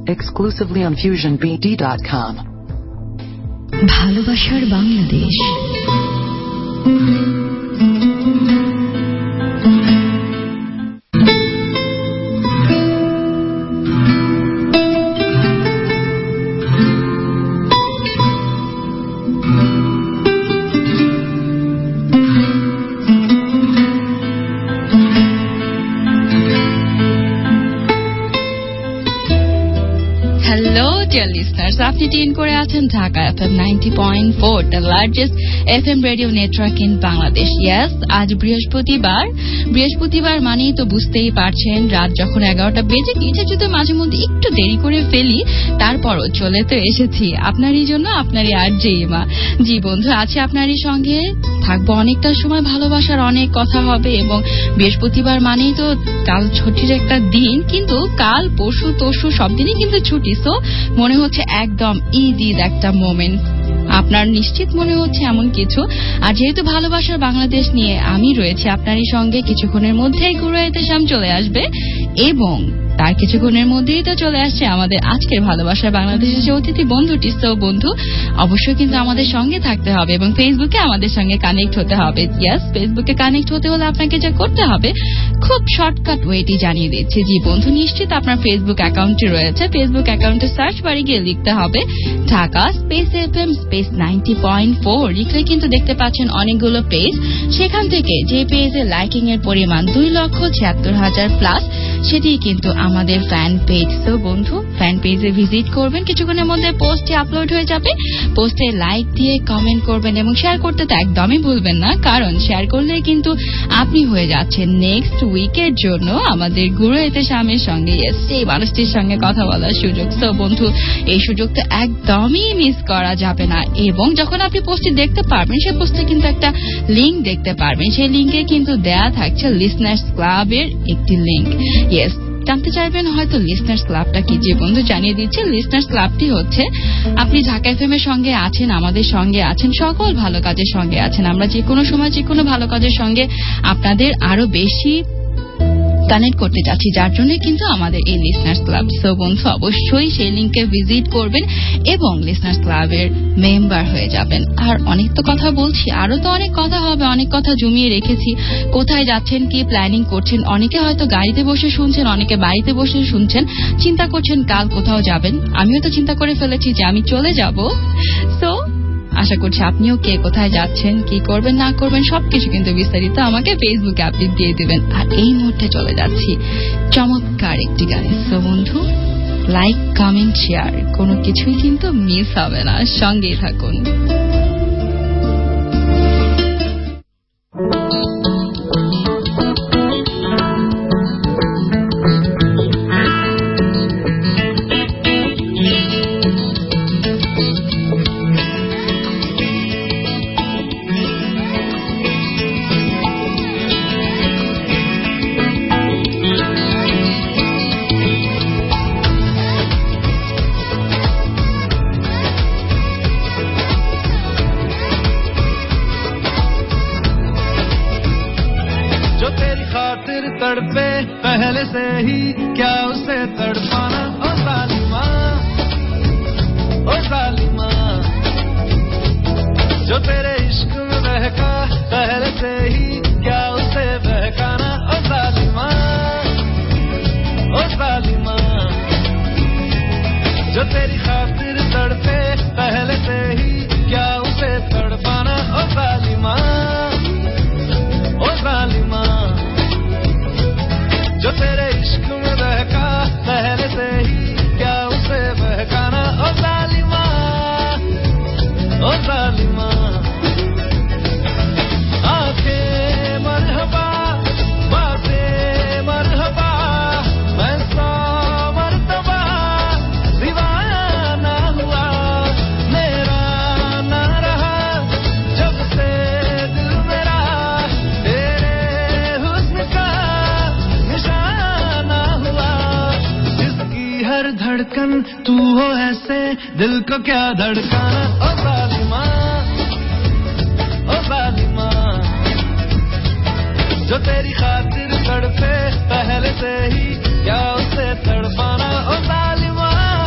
exclusively on FusionBD.com. ভালোবাসার বাংলাদেশ। আপনি tune করে আছেন Dhaka FM 90.4, the largest FM radio network in Bangladesh. Yes, আজ বৃহস্পতিবার মানেই তো বুঝতেই পারছেন, রাত যখন 11টা বেজে গিয়েছে, যদি মাঝে মধ্যে একটু দেরি করে ফেলি, তারপরও চলে তো এসেছি আপনারই জন্য, আপনারই আর জেইমা। জি বন্ধু, আছে আপনারই সঙ্গে, থাকবো অনেকটা সময়, ভালোবাসার অনেক কথা হবে। এবং বৃহস্পতিবার মানেই তো কাল ছুটির একটা দিন, কিন্তু কাল পরশু তরশু সব দিনই কিন্তু ছুটি। সো মনে হচ্ছে একদম ঈদ একটা মোমেন্ট। আপনার নিশ্চিত মনে হচ্ছে এমন কিছু। আর যেহেতু ভালোবাসার বাংলাদেশ নিয়ে আমি রয়েছে আপনারই সঙ্গে, কিছুক্ষণের মধ্যেই ঘুরাইতে শাম চলে আসবে এবং তার কিছুক্ষণের মধ্যেই তো চলে আসছে আমাদের আজকের ভালোবাসার বাংলাদেশের যে অতিথি বন্ধুটি। সো বন্ধু, অবশ্যই কিন্তু আমাদের সঙ্গে থাকতে হবে এবং ফেসবুকে আমাদের সঙ্গে কানেক্ট হতে হবে। ইয়েস, ফেসবুকে কানেক্ট হতে হলে আপনাকে যা করতে হবে, খুব শর্টকাট ওয়েটি জানিয়ে দিচ্ছি। জি বন্ধু, নিশ্চিত আপনার ফেসবুক অ্যাকাউন্টটি রয়েছে। ফেসবুক অ্যাকাউন্টে সার্চ বারে গিয়ে লিখতে হবে ঢাকা স্পেস FM স্পেস 90.4। লিখলে কিন্তু দেখতে পাচ্ছেন অনেকগুলো পেজ। সেখান থেকে যে পেজে লাইকিং এর পরিমাণ 2,76,000 প্লাস, সেটি কিন্তু আমাদের ফ্যান পেজ। তো বন্ধু, ফ্যান পেজে ভিজিট করবেন, কিছুক্ষণের মধ্যে পোস্টটি আপলোড হয়ে যাবে। পোস্টে লাইক দিয়ে কমেন্ট করবেন এবং শেয়ার করতে তো একদমই ভুলবেন না, কারণ শেয়ার করলে কিন্তু আপনি হয়ে যাচ্ছেন নেক্সট উইকের জন্য আমাদের ঘুরাইতে শামের সঙ্গে, সেই মানুষটির সঙ্গে কথা বলার সুযোগ। তো বন্ধু, এই সুযোগ তো একদমই মিস করা যাবে না। এবং যখন আপনি পোস্টটি দেখতে পারবেন, সেই পোস্টে কিন্তু একটা লিঙ্ক দেখতে পারবেন। সেই লিঙ্কে কিন্তু দেয়া থাকছে লিসনার্স ক্লাবের একটি লিঙ্ক। ইয়েস, জানতে চাইবেন হয়তো লিসনার্স ক্লাবটা কি। যে বন্ধু, জানিয়ে দিচ্ছে লিসনার্স ক্লাবটি হচ্ছে, আপনি ঢাকা FM এর সঙ্গে আছেন, আমাদের সঙ্গে আছেন, সকল ভালো কাজের সঙ্গে আছেন। আমরা যে কোনো সময় যে কোনো ভালো কাজের সঙ্গে আপনাদের আরো বেশি কানেক্ট করতে যাচ্ছি, যার জন্য কিন্তু আমাদের এই লিসনার্স ক্লাব। সো বন্ধু, অবশ্যই সেই লিঙ্কে ভিজিট করবেন এবং লিসনার্স ক্লাবের মেম্বার হয়ে যাবেন। আর অনেক তো কথা বলছি, আরো তো অনেক কথা হবে, অনেক কথা জমিয়ে রেখেছি। কোথায় যাচ্ছেন, কি প্ল্যানিং করছেন, অনেকে হয়তো গাড়িতে বসে শুনছেন, অনেকে বাড়িতে বসে শুনছেন, চিন্তা করছেন কাল কোথাও যাবেন। আমিও তো চিন্তা করে ফেলেছি যে আমি চলে যাব। সো আশা করছি আপনিও কে কোথায় যাচ্ছেন, কি করবেন না করবেন, সবকিছু কিন্তু বিস্তারিত আমাকে ফেসবুকে আপডেট দিয়ে দিবেন। আর এই মুহূর্তে চলে যাচ্ছি চমৎকার একটি গানে। সো বন্ধু, লাইক কমেন্ট শেয়ার কোনো কিছুই কিন্তু মিস হবে না, সঙ্গেই থাকুন। तड़पे पहले से ही क्या उसे तड़पाना। ओ जालिमा जो तेरे इश्क में बहका पहले से ही क्या उसे बहकाना। ओ जालिमा जो तेरी खातिर तड़पे पहले से ही क्या उसे तड़पाना। ओ जालिमा जो तेरे इश्क में बहका पहले से ही क्या उसे बहकाना। ओ जालिमा आंखें मरहबा बातें मरहबा मैं 100 मरतबा दीवाना हुआ मेरा ना रहा जब से दिल मेरा तेरे हुस्न का निशाना हुआ। जिसकी हर धड़कन तू हो ऐसे दिल को क्या धड़काना। ओ जालिमा जो तेरी खातिर तड़पे पहले से ही क्या उसे तड़पाना। ओ जालिमा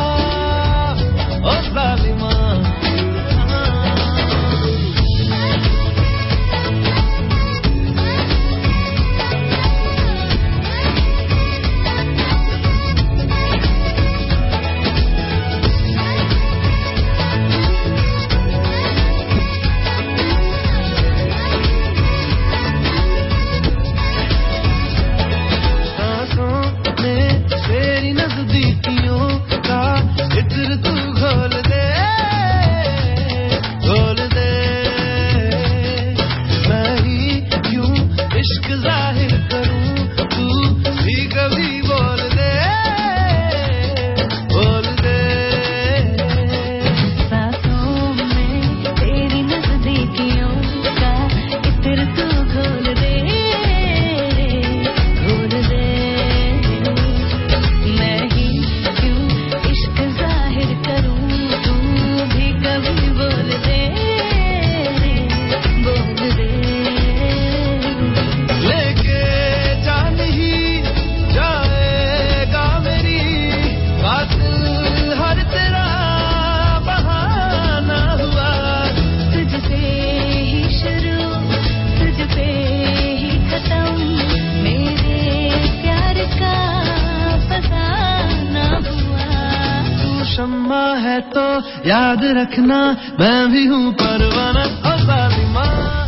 शम्मा है तो याद रखना मैं भी हूँ परवाना ओ जालिमा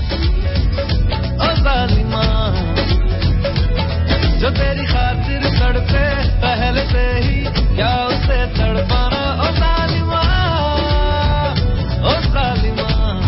जो तेरी खातिर तड़पे पहले से ही क्या उसे तड़पाना ओ जालिमा ओ जालिमा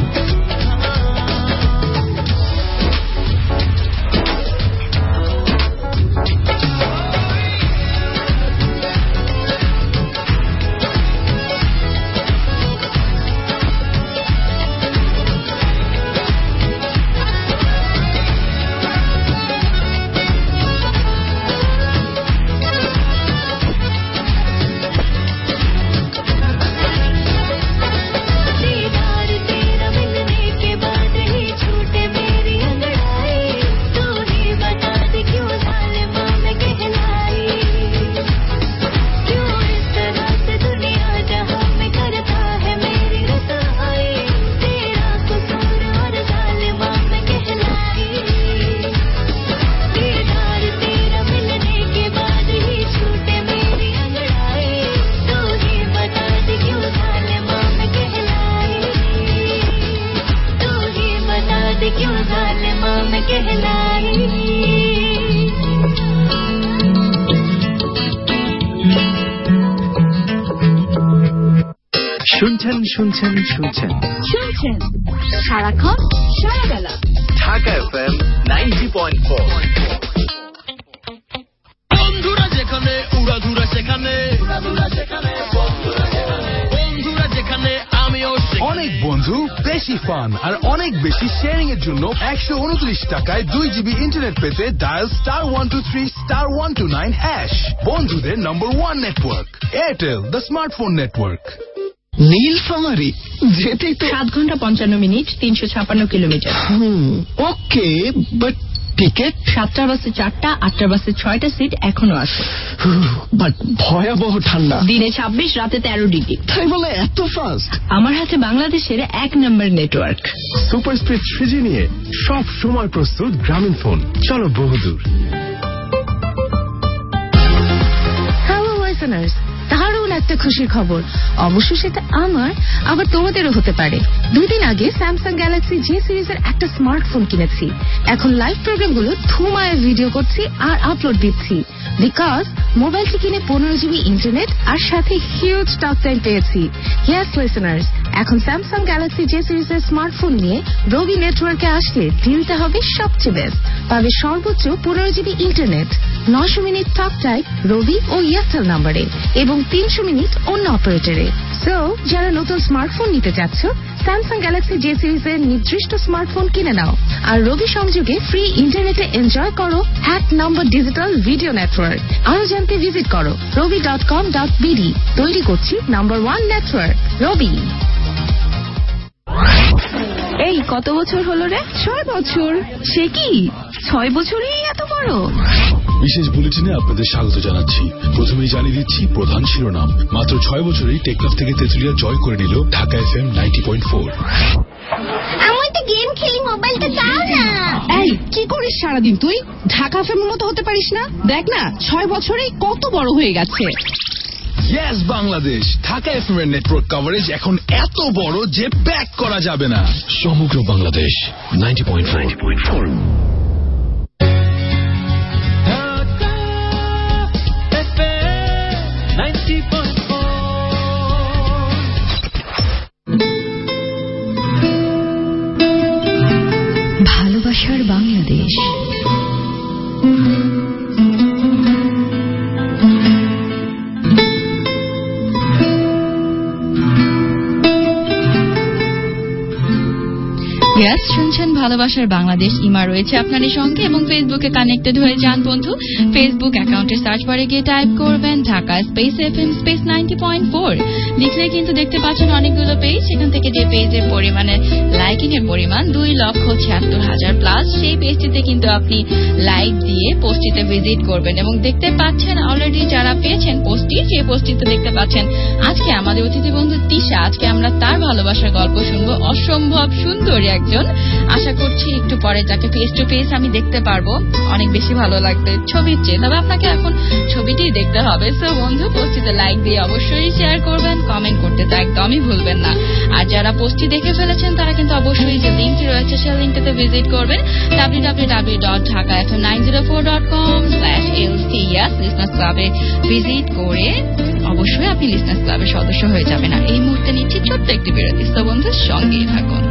শুনছেন সারাক্ষণ সারাবেলা ঢাকা এফএম 90.4 বন্ধুরা যেখানে উড়াধুরা সেখানে বন্ধুরা যেখানে আমিও অনেক বন্ধু বেশি ফান আর অনেক বেশি শেয়ারিং এর জন্য 129 টাকায় 2 জিবি ইন্টারনেট পেতে ডায়াল *123*129# বন্ধুদের নম্বর 1 network Airtel the smartphone network. Nilphamari যেতেই তো 7 ঘন্টা 55 minute 356 kilometre. Okay, but ticket 7টার বাসে 4টা, 8টার বাসে 6টা সিট এখনো আছে। বাট ভয়াবহ ঠান্ডা, দিনে 26, রাতে 13 ডিগ্রি। তাই বলে এত ফাস্ট? আমার হাতে বাংলাদেশের 1 নম্বর নেটওয়ার্ক। সুপার স্পিড 3G নিয়ে সব সময় প্রস্তুত গ্রামীণ ফোন, চলো বহুদূর। হ্যালো লিসেনার্স, দারুণ একটা খুশির খবর। অবশ্য সেটা আমার, আবার তোমাদেরও হতে পারে। 2 দিন আগে স্যামসাং গ্যালাক্সি জে সিরিজের একটা স্মার্টফোন কিনেছি। এখন লাইভ প্রোগ্রামগুলো ধুমায় ভিডিও করছি আর আপলোড দিচ্ছি। বিকজ মোবাইলটি কিনে 15 জিবি ইন্টারনেট আর সাথে হিউজ টক টাইম পেয়েছি। ইয়েস লিসেনার্স, এখন স্যামসাং গ্যালাক্সি জে সিরিজের স্মার্টফোন নিয়ে রবি নেটওয়ার্কে আসলে ডিলটা হবে সবচেয়ে বেস্ট। পাবে সর্বোচ্চ 15 GB internet, 900 minute talk time Robi ও এয়ারটেল নাম্বারে এবং 300 মিনিট অন্য অপারেটরে। সো যারা নতুন স্মার্টফোন নিতে চাচ্ছ, স্যামসাং গ্যালাক্সি জে সিরিজের নির্দিষ্ট স্মার্টফোন কিনে নাও আর রবি সংযোগে ফ্রি ইন্টারনেটে এনজয় করো 1 নম্বর ডিজিটাল ভিডিও নেটওয়ার্ক। আরো জানতে ভিজিট করো robi.com.bd। তৈরি করছি নাম্বার 1 নেটওয়ার্ক রবি। এই কত বছর হলো রে? 6 বছর। সে কি 6 বছরই এত বড়? বিশেষ বুলেটিনে আপনাদের স্বাগত জানাচ্ছি। প্রথমেই জানিয়ে দিচ্ছি প্রধান শিরোনাম। মাত্র 6 বছরেই টেকনাফ থেকে তেঁতুলিয়া জয় করে নিল ঢাকা এফএম 90.4। আমার তো গেম খেলি, মোবাইলটা দাও না। এই কি করিস সারাদিন তুই? ঢাকা এফএম মতো হতে পারিস না? দেখ না 6 বছরেই কত বড় হয়ে গেছে। ইয়েস বাংলাদেশ, ঢাকা এফএম এর নেটওয়ার্ক কভারেজ এখন এত বড় যে ব্যাক করা যাবে না। সমগ্র বাংলাদেশ 90.4। ভালোবাসার বাংলাদেশ। শুনছেন ভালোবাসার বাংলাদেশ। ইমা রয়েছে আপনাদের সঙ্গে এবং ফেসবুকে কানেক্টেড হয়ে যান বন্ধু। ফেসবুক অ্যাকাউন্টের সার্চ বারে গিয়ে টাইপ করবেন ঢাকা স্পেস এফএম স্পেস 90.4 লিখলে কিন্তু দেখতে পাচ্ছেন অনেকগুলো পেজ। সেখান থেকে যে পেজের পরিমাণে লাইকিং এর পরিমাণ 2,76,000 প্লাস, সেই পেজটিতে কিন্তু আপনি লাইক দিয়ে পোস্টটিতে ভিজিট করবেন এবং দেখতে পাচ্ছেন অলরেডি যারা পেয়েছেন পোস্টটি, সেই পোস্টটিতে দেখতে পাচ্ছেন আজকে আমাদের অতিথি বন্ধু তিশা। আজকে আমরা তার ভালোবাসার গল্প শুনবো। অসম্ভব সুন্দরী একজন একজন। আশা করছি একটু পরে যাকে ফেস টু ফেস আমি দেখতে পারবো অনেক বেশি ভালো লাগবে ছবির চেয়ে, তবে আপনাকে এখন ছবিটিই দেখতে হবে। সো বন্ধু, পোস্টটিতে লাইক দিয়ে অবশ্যই শেয়ার করবেন, কমেন্ট করতে তো একদমই ভুলবেন না। আর যারা পোস্টটি দেখে ফেলেছেন তারা কিন্তু অবশ্যই যে লিঙ্কটি রয়েছে সেই লিঙ্কটিতে ভিজিট করবেন www.dhakafm904.com/LCS লিসনার্স ক্লাবে ভিজিট করে অবশ্যই আপনি লিসনার্স ক্লাবের সদস্য হয়ে যাবেন। আর এই মুহূর্তে নিচ্ছি ছোট্ট একটি বিরতি। তো বন্ধু, সঙ্গেই থাকুন।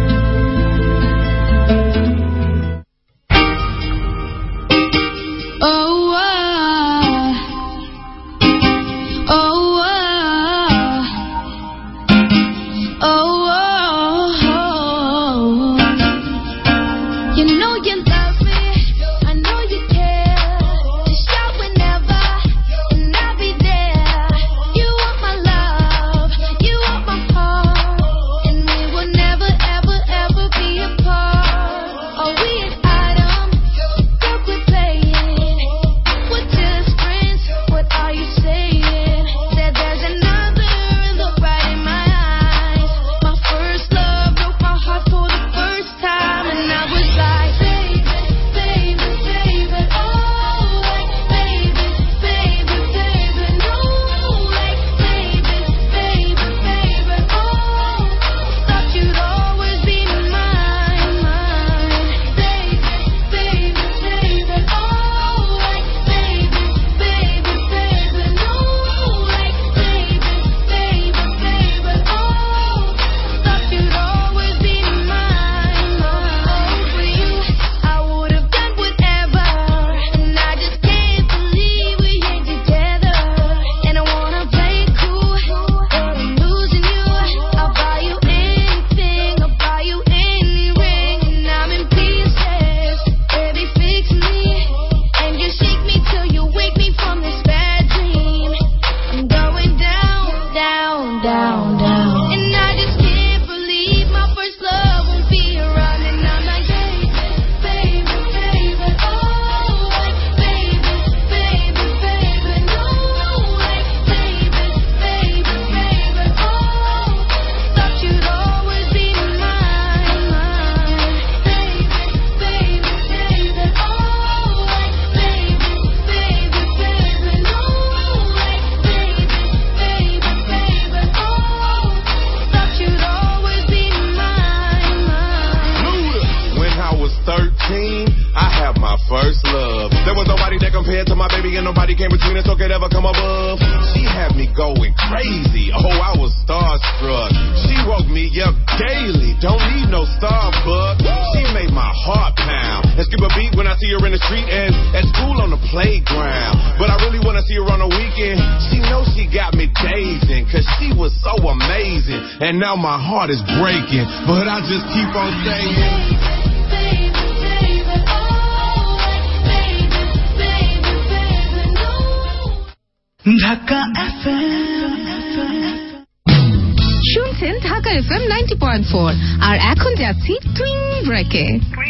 And now my heart is breaking, but I just keep on saying Dhaka FM শুনছেন ঢাকা FM 90.4 আর এখন যাচ্ছি টুইং ব্রেকে।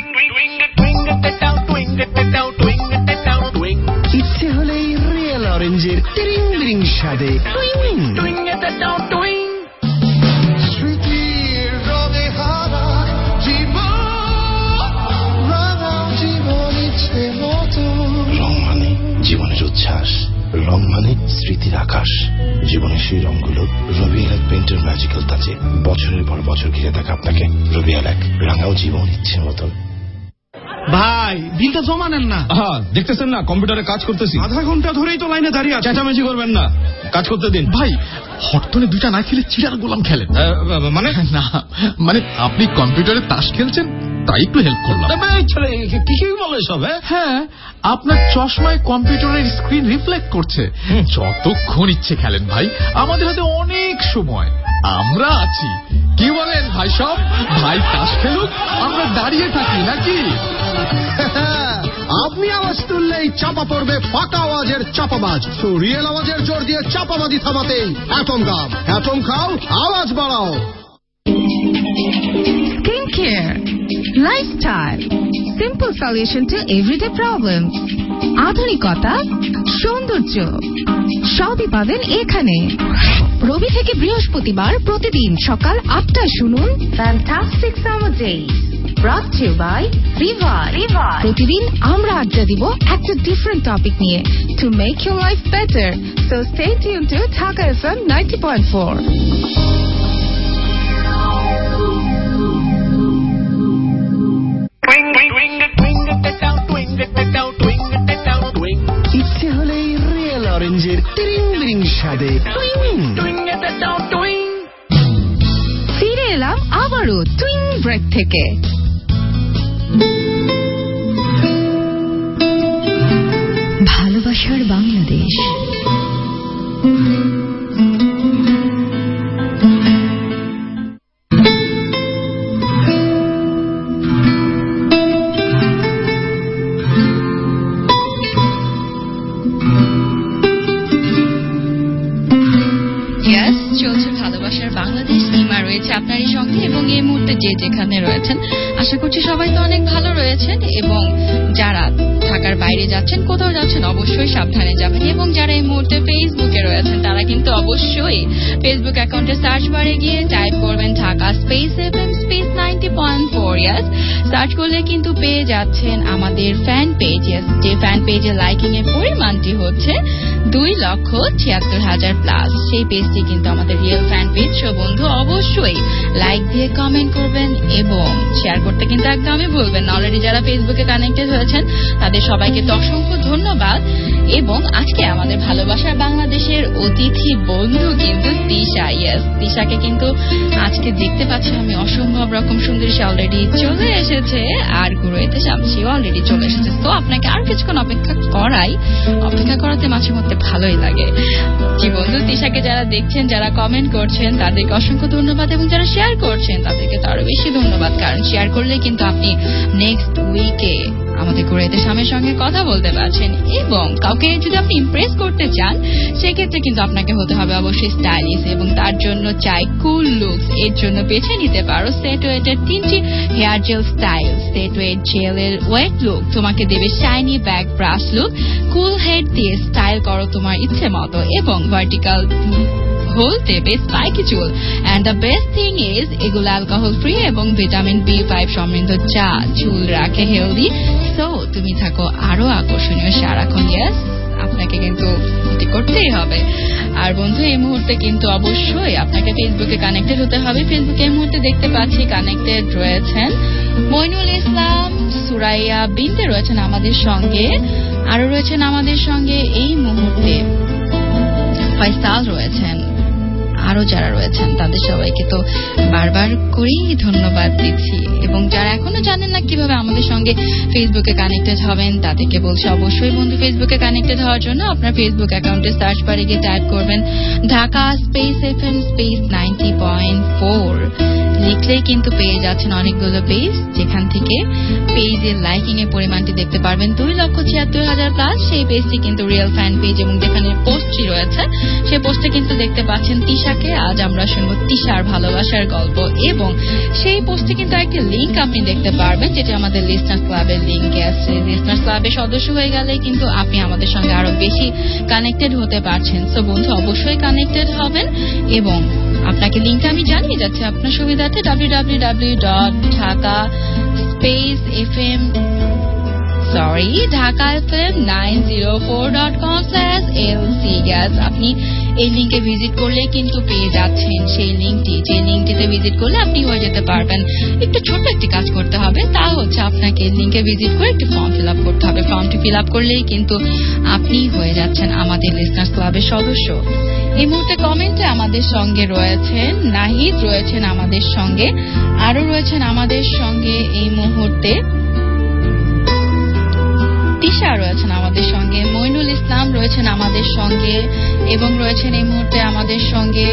ইচ্ছে হলেই রিয়েল অরেঞ্জের টিরিং বিরিং স্বাদে টুইং জীবনের উচ্ছ্বাস, রং মানে স্মৃতির আকাশ। জীবনের সেই রংগুলো রবিএল এক পেইন্টের ম্যাজিক্যাল টাচে বছরের পর বছর ঘিরে থাকে আপনাকে। রবিএল এক রাঙাও জীবন ইচ্ছে মতন। ভাই, বিলটা জমা নেন না। হ্যাঁ, দেখতেছেন না কম্পিউটারে কাজ করতেছি, আধা ঘন্টা ধরেই তো লাইনে দাঁড়িয়ে আছে। চেঁচামেচি করবেন না, কাজ করতে দিন। ভাই, হটটনে দুইটা না খেলে চিড়ার গোলাম খেলেন মানে? না মানে আপনি কম্পিউটারে তাস খেলছেন তাই একটু হেল্প করলাম। কি কি বলে সব? হ্যাঁ, আপনার চশমায় কম্পিউটারের স্ক্রিন রিফ্লেক্ট করছে। যতক্ষণ ইচ্ছে খেলেন ভাই, আমাদের হাতে অনেক সময়, আমরা আছি। কি বলেন ভাই? সব ভাই তাস খেলুক, আমরা দাঁড়িয়ে থাকি নাকি? আপনি আওয়াজ তুললেই চাপা পড়বে ফাঁকা আওয়াজের চাপাবাজ। তো রিয়েল আওয়াজের জোর দিয়ে চাপাবাজি থামাতেই অ্যাটম গাম। অ্যাটম খাও, আওয়াজ বাড়াও। Skin care, lifestyle, simple solution to everyday problem. আধুনিকতা সৌন্দর্য সবই পাবেন এখানে। রবি থেকে বৃহস্পতিবার প্রতিদিন সকাল 8টায় শুনুন fantastic summer days brought to you by Rivar। প্রতিদিন আমরা আড্ডা দিব একটা ডিফারেন্ট টপিক নিয়ে to make your life better, so stay tuned to Dhaka FM 90.4। ইচ্ছে হলেই রিয়েল অরেঞ্জের টিরিং বিরিং স্বাদে ফিরে এলাম আবারও টুইং ব্রেক থেকে। ভালোবাসার বাংলাদেশ। চলছে ভালোবাসার বাংলাদেশ। ইমা রয়েছে আপনারই সঙ্গে এবং এই মুহূর্তে যে যেখানে রয়েছেন আশা করছি সবাই তো অনেক ভালো রয়েছেন, এবং যারা ঢাকার বাইরে যাচ্ছেন, কোথাও যাচ্ছেন, অবশ্যই সাবধানে যাবেন। এবং যারা এই মুহূর্তে ফেসবুকে রয়েছেন তারা কিন্তু অবশ্যই ফেসবুক অ্যাকাউন্টে সার্চ বারে গিয়ে টাইপ করবেন Dhaka space FM space 90.4। Yes, search করলে কিন্তু পেয়ে যাচ্ছেন আমাদের ফ্যান পেজ। যে ফ্যান পেজে লাইকিং এর পরিমাণটি হচ্ছে 2,76,000+। সেই পেজটি কিন্তু আমাদের রিয়েল ফ্যান পেজ। সো বন্ধু অবশ্যই লাইক দিয়ে কমেন্ট করবেন এবং শেয়ার করতে কিন্তু একদমই ভুলবেন না। অলরেডি যারা ফেসবুকে কানেক্টেড হয়েছেন তাদের সবাইকে অসংখ্য ধন্যবাদ। এবং আজকে আমাদের ভালোবাসার বাংলাদেশের অতিথি বন্ধু কিন্তু তিশা। ইয়েস, তিশাকে কিন্তু আজকে দেখতে পাচ্ছি আমি অসম্ভব রকম সুন্দরী। সে অলরেডি চলে এসেছে আর গুরুতে শামসিও অলরেডি চলে এসেছে। তো আপনাকে আর কিছুক্ষণ অপেক্ষা করাতে মাঝে মধ্যে ভালোই লাগে। কি বন্ধু, তিশাকে যারা দেখছেন, যারা কমেন্ট করছেন তাদেরকে অসংখ্য ধন্যবাদ, এবং যারা শেয়ার করছেন তাদেরকে তো আরো বেশি ধন্যবাদ। কারণ শেয়ার করলে কিন্তু আপনি নেক্সট উইকে আমাদের কুরাইতে স্বামীর সঙ্গে কথা বলতে পারছেন। এবং কাউকে যদি আপনি ইমপ্রেস করতে চান সেক্ষেত্রে কিন্তু আপনাকে হতে হবে অবশ্যই স্টাইলিশ, এবং তার জন্য চাই কুল লুকস। এর জন্য বেছে নিতে পারো সেট ওয়েটের 3টি hair gel style. Set wet জেলের ওয়েট লুক তোমাকে দেবে shiny back brush look. Cool head দিয়ে স্টাইল করো তোমার ইচ্ছে মতো, এবং ভার্টিক্যাল হোল দেবে স্পাইকি চুল। And the best thing is এগুলো অ্যালকোহল ফ্রি এবং ভিটামিন B5 সমৃদ্ধ, যা চুল রাখে হেলদি। সো তুমি থাকো আরো আকর্ষণীয় সারাক্ষণ। ইয়েস, আপনাকে কিন্তু করতেই হবে। আর বন্ধু এই মুহূর্তে কিন্তু অবশ্যই আপনাকে ফেসবুকে কানেক্টেড হতে হবে। ফেসবুকে এই মুহূর্তে দেখতে পাচ্ছি কানেক্টেড রয়েছেন মইনুল ইসলাম, সুরাইয়া বিনতে রয়েছেন আমাদের সঙ্গে, আরো রয়েছেন আমাদের সঙ্গে এই মুহূর্তে ফয়সাল রয়েছেন, আরো যারা রয়েছেন তাদের সবাইকে তো বারবার করেই ধন্যবাদ দিচ্ছি। এবং যারা এখনো জানেন না কিভাবে আমাদের সঙ্গে ফেসবুকে কানেক্টেড হবেন তাদেরকে বলছি অবশ্যই বন্ধু ফেসবুকে কানেক্টেড হওয়ার জন্য আপনার ফেসবুক অ্যাকাউন্টে সার্চ বারে গিয়ে টাইপ করবেন ঢাকা স্পেস FM স্পেস 90.4। লিখলেই কিন্তু পেয়ে যাচ্ছেন অনেকগুলো পেজ, যেখান থেকে পেজের লাইকিং এর পরিমাণটি দেখতে পারবেন 2,76,000+। সেই পেজটি কিন্তু রিয়েল ফ্যান পেজ, এবং যেখানে পোস্টটি রয়েছে সেই পোস্টে কিন্তু দেখতে পাচ্ছেন তিশাকে। আজ আমরা শুনবো তিশার ভালোবাসার গল্প, এবং সেই পোস্টে কিন্তু একটি লিঙ্ক আপনি দেখতে পারবেন যেটা আমাদের লিসনার্স ক্লাবের লিঙ্ক আছে। লিসনার্স ক্লাবের সদস্য হয়ে গেলে কিন্তু আপনি আমাদের সঙ্গে আরো বেশি কানেক্টেড হতে পারছেন। সো বন্ধু অবশ্যই কানেক্টেড হবেন, এবং আপনাকে লিঙ্কটা আমি জানিয়ে যাচ্ছি আপনার সুবিধার্থে dhakafm904.com/lc। আপনি এই লিঙ্কে ভিজিট করলে কিন্তু পেয়ে যাচ্ছেন সেই লিঙ্কটি, যে লিঙ্কটিতে ভিজিট করলে আপনি হয়ে যেতে পারবেন। একটু ছোট একটি কাজ করতে হবে, তা হচ্ছে আপনাকে লিঙ্কে ভিজিট করে একটি ফর্ম ফিল আপ করতে হবে। ফর্মটি ফিল আপ করলেই কিন্তু আপনি হয়ে যাচ্ছেন আমাদের লিসনার্স ক্লাবের সদস্য। এই মুহূর্তে কমেন্টে আমাদের সঙ্গে রয়েছেন নাহিদ, রয়েছেন আমাদের সঙ্গে, আরো রয়েছেন আমাদের সঙ্গে এই মুহূর্তে তিশা, রয়েছেন আমাদের সঙ্গে মইনুল ইসলাম, রয়েছেন আমাদের সঙ্গে, এবং রয়েছেন এই মুহূর্তে আমাদের সঙ্গে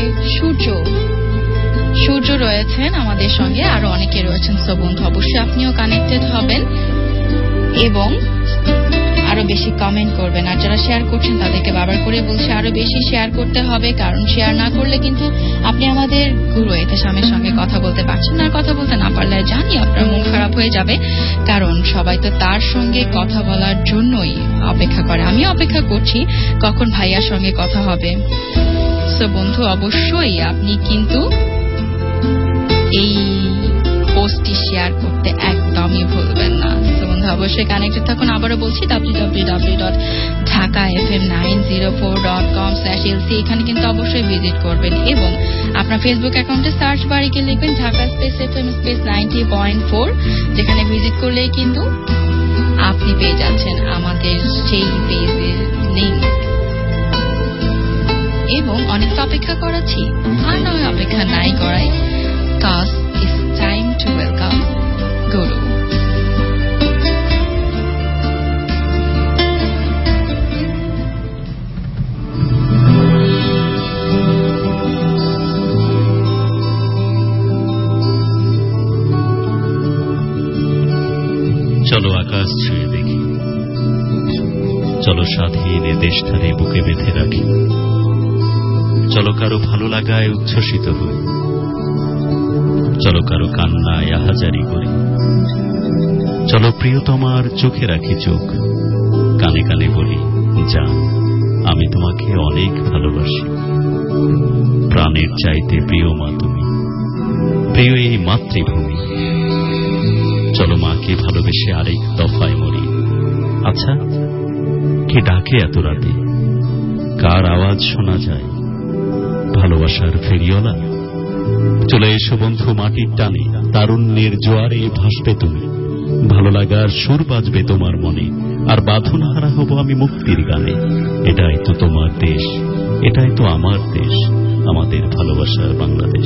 সূর্য রয়েছেন আমাদের সঙ্গে, আরো অনেকে রয়েছেন। সো বন্ধু অবশ্যই আপনিও কানেক্টেড হবেন, এবং আরো আরো বেশি কমেন্ট করবেন। আর যারা শেয়ার করছেন তাদেরকে বারবার করে বলছি আরো বেশি শেয়ার করতে হবে, কারণ শেয়ার না করলে কিন্তু আপনি আমাদের গুরু এহতেশামের সঙ্গে কথা বলতে পারছেন না। আর কথা বলতে না পারলে জানি আপনার মন খারাপ হয়ে যাবে, কারণ সবাই তো তার সঙ্গে কথা বলার জন্যই অপেক্ষা করে। আমি অপেক্ষা করছি কখন ভাইয়ার সঙ্গে কথা হবে। সো বন্ধু, অবশ্যই আপনি কিন্তু এই পোস্টটি শেয়ার করতে একদমই ভুলবেন না। তো বন্ধু, অবশ্যই কানেক্টেড থাকুন। আবারও বলছি www.dhaka.fm904.com/lc, এখানে কিন্তু অবশ্যই ভিজিট করবেন এবং আপনার ফেসবুক অ্যাকাউন্টে সার্চ বারে গিয়ে লিখবেন ঢাকা স্পেস FM স্পেস 90.4, যেখানে ভিজিট করলেই কিন্তু আপনি পেয়ে যাচ্ছেন আমাদের সেই পেজের লিঙ্ক। এবং অনেক অপেক্ষা করাচ্ছি, আর নয় অপেক্ষা নাই করাই, cause it's time to welcome Guru. চলো আকাশ ছুঁয়ে দেখি, চলো স্বাধীন এ দেশটারে বুকে বেঁধে রাখি, চলো কারো ভালো লাগায় উচ্ছ্বসিত হই, চলো কারো কান্নায় আহাজারি করি, চলো প্রিয়তমার চোখে রাখি চোখ, কানে কানে বলি জান আমি তোমাকে অনেক ভালোবাসি। প্রাণের চাইতে প্রিয় মা তুমি, প্রিয় এই মাতৃভূমি। চলো মাকে ভালোবেসে আরেক দফায় মরি। আচ্ছা, কে ডাকে এত রাতে? কার আওয়াজ শোনা যায়? ভালোবাসার ফেরিওয়ালা? চলে এসো বন্ধু মাটির টানে, তারুণ্যের জোয়ারে ভাসবে তুমি, ভালো লাগার সুর বাজবে তোমার মনে, আর বাঁধন হারা হব আমি মুক্তির গানে। এটাই তো তোমার দেশ, এটাই তো আমার দেশ, আমাদের ভালোবাসার বাংলাদেশ।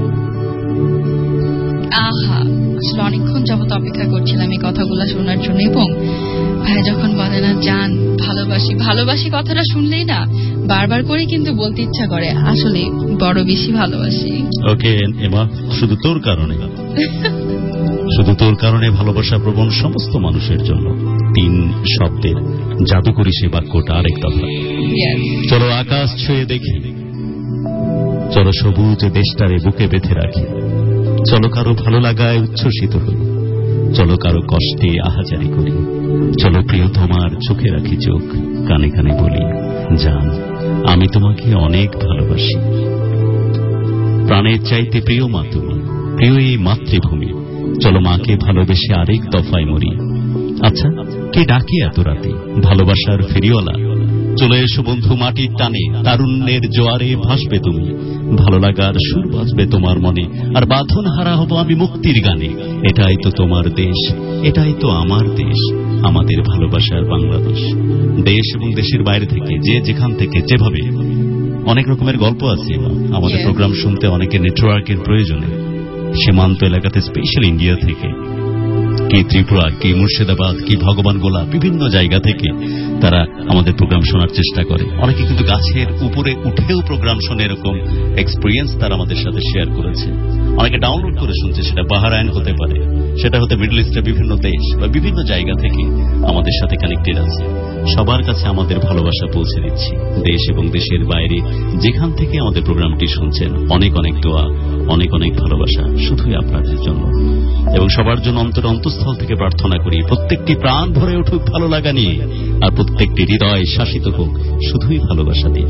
আহা, আসলে অনেকক্ষণ যাবত অপেক্ষা করছিলাম এই কথাগুলো শোনার জন্য। এবং ভাই যখন বলে না জান ভালোবাসি ভালোবাসি, কথাটা শুনলেই না বারবার করে কিন্তু বলতে ইচ্ছা করে আসলে বড় বেশি ভালোবাসি। ওকে এমা, শুধু তোর কারণে শুধু তোর কারণে ভালোবাসা প্রবণ সমস্ত মানুষের জন্য। 3 শব্দের জাদুকরি সে বাক্যটা আরেক দফা। চলো আকাশ ছুঁয়ে দেখি, চলো সবুজ দেশটারে বুকে বেঁধে রাখি, চলো কারো ভালো লাগায় উচ্ছ্বসিত হই, চলো কারো কষ্টে আহাজারি করি, চলো প্রিয়তমার চোখে রাখি চোখ, কানে কানে বলি জান আমি তোমাকে অনেক ভালোবাসি। প্রাণের চাইতে প্রিয় মা তুমি, প্রিয় এই মাতৃভূমি। চলো মাকে ভালোবেসে আরেক দফায় মরি। আচ্ছা, কে ডাকে এত রাতে? ভালোবাসার ফেরিওয়ালা? চলে এসো বন্ধু মাটির টানে, তারুণ্যের জোয়ারে ভাসবে তুমি, ভালো লাগার সুর বাজবে তোমার মনে, আর বাঁধন হারা হব আমি মুক্তির গানে। এটাই তো তোমার দেশ, এটাই তো আমার দেশ, আমাদের ভালোবাসার বাংলাদেশ। দেশ এবং দেশের বাইরে থেকে যে যেখান থেকে যেভাবে অনেক রকমের গল্প আছে। আমাদের প্রোগ্রাম শুনতে অনেকে নেটওয়ার্কের প্রয়োজনে সীমান্ত এলাকাতে, স্পেশাল ইন্ডিয়া থেকে, কি ত্রিপুরা, কি মুর্শিদাবাদ, কি ভগবান গোলা, বিভিন্ন জায়গা থেকে তারা আমাদের প্রোগ্রাম শোনার চেষ্টা করে। অনেকে কিন্তু গাছের উপরে উঠেও প্রোগ্রাম শোনে, এরকম এক্সপিরিয়েন্স তারা আমাদের সাথে শেয়ার করেছে। অনেকে ডাউনলোড করে শুনছে, সেটা বাহরাইন হতে পারে, সেটা হতে মিডল ইস্টের বিভিন্ন দেশ বা বিভিন্ন জায়গা থেকে আমাদের সাথে কানেক্টেড আছে। সবার কাছে আমাদের ভালোবাসা পৌঁছে দিচ্ছি, দেশ এবং দেশের বাইরে যেখান থেকে আমাদের প্রোগ্রামটি শুনছেন। অনেক অনেক দোয়া, অনেক অনেক ভালোবাসা শুধুই আপনাদের জন্য, এবং সবার জন্য অন্তঃস্থল থেকে প্রার্থনা করি প্রত্যেকটি প্রাণ ভরে উঠুক ভালো লাগা নিয়ে, আর প্রত্যেকটি হৃদয় শাসিত হোক শুধুই ভালোবাসা দিয়ে।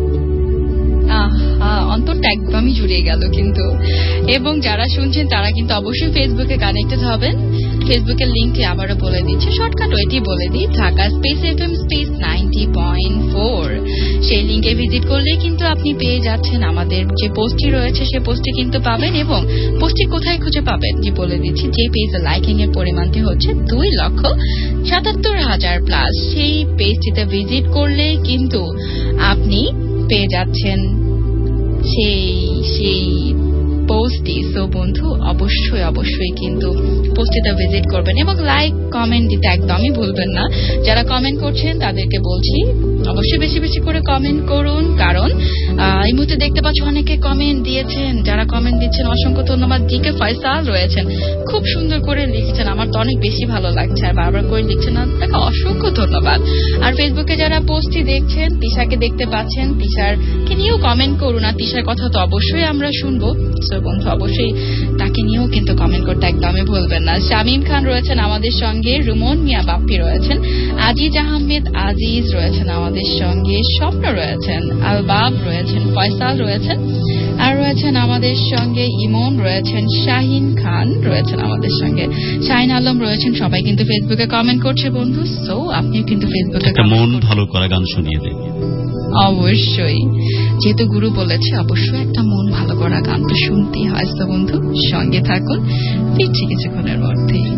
অন্তরটা একদমই জুড়ে গেল কিন্তু। এবং যারা শুনছেন তারা কিন্তু অবশ্যই ফেসবুকে কানেক্টেড হবেন। ফেসবুকের লিঙ্কটি আবারও বলে দিচ্ছি, শর্টকাট ওইটি বলে দিই, ঢাকা স্পেস FM স্পেস 90.4। সেই লিঙ্কে ভিজিট করলে কিন্তু আপনি পেয়ে যাচ্ছেন আমাদের যে পোস্টটি রয়েছে, সে পোস্টটি কিন্তু পাবেন। এবং পোস্টটি কোথায় খুঁজে পাবেন যে বলে দিচ্ছি, যে পেজে লাইকিং এর পরিমাণটি হচ্ছে 2,77,000+। সেই পেজটিতে ভিজিট করলে কিন্তু আপনি পেয়ে যাচ্ছেন সেই পোস্ট পোস্টি। সো বন্ধু অবশ্যই কিন্তু পোস্টিটা ভিজিট করবেন এবং লাইক কমেন্ট দিতে একদমই ভুলবেন না। যারা কমেন্ট করছেন তাদেরকে বলছি অবশ্যই বেশি বেশি করে কমেন্ট করুন, কারণ এই মুহূর্তে দেখতে পাচ্ছি অনেকে কমেন্ট দিয়েছেন। যারা কমেন্ট দিচ্ছেন অসংখ্য ধন্যবাদ। ডিকে ফয়সাল রয়েছেন, খুব সুন্দর করে লিখছেন, আমার তো অনেক বেশি ভালো লাগছে, আর বারবার করে লিখছেন, তাকে অসংখ্য ধন্যবাদ। আর ফেসবুকে যারা পোস্টটি দেখছেন, তিশাকে দেখতে পাচ্ছেন, তিশারকে নিয়েও কমেন্ট করুন, আর তিশার কথা তো অবশ্যই আমরা শুনবো। সো বন্ধু অবশ্যই তাকে নিয়েও কিন্তু কমেন্ট করতে একদমই ভুলবেন না। শামীম খান রয়েছেন আমাদের সঙ্গে, রুমন মিয়া বাপ্পি রয়েছেন, আজিজ আহমেদ আজিজ রয়েছেন আমাদের সঙ্গে, স্বপ্ন রয়েছেন, আলবাব রয়েছেন, ফয়সাল রয়েছেন, আর রয়েছেন আমাদের সঙ্গে ইমন রয়েছেন, শাহিন খান রয়েছেন আমাদের সঙ্গে, শাহিন আলম রয়েছেন। সবাই কিন্তু ফেসবুকে কমেন্ট করছে বন্ধু। সো আপনি কিন্তু ফেসবুকে মন ভালো করা গান শুনিয়ে দেন অবশ্যই, যেহেতু গুরু বলেছে অবশ্যই একটা মন ভালো করা গান তো শুনতেই হয়। তো বন্ধু সঙ্গে থাকুন, ফিরছি কিছুক্ষণের মধ্যেই।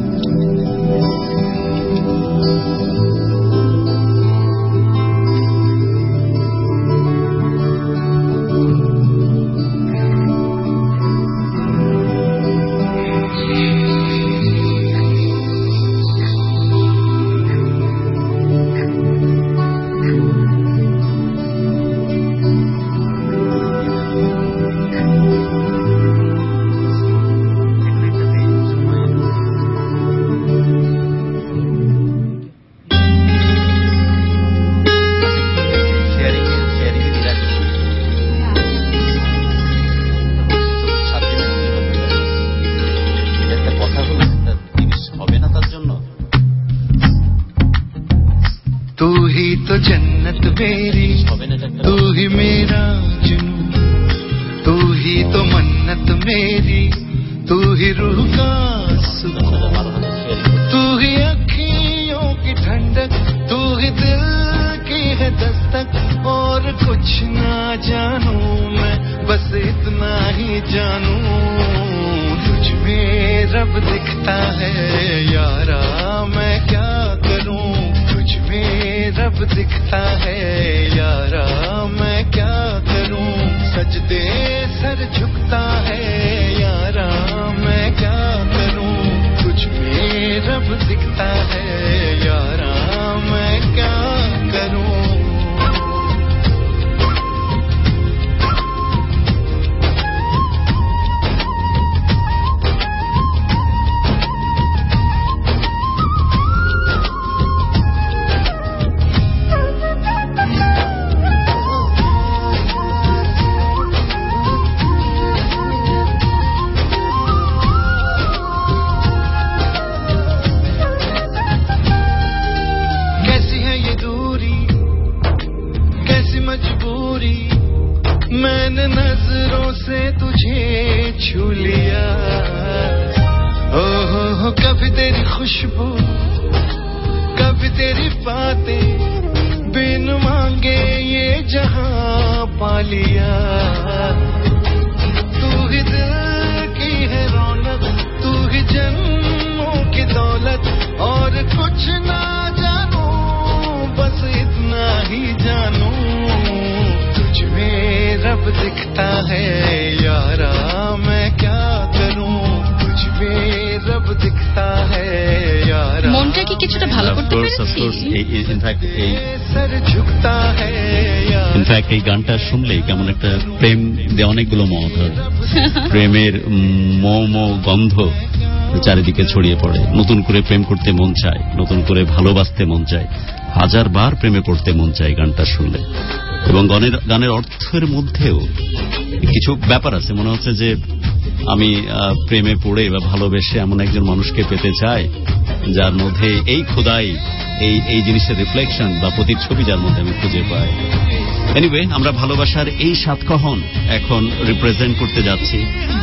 মনটা কি কিছুটা ভালো করতে পেরেছি? ইনফ্যাক্ট এই গানটা শুনলেই কেমন একটা প্রেম দিয়ে অনেকগুলো মত হয়, প্রেমের গন্ধ চারিদিকে ছড়িয়ে পড়ে। নতুন করে প্রেম করতে মন চায়, নতুন করে ভালোবাসতে মন চায়, হাজারবার প্রেমে পড়তে মন চায় গানটা শুনলে। এবং গানের অর্থের মধ্যেও কিছু ব্যাপার আছে, মনে হচ্ছে যে আমি প্রেমে পড়ে বা ভালোবেসে এমন একজন মানুষকে পেতে চাই যার মধ্যে এই খোদাই, এই জিনিসের রিফ্লেকশন বা প্রতিচ্ছবি যার মধ্যে আমি খুঁজে পাই। এনিওয়ে, আমরা ভালোবাসার এই সাতকাহন এখন রিপ্রেজেন্ট করতে যাচ্ছি।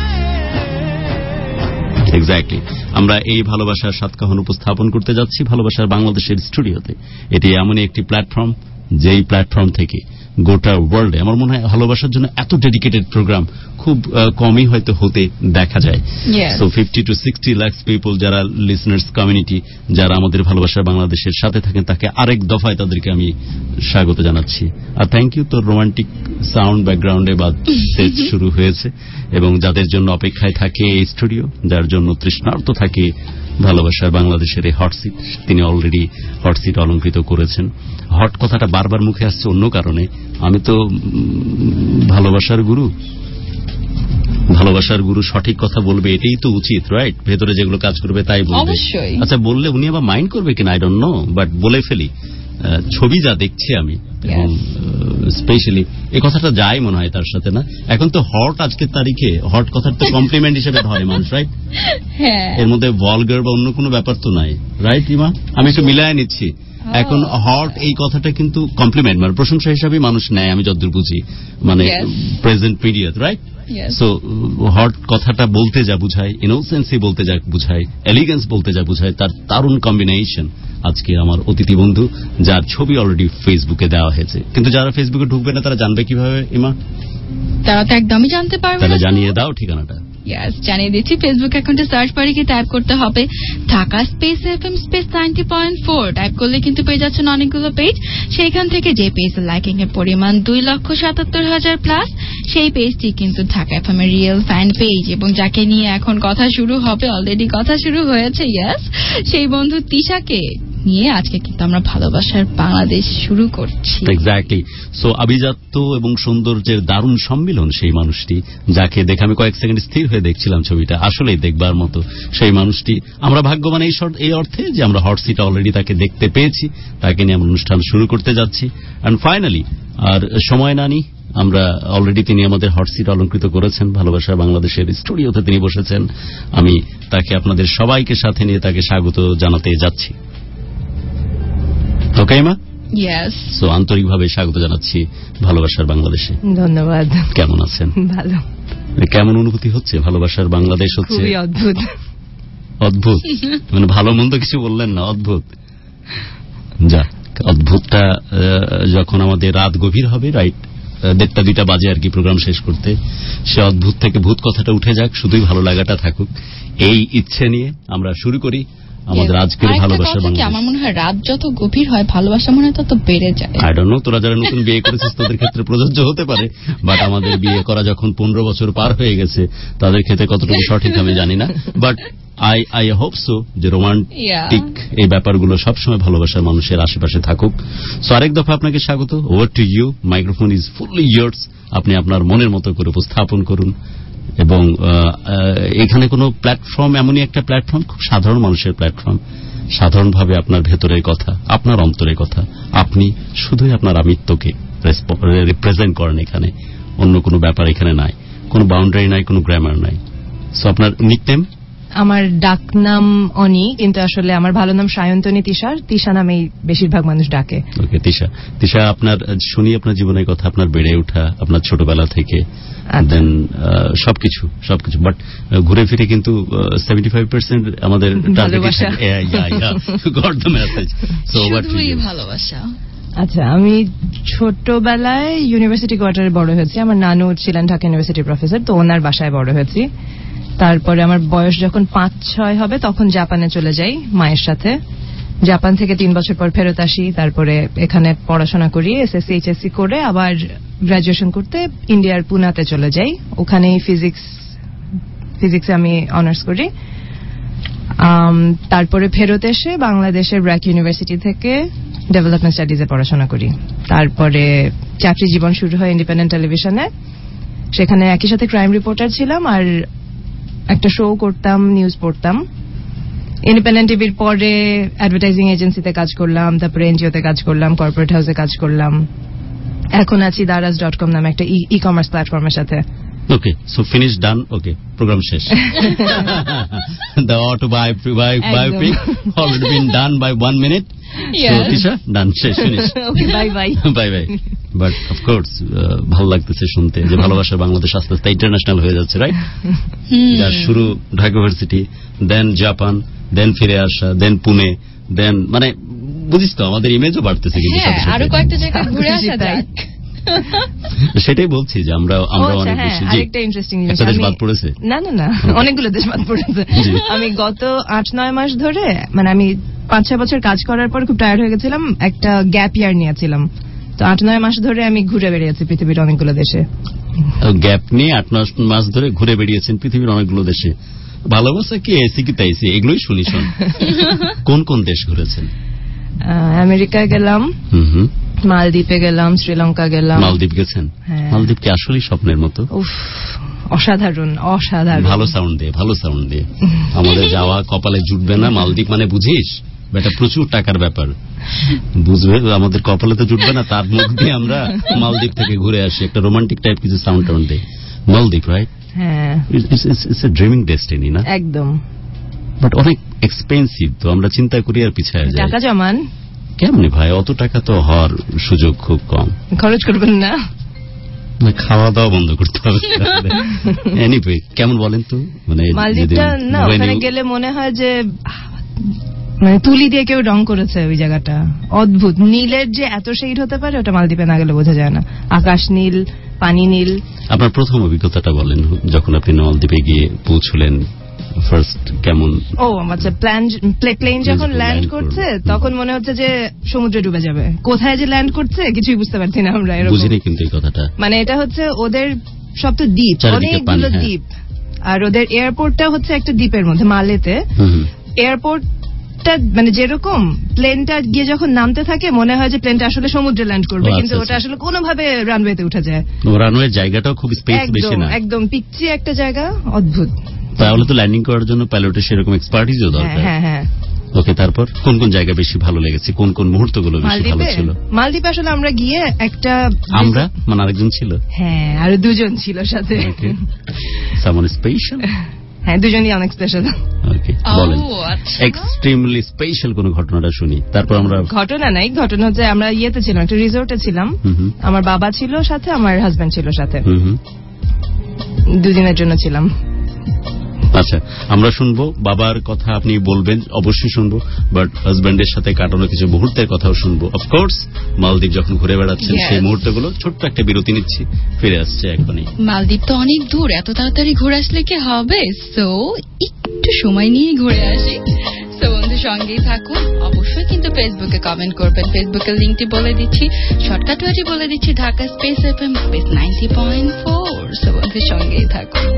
এক্স্যাক্টলি, আমরা এই ভালোবাসার সাতকাহন উপস্থাপন করতে যাচ্ছি ভালোবাসার বাংলাদেশের স্টুডিওতে। এটি এমনই একটি প্ল্যাটফর্ম যেই প্ল্যাটফর্ম থেকে গোটা ওয়ার্ল্ডে। আমার মনে হয় ভালোবাসার জন্য এত ডেডিকেটেড প্রোগ্রাম খুব কমই হয়তো হতে দেখা যায়। সো 50 to 60 লাখ পিপল যারা লিসনার্স কমিউনিটি, যারা আমাদের ভালোবাসার বাংলাদেশের সাথে থাকেন, তাকে আরেক দফায় তাদেরকে আমি স্বাগত জানাচ্ছি। আর থ্যাংক ইউ, তোর রোমান্টিক সাউন্ড ব্যাকগ্রাউন্ডে বাজতে শুরু হয়েছে, এবং যাদের জন্য অপেক্ষায় থাকে এই স্টুডিও, যার জন্য তৃষ্ণার্ত থাকে ভালোবাসার বাংলাদেশের এই হট সিট, তিনি অলরেডি হট সিট অলঙ্কৃত করেছেন। হট কথাটা বারবার মুখে আসছে অন্য কারণে। আমি তো ভালোবাসার গুরু, ভালোবাসার গুরু সঠিক কথা বলবে, এটাই তো উচিত, রাইট? ভেতরে যেগুলো কাজ করবে তাই বলবে। আচ্ছা, বললে উনি আবার মাইন্ড করবে কিনা আই ডোন্ট নো, বাট বলে ফেলি। ছবি যা দেখছি আমি, এবং স্পেশালি এই কথাটা যায় মনে হয় তার সাথে, না? এখন তো হট, আজকের তারিখে হট কথার তো কমপ্লিমেন্ট হিসেবে ধরে মানুষ, রাইট? এর মধ্যে ভলগার বা অন্য কোনো ব্যাপার তো নাই, রাইট রিমা? আমি একটু মিলায় নিচ্ছি। এখন হট এই কথাটা কিন্তু কমপ্লিমেন্ট, মানে প্রশংসা হিসাবে মানুষ নেয়, আমি যতদূর বুঝি, মানে present period, right? So hot কথাটা বলতে যা বুঝায়, ইনোসেন্সি বলতে যা বুঝায়, এলিগেন্স বলতে যা বুঝায়, তার দারুণ কম্বিনেশন আজকে আমার অতিথি বন্ধু, যার ছবি অলরেডি ফেসবুকে দেওয়া হয়েছে। কিন্তু যারা ফেসবুকে ঢুকবে না তারা জানবে কিভাবে ইমা? তারা তো একদমই জানতে পারবে না। তাহলে জানিয়ে দাও ঠিকানাটা। জানিয়ে দিচ্ছি। ফেসবুক অ্যাকাউন্টে সার্চ বারে গিয়ে টাইপ করতে হবে Dhaka space FM space 90.4। Type করলে কিন্তু পেয়ে যাচ্ছেন অনেকগুলো পেজ। সেইখান থেকে যে পেজের লাইকিং এর পরিমাণ 2,77,000 প্লাস, সেই পেজটি কিন্তু ঢাকা FM এর রিয়েল ফ্যান পেজ, এবং যাকে নিয়ে এখন কথা শুরু হবে, অলরেডি কথা শুরু হয়েছে, সেই বন্ধু তিশাকে নিয়ে আজকে কিন্তু আমরা ভালোবাসার বাংলাদেশ শুরু করছি। এক্স্যাক্টলি। সো আভিজাত্য এবং সৌন্দর্যের দারুণ সম্মিলন সেই মানুষটি, যাকে দেখে আমি কয়েক সেকেন্ড স্থির হয়ে দেখছিলাম ছবিটা, আসলেই দেখবার মতো সেই মানুষটি। আমরা ভাগ্যবান এই অর্থে যে আমরা হট সিট অলরেডি তাকে দেখতে পেয়েছি, তাকে নিয়ে আমরা অনুষ্ঠান শুরু করতে যাচ্ছি। অ্যান্ড ফাইনালি, আর সময় না নিই, আমরা অলরেডি তিনি আমাদের হট সিট অলঙ্কৃত করেছেন, ভালোবাসার বাংলাদেশের স্টুডিওতে তিনি বসেছেন। আমি তাকে আপনাদের সবাইকে সাথে নিয়ে তাকে স্বাগত জানাতে যাচ্ছি। ওকে মা? সো আন্তরিকভাবে স্বাগত জানাচ্ছি ভালোবাসার বাংলাদেশে। ধন্যবাদ। কেমন আছেন? ভালো। কেমন অনুভূতি হচ্ছে? ভালোবাসার বাংলাদেশ হচ্ছে খুবই অদ্ভুত। অদ্ভুত মানে ভালো মন্দ কিছু বললেন না, অদ্ভুত। যা অদ্ভুতটা যখন আমাদের রাত গভীর হবে, রাইট 1:30-2টা বাজে আর কি প্রোগ্রাম শেষ করতে, সে অদ্ভুত থেকে ভূত কথাটা উঠে যাক, শুধুই ভালো লাগাটা থাকুক, এই ইচ্ছে নিয়ে আমরা শুরু করি আমাদের আজকের ভালোবাসা বাংলাদেশ। আমার মনে হয় রাত যত গভীর হয় ভালোবাসা মনে হয় তত বেড়ে যায়। আই ডোন্ট নো, তোরা যারা নতুন বিয়ে করেছিস তাদের ক্ষেত্রে প্রযোজ্য হতে পারে, বাট আমাদের বিয়ে করা যখন 15 বছর পার হয়ে গেছে তাদের ক্ষেত্রে কতটুকু সঠিক আমি জানি না, বাট আই হোপ সো যে রোমান্টিক এই ব্যাপারগুলো সবসময় ভালোবাসার মানুষের আশেপাশে থাকুক। সো আরেক দফা আপনাকে স্বাগত। Over to you, microphone is fully yours. আপনি আপনার মনের মতো করে উপস্থাপন করুন, এবং এখানে কোনো প্ল্যাটফর্ম, এমনই একটা প্ল্যাটফর্ম, খুব সাধারণ মানুষের প্ল্যাটফর্ম। সাধারণভাবে আপনার ভেতরের কথা, আপনার অন্তরের কথা, আপনি শুধুই আপনার আমিত্বকে রিপ্রেজেন্ট করেন এখানে, অন্য কোনো ব্যাপার এখানে নাই, কোনো বাউন্ডারি নাই, কোনো গ্রামার নাই। সো আপনার নিকনেম? আমার ডাক নাম অনি, কিন্তু আসলে আমার ভালো নাম সায়ন্তনী তিশা। তিশা নামেই বেশিরভাগ মানুষ ডাকে। ওকে, তিশা। তিশা, আপনার শুনি আপনার জীবনের কথা, আপনার বেড়ে ওঠা, আপনার ছোটবেলা থেকে, দেন সবকিছু, বাট ঘুরে ফিরে কিন্তু 75% আমাদের ভালোবাসা। আচ্ছা, আমি ছোটবেলায় ইউনিভার্সিটি কোয়ার্টারে বড় হয়েছি। আমার নানু ছিলেন ঢাকা ইউনিভার্সিটির প্রফেসর, তো ওনার বাসায় বড় হয়েছি। তারপরে আমার বয়স যখন 5-6 হবে তখন জাপানে চলে যাই মায়ের সাথে। জাপান থেকে 3 বছর পর ফেরত আসি। তারপরে এখানে পড়াশোনা করি, SSC HSC করে আবার গ্রাজুয়েশন করতে ইন্ডিয়ার পুনাতে চলে যাই। ওখানে ফিজিক্সে আমি অনার্স করি। তারপরে ফেরত এসে বাংলাদেশের ব্র্যাক ইউনিভার্সিটি থেকে ডেভেলপমেন্ট স্টাডিজে পড়াশোনা করি। তারপরে চাকরি জীবন শুরু হয় ইন্ডিপেন্ডেন্ট টেলিভিশনে। সেখানে একই সাথে ক্রাইম রিপোর্টার ছিলাম আর একটা শো করতাম, নিউজ পড়তাম। ইন্ডিপেন্ডেন্ট টিভির পরে অ্যাডভার্টাইজিং এজেন্সিতে কাজ করলাম, তারপরে এনজিওতে কাজ করলাম, কর্পোরেট হাউসে কাজ করলাম। এখন আছি daraz.com নামে একটা ই-কমার্স প্ল্যাটফর্মের সাথে। Okay, so finish, done. Okay, programme শেষ। The autobiography already been done by 1 minute. So Tisha, done, শেষ, ফিনিশ। Okay, bye bye. But of course ভালো লাগতেছে শুনতে যে ভালোবাসা বাংলাদেশ আস্তে আস্তে ইন্টারন্যাশনাল হয়ে যাচ্ছে, রাইট? যার শুরু Dhaka university, then Japan, then ফিরে আসা, দেন পুনে, দেন মানে বুঝিস তো আমাদের ইমেজও বাড়তেছে কিন্তু সাথে সাথে। আরো কয়েকটা জায়গায় ঘুরে আসা যায়। সেটাই বলছি যে আমরা অনেক বেশি। আরেকটা ইন্টারেস্টিং জিনিস, দেশ বাদ পড়েছে। না অনেকগুলো দেশ বাদ পড়েছে। আমি গত 8-9 মাস ধরে, মানে আমি 5-6 বছর কাজ করার পর খুব টায়ার্ড হয়ে গেছিলাম, একটা গ্যাপ ইয়ার নিয়েছিলাম। তো 8-9 মাস ধরে আমি ঘুরে বেরিয়েছি পৃথিবীর অনেকগুলো দেশে। গ্যাপ নিয়ে 8-9 মাস ধরে ঘুরে বেরিয়েছেন পৃথিবীর অনেকগুলো দেশে। ভালোবাসা কি এসি কি তাইসি এগুলোই শুনি। কোন কোন দেশ ঘুরেছেন? আমেরিকায় গেলাম, মালদ্বীপে গেলাম, শ্রীলঙ্কা গেলাম। মালদ্বীপ গেছেন? মালদ্বীপ কি আসলেই স্বপ্নের মতো? অসাধারণ। ভালো সাউন্ড দিয়ে আমাদের যাওয়া কপালে জুটবে না। মালদ্বীপ মানে বুঝিস এটা প্রচুর টাকার ব্যাপার, বুঝবে, আমাদের কপালে তো জুটবে না। তার মুখ দিয়ে আমরা মালদ্বীপ থেকে ঘুরে আসি, একটা রোমান্টিক টাইপ কিছু সাউন্ড দিয়ে। মালদ্বীপ, রাইট? হ্যাঁ, ইটস এ ড্রিমিং ডেস্টিনি না? একদম। বাট অনেক এক্সপেন্সিভ, তো আমরা চিন্তা করি আর পিছায় যাই। টাকা জমান কেমনি ভাই? অত টাকা তো হওয়ার সুযোগ খুব কম। খরচ করবেন না, খাওয়া দাওয়া বন্ধ করতে হবে। এনিওয়ে, কেমন বলেন তো? মানে মালদ্বীপটা না, ওখানে গেলে মনে হয় যে মানে তুলি দিয়ে কেউ রং করেছে ওই জায়গাটা। অদ্ভুত। নীলের যে এত শেড হতে পারে ওটা মালদ্বীপে না গেলে বোঝা যায় না। আকাশ নীল, পানি নীল। আপনার প্রথম অভিজ্ঞতাটা বলেন, যখন আপনি মালদ্বীপে গিয়ে পৌঁছলেন ফার্স্ট কেমন? আচ্ছা, প্লেন যখন ল্যান্ড করছে তখন মনে হচ্ছে যে সমুদ্রে ডুবে যাবে। কোথায় যে ল্যান্ড করছে কিছুই বুঝতে পারছি না আমরা। বুঝিনি কিন্তু এই কথাটা। মানে এটা হচ্ছে ওদের সব তো দ্বীপ, অনেকগুলো দ্বীপ, আর ওদের এয়ারপোর্টটা হচ্ছে একটা দ্বীপের মধ্যে, মালেতে। এয়ারপোর্টটা মানে যেরকম প্লেনটা গিয়ে যখন নামতে থাকে মনে হয় যে প্লেনটা আসলে সমুদ্রে ল্যান্ড করবে, কিন্তু ওটা আসলে কোনোভাবে রানওয়েতে উঠে যায়। রানওয়ের জায়গাটাও খুব স্পেস বেশি না, একদম পিচ্চি একটা জায়গা, অদ্ভুত। তাহলে তো ল্যান্ডিং করার জন্য পাইলটের সেরকম এক্সপার্টিসও দরকার। হ্যাঁ। ওকে, তারপর কোন কোন জায়গা বেশি ভালো লেগেছে? কোন কোন মুহূর্তগুলো বেশি ভালো ছিল? মালদ্বীপে আসলে আমরা গিয়ে একটা, আমরা মানে আরেকজন ছিল? হ্যাঁ, আর 2 জন ছিল সাথে। Someone special? হ্যাঁ, 2 জনই অনেক স্পেশাল। ওকে, বলেন এক্সট্রিমলি স্পেশাল কোন ঘটনাটা শুনি, তারপর আমরা। ঘটনা নাই, ঘটনা হচ্ছে আমরা ইয়েতে ছিলাম, একটা রিসোর্টে ছিলাম। আমার বাবা ছিল সাথে, আমার হাজবেন্ড ছিল সাথে। 2 দিনের জন্য ছিলাম। আচ্ছা, আমরা শুনবো বাবার কথা, আপনি বলবেন, অবশ্যই শুনবো, বাট হাজব্যান্ডের সাথে কাটানো কিছু মুহূর্তের কথাও শুনবো। অফকোর্স মালদ্বীপ যখন ঘুরে বেড়াচ্ছেন সেই মুহূর্তগুলো। ছোট্ট একটা বিরতি নিচ্ছি, ফিরে আসছে এখনই। মালদ্বীপ তো অনেক দূর, এত তাড়াতাড়ি ঘুরে আসলে কি হবে? সো একটু সময় নিয়ে ঘুরে আসি। সো বন্ধু, সঙ্গেই থাকুন। অবশ্যই কিন্তু ফেসবুকে কমেন্ট করবেন। ফেসবুকের লিঙ্কটি বলে দিচ্ছি, শর্টকাট ওয়ার্ডটি বলে দিচ্ছি, Dhaka space FM space 90.4। So বন্ধু, সঙ্গেই থাকুন।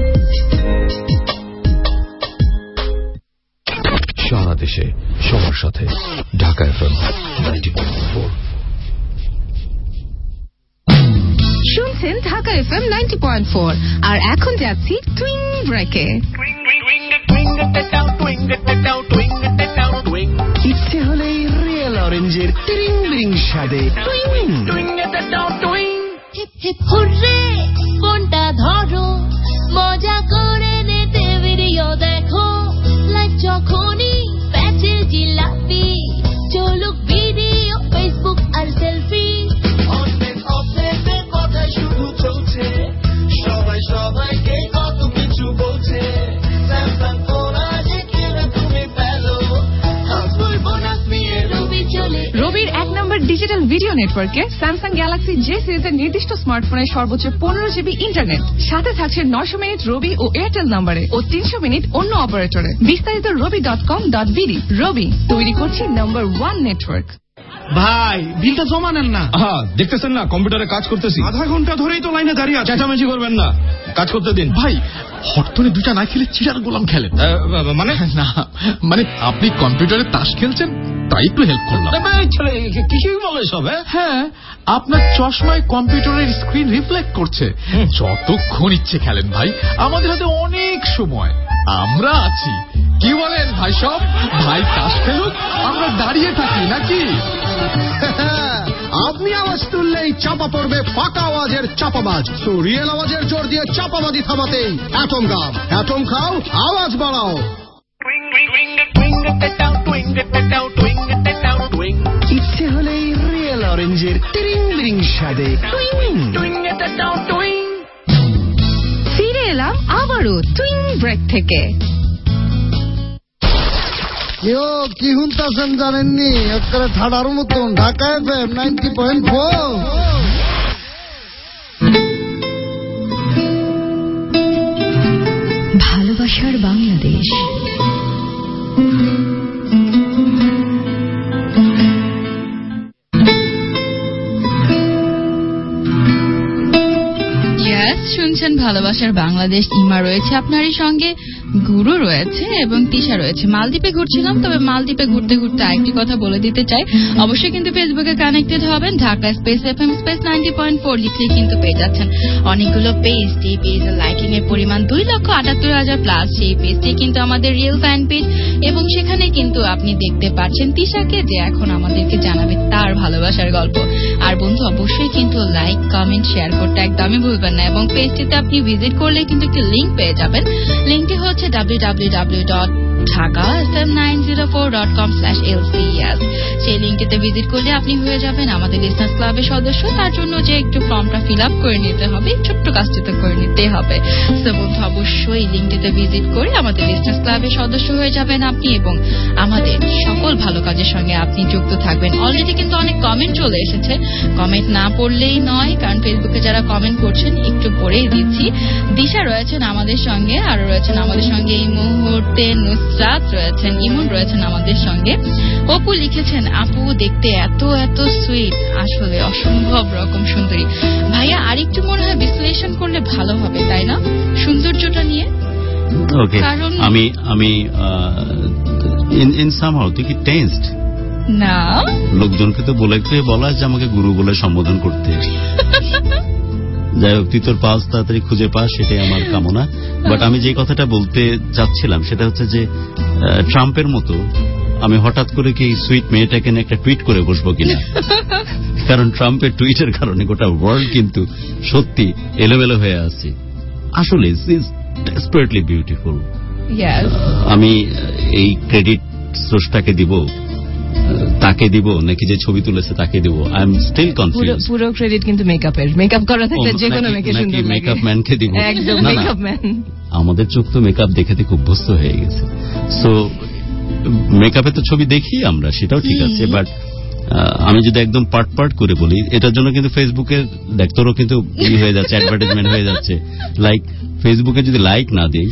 সারা দেশে সবার সাথে ঢাকা FM 90.4 শুনছেন ঢাকা FM 90.4। আর এখন যাচ্ছি টুইং ব্রেকে। ইচ্ছে হলেই রিয়েল অরেঞ্জের টিরিং বিরিং স্বাদে ফোনটা ধরো, মজা করে নিতে ভিডিও দেখো, লাইভ যখনই প্যাচে জিলাপি, চলুক ভিডিও, ফেসবুক আর সেলফি, অনলাইন অফলাইনের কথা শুধু চলছে, সবাই সবাইকে কত কিছু বলছে, স্যামসাং ফোন আজকে কিনে তুমি পেলো, হাউসফুল বোনাস নিয়ে রবি চলে। রবির 1 নম্বর ডিজিটাল ভিডিও নেটওয়ার্কে স্যামসাং গ্যালাক্সি জে সিরিজের নির্দিষ্ট স্মার্টফোনের সর্বোচ্চ 15 জিবি ইন্টারনেট, সাথে থাকছে 900 মিনিট রবি ও এয়ারটেল নম্বরে ও 300 মিনিট অন্য অপারেটরে। বিস্তারিত robi.com.bd। রবি, তৈরি করছি নম্বর 1 নেটওয়ার্ক। ভাই, বিলটা জমা নেন না। দেখতেছেন না কম্পিউটারে কাজ করতেছি, আধা ঘন্টা ধরেই তো লাইনে দাঁড়িয়ে আছে। চেঁচামেচি করবেন না, কাজ করতে দিন। ভাই, হরতনে 2টা না খেলে চিড়ার গোলাম খেলেন? মানে না, মানে আপনি কম্পিউটারে তাস খেলছেন, তাই একটু হেল্প করলাম। কিছুই বলে সব। হ্যাঁ, আপনার চশমায় কম্পিউটারের স্ক্রিন রিফ্লেক্ট করছে। যতক্ষণ ইচ্ছে খেলেন ভাই, আমাদের হাতে অনেক সময়, আমরা আছি। কি বলেন ভাই? সব ভাই তাস খেলুক, আমরা দাঁড়িয়ে থাকি নাকি? আপনি আওয়াজ তুললেই চাপা পড়বে ফাঁকা আওয়াজের চাপাবাজ। সো রিয়েল আওয়াজের জোর দিয়ে চাপাবাজি থামাতেই অ্যাটম গাম। অ্যাটম খাও, আওয়াজ বাড়াও। ইচ্ছে হলেই রিয়েল অরেঞ্জের টিরিং বিরিং স্বাদে ফিরে এলাম আবারও টুইং ব্রেক থেকে। কি শুনতেছেন জানেননি? একেবারে ঠাডার মতন ঢাকা FM 90.4। ভালোবাসার বাংলাদেশ। শুনছেন ভালোবাসার বাংলাদেশ। ইমা রয়েছে আপনারই সঙ্গে, গুরু রয়েছে এবং তিশা রয়েছে। মালদ্বীপে ঘুরছিলাম, তবে মালদ্বীপে ঘুরতে ঘুরতে আরেকটি কথা বলে দিতে চাই। অবশ্যই কিন্তু ফেসবুকে কানেক্টেড হবেন, ঢাকা স্পেস FM স্পেস 90.4 লিখলে কিন্তু পেয়ে যাচ্ছেন অনেকগুলো পেজ। এই পেজের লাইকিং এর পরিমাণ 2,78,000 প্লাস। সেই পেজটি কিন্তু আমাদের রিয়েল ফ্যান পেজ এবং সেখানে কিন্তু আপনি দেখতে পাচ্ছেন তিশাকে, যে এখন আমাদেরকে জানাবে তার ভালোবাসার গল্প। আর বন্ধু অবশ্যই কিন্তু লাইক, কমেন্ট, শেয়ার করতে একদমই ভুলবেন না এবং পেজটিতে আপনি ভিজিট করলে কিন্তু একটি লিংক পেয়ে যাবেন। লিংকটি হচ্ছে www.dhakafm904.com/lcs। সেই লিংকটিতে ভিজিট করলে আপনি হয়ে যাবেন আমাদের লিসনার্স ক্লাবের সদস্য। তার জন্য যে একটু ফর্মটা ফিল আপ করে নিতে হবে, ছোট্ট কাজটি তো করে নিতে হবে। সো বন্ধু অবশ্যই লিংকটিতে ভিজিট করে আমাদের লিসনার্স ক্লাবের সদস্য হয়ে যাবেন আপনি এবং আমাদের সকল ভালো কাজের সঙ্গে আপনি যুক্ত থাকবেন। অলরেডি কিন্তু অনেক কমেন্ট চলে এসেছে, কমেন্ট না পড়লেই নয়, কারণ ফেসবুকে যারা কমেন্ট করছেন একটু পড়েই দিচ্ছি। দিশা রয়েছেন আমাদের সঙ্গে, আরো রয়েছেন আমাদের সঙ্গে এই মুহূর্তে নুসরাত রয়েছেন, ইমন রয়েছেন আমাদের সঙ্গে। অপু লিখেছেন, আপু দেখতে এত এত সুইট, আসলে অসম্ভব রকম সুন্দরী। ভাইয়া আরেকটু মনে হয় বিশ্লেষণ করলে ভালো হবে, তাই না, সৌন্দর্যটা নিয়ে? ওকে, আমি ইন সামহাউ তুই কি টেন্সড? না, লোকজনকে তো বলা যে আমাকে গুরু বলে সম্বোধন করতে। যাই হোক, তুই তোর পাস তাড়াতাড়ি খুঁজে পাস, সেটাই আমার কামনা। বাট আমি যে কথাটা বলতে চাচ্ছিলাম সেটা হচ্ছে যে ট্রাম্পের মতো আমি হঠাৎ করে কি সুইট মেয়েটাকে নিয়ে একটা টুইট করে বসবো কিনা, কারণ ট্রাম্পের টুইটের কারণে গোটা ওয়ার্ল্ড কিন্তু সত্যি এলোমেলো হয়ে আছে। আসলে ইজ ডেসপারেটলি বিউটিফুল। আমি এই ক্রেডিট স্রষ্টাকে দিব, তাকে দিব নাকি যে ছবি তুলেছে তাকে দিব? I am still confused. পুরো ক্রেডিট কিন্তু মেকআপের, মেকআপ করা থাকলে যে কোনো মেয়েকে সুন্দর লাগে। মেকআপ ম্যানকে দিব? একদম মেকআপ ম্যান। আমাদের চোখ তো মেকআপ দেখে দেখে অভ্যস্ত হয়ে গেছে। সো মেকআপে তো ছবি দেখি আমরা, সেটাও ঠিক আছে। বাট আমি যদি একদম পার্ট করে বলি, এটার জন্য কিন্তু ফেসবুকের দেখতরও কিন্তু হয়ে যাচ্ছে, অ্যাডভার্টাইজমেন্ট হয়ে যাচ্ছে। লাইক ফেসবুকে যদি লাইক না দেই,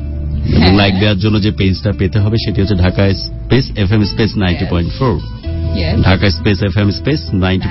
লাইক দেওয়ার জন্য যে পেজটা পেতে হবে সেটি হচ্ছে Dhaka space FM space 90.4, Dhaka space FM space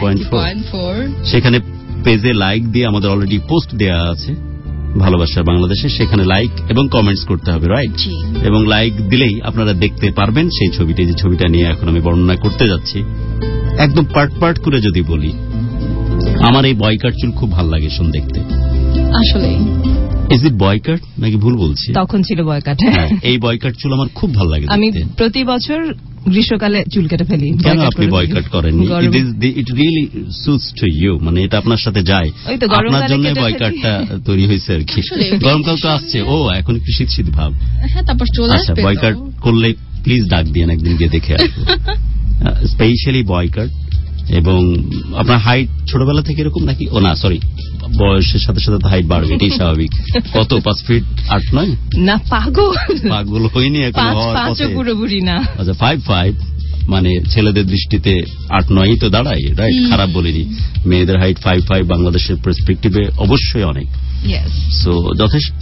90.4। সেখানে পেজে লাইক দিয়ে আমাদের অলরেডি পোস্ট দেওয়া আছে ভালোবাসার বাংলাদেশে, সেখানে লাইক এবং কমেন্টস করতে হবে, রাইট? এবং লাইক দিলেই আপনারা দেখতে পারবেন সেই ছবিটা, যে ছবিটা নিয়ে এখন আমি বর্ণনা করতে যাচ্ছি। একদম পার্ট করে যদি বলি, আমার এই বয়কাট চুল খুব ভালো লাগে শোন দেখতে। আসলে ইজ ইট বয়কাট নাকি ভুল বলছি? তখন ছিল বয়কাট। এই বয়কাট চুল আমার খুব ভালো লাগে। আমি প্রতি বছর গ্রীষ্মকালে চুল কেটে ফেলি। কেন আপনি বয়কাট করেন? It really suits to you, মানে এটা আপনার সাথে যায়, আপনার জন্য বয়কাটটা তৈরি হয়েছে আর কি। গরমকাল তো আসছে, ও এখন একটু শীত শীত ভাব। আচ্ছা, বয়কাট করলে প্লিজ ডাক দিয়ে একদিন গিয়ে দেখে আসবো। Specially boy cut. এবং আপনার হাইট ছোটবেলা থেকে এরকম নাকি? ও না, সরি, বয়সের সাথে সাথে হাইট বাড়বে, এটাই স্বাভাবিক। কত, 5 ফিট 8, 9? না, পাগল হয়নি এখন, পুরোপুরি না। আচ্ছা, 5'5", মানে ছেলেদের দৃষ্টিতে 8-9 তো দাঁড়ায়, রাইট? খারাপ বলিনি। মেয়েদের হাইট 5'5", বাংলাদেশের পার্সপেক্টিভে অবশ্যই অনেক। সো যথেষ্ট,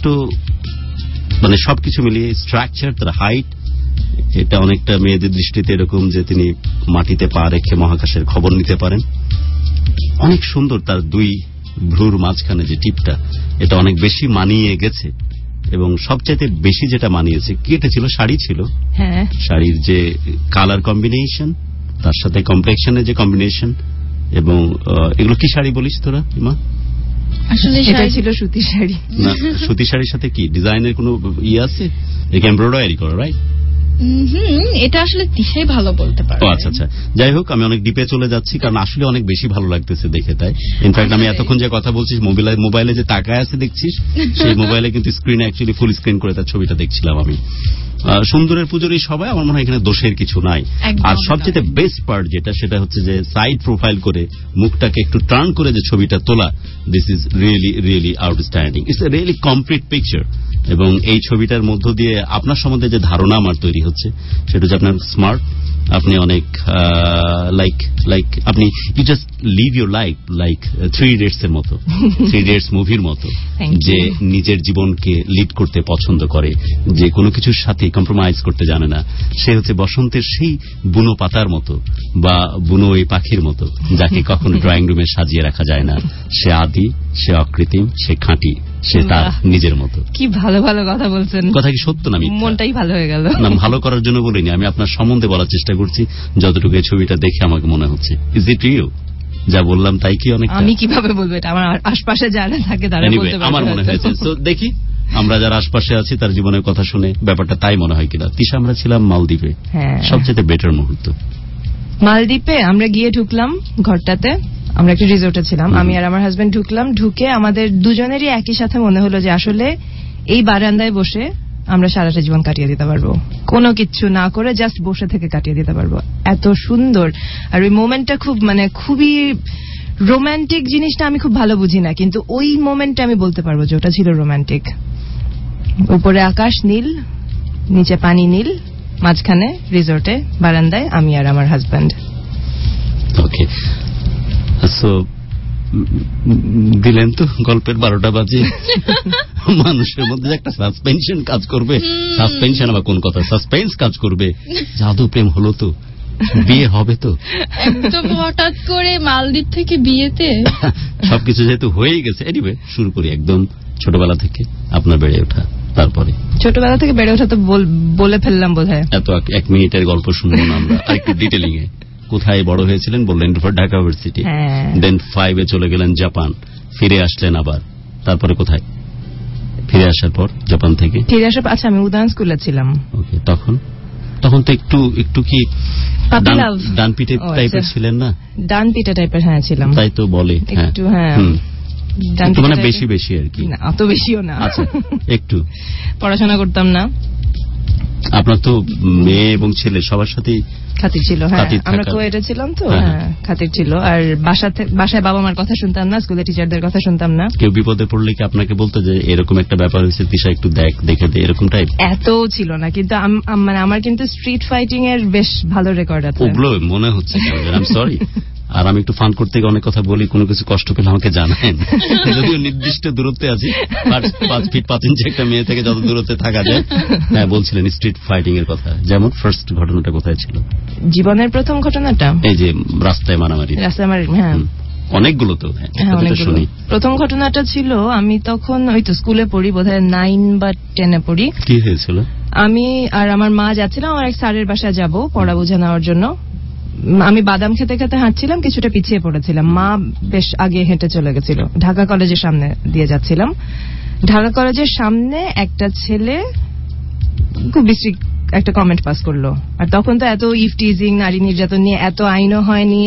মানে সবকিছু মিলিয়ে স্ট্রাকচার, তার হাইট, এটা অনেকটা মেয়েদের দৃষ্টিতে এরকম যে তিনি মাটিতে পা রেখে মহাকাশের খবর নিতে পারেন। অনেক সুন্দর, তার 2 ভ্রুর মাঝখানে যে টিপটা, এটা অনেক বেশি মানিয়ে গেছে। এবং সবচাইতে বেশি যেটা মানিয়েছে কি, এটা ছিল শাড়ি ছিল। শাড়ির যে কালার কম্বিনেশন, তার সাথে কমপ্লেকশনের যে কম্বিনেশন, এবং এগুলো কি শাড়ি বলিস তোরা ইমা? আসলে এটা ছিল সুতি শাড়ি। না, সুতি শাড়ির সাথে কি ডিজাইনের কোনো আছে? এমব্রয়ডারি করা, রাইট? এটা আসলে দিশাই ভালো বলতে পারে। আচ্ছা আচ্ছা, যাই হোক, আমি অনেক ডিপে চলে যাচ্ছি, কারণ আসলে অনেক বেশি ভালো লাগতেছে দেখে। তাই ইনফ্যাক্ট আমি এতক্ষণ যে কথা বলছিস, মোবাইলে যে তাকায় আছে দেখছিস, সেই মোবাইলে কিন্তু স্ক্রিনে অ্যাকচুয়ালি ফুল স্ক্রিন করে তার ছবিটা দেখছিলাম আমি। সুন্দরের পুজোর এই সবাই, আমার মনে হয় এখানে দোষের কিছু নাই। আর সবচেয়ে বেস্ট পার্ট যেটা, সেটা হচ্ছে যে সাইড প্রোফাইল করে মুখটাকে একটু টার্ন করে যে ছবিটা তোলা, this is really really outstanding. It's a really complete picture. এবং এই ছবিটার মধ্য দিয়ে আপনার সম্বন্ধে যে ধারণা আমার তৈরি হচ্ছে সেটা হচ্ছে আপনার স্মার্ট, আপনি অনেক লাইক আপনি you just live your life like 3 Idiots এর মতো, 3 Idiots মুভির মতো, যে নিজের জীবনকে লিড করতে পছন্দ করে, যে কোনো কিছুর সাথে কম্প্রোমাইজ করতে জানে না। সে হচ্ছে বসন্তের সেই বুনো পাতার মতো বা বুনো ওই পাখির মতো যাকে কখনো ড্রয়িং রুমে সাজিয়ে রাখা যায় না। সে আদি, সে অকৃত্রিম, সে খাঁটি, সে তার নিজের মতো। কি ভালো ভালো কথা বলছেন। কথা কি সত্য না? মনটাই ভালো হয়ে গেল। না, ভালো করার জন্য বলিনি, আমি আপনার সম্বন্ধে বলার চেষ্টা করছি যতটুকু এই ছবিটা দেখে আমাকে মনে হচ্ছে। Is it true? যা বললাম তাই কি? অনেক আমি কিভাবে বলবো এটা? আমার আশপাশে যারা থাকে তারা বলতে পারে। আমার মনে হয়েছে। তো দেখি আমরা যারা আশপাশে আছি তার জীবনের কথা শুনে ব্যাপারটা তাই মনে হয় কিনা। তিশা, আমরা ছিলাম মালদ্বীপে, সবচেয়ে বেটার মুহূর্ত। মালদ্বীপে আমরা গিয়ে ঢুকলাম ঘরটাতে, আমরা একটা রিসোর্টে ছিলাম, আমি আর আমার হাজবেন্ড ঢুকলাম। ঢুকে আমাদের দুজনেরই একই সাথে মনে হলো যে আসলে এই বারান্দায় বসে আমরা সারাটা জীবন কাটিয়ে দিতে পারবো, কোনো কিচ্ছু না করে জাস্ট বসে থেকে কাটিয়ে দিতে পারবো। এত সুন্দর। আর ওই মোমেন্টটা খুবই রোমান্টিক জিনিসটা আমি খুব ভালো বুঝি না, কিন্তু ওই মোমেন্টটা আমি বলতে পারবো যে ওটা ছিল রোমান্টিক। উপরে আকাশ নীল, নিচে পানি নীল, মাঝখানে রিসোর্টে বারান্দায় আমি আর আমার হাজবেন্ড। ওকে, সো দিলেন তো গল্পের 12টা বাজে। মানুষের মধ্যে একটা সাসপেনশন কাজ করবে, সাসপেনশন আবার কোন কথা, সাসপেন্স কাজ করবে। জাদু প্রেম হলো তো, বিয়ে হবে তো একদম হঠাৎ করে মালদ্বীপ থেকে বিয়েতে সবকিছু যেহেতু হয়েই গেছে। এনিওয়ে, শুরু করি একদম ছোটবেলা থেকে আপনার বেড়ে ওঠা। তারপরে ছোটবেলা থেকে বেড়ে ওঠা তো বলে ফেললাম বোধহয়। এত 1 মিনিটের গল্প শুনবো না আমরা, আরেকটু ডিটেলিং এ। কোথায় বড় হয়েছিলেন বললেন? ঢাকা ইউনিভার্সিটি, দেন 5 চলে গেলেন জাপান, ফিরে আসলেন আবার, তারপরে কোথায়? ফিরে আসার পর জাপান থেকে ফিরে আসার পর, আচ্ছা আমি উদয়ন স্কুলে ছিলাম। ওকে, তখন তো একটু কি ডান পিঠে টাইপের ছিলেন না? ডান পিঠে টাইপের, হ্যাঁ ছিলাম। তাই তো বলে একটু, হ্যাঁ মানে বেশি আর কি, অত বেশিও না। আচ্ছা, একটু পড়াশোনা করতাম না। আপনার তো মেয়ে এবং ছেলে সবার সাথেই খাতির ছিল। হ্যাঁ, আমরা কোয়েটে ছিলাম তো, খাতির ছিল। আর বাসায় বাবা মার কথা শুনতাম না, স্কুলে টিচারদের কথা শুনতাম না। কেউ বিপদে পড়লে কি আপনাকে বলতো যে এরকম একটা ব্যাপার হয়েছে, তিশা একটু দেখে দে, এরকম টাইপ? এত ছিল না, কিন্তু মানে আমার কিন্তু স্ট্রিট ফাইটিং এর বেশ ভালো রেকর্ড আছে। ওগুলো মনে হচ্ছে, আই এম সরি। আর আমি একটু ফান করতে গিয়ে অনেক কথা বলি, কোনো কিছু কষ্ট পেলে আমাকে জানান। যদিও নির্দিষ্ট দূরত্বে আছি, 5 ফিট 5 ইঞ্চি একটা মেয়ে থেকে যত দূরত্বে থাকা যায়। হ্যাঁ, বলছিলেন স্ট্রিট ফাইটিং এর কথা। যেমন ফার্স্ট ঘটনাটা কোথায় ছিল? জীবনের প্রথম ঘটনাটা এই যে রাস্তায় মারামারি। হ্যাঁ, অনেকগুলো তো। শুনি। প্রথম ঘটনাটা ছিল, আমি তখন ওই তো স্কুলে পড়ি, বোধহয় 9 বা 10 পড়ি। কি হয়েছিল? আমি আর আমার মা যাচ্ছিলাম আমার এক স্যারের বাসায় যাব পড়া বোঝা নেওয়ার জন্য। আমি বাদাম খেতে খেতে হাঁটছিলাম, কিছুটা পিছিয়ে পড়েছিলাম। মা বেশ আগে হেঁটে চলে গেছিল। ঢাকা কলেজের সামনে দিয়ে যাচ্ছিলাম। ঢাকা কলেজের সামনে একটা ছেলে খুব বিশ্রী একটা কমেন্ট পাস করলো। আর তখন তো এত ইফটিজিং, নারী নির্যাতন নিয়ে এত আইনও হয়নি,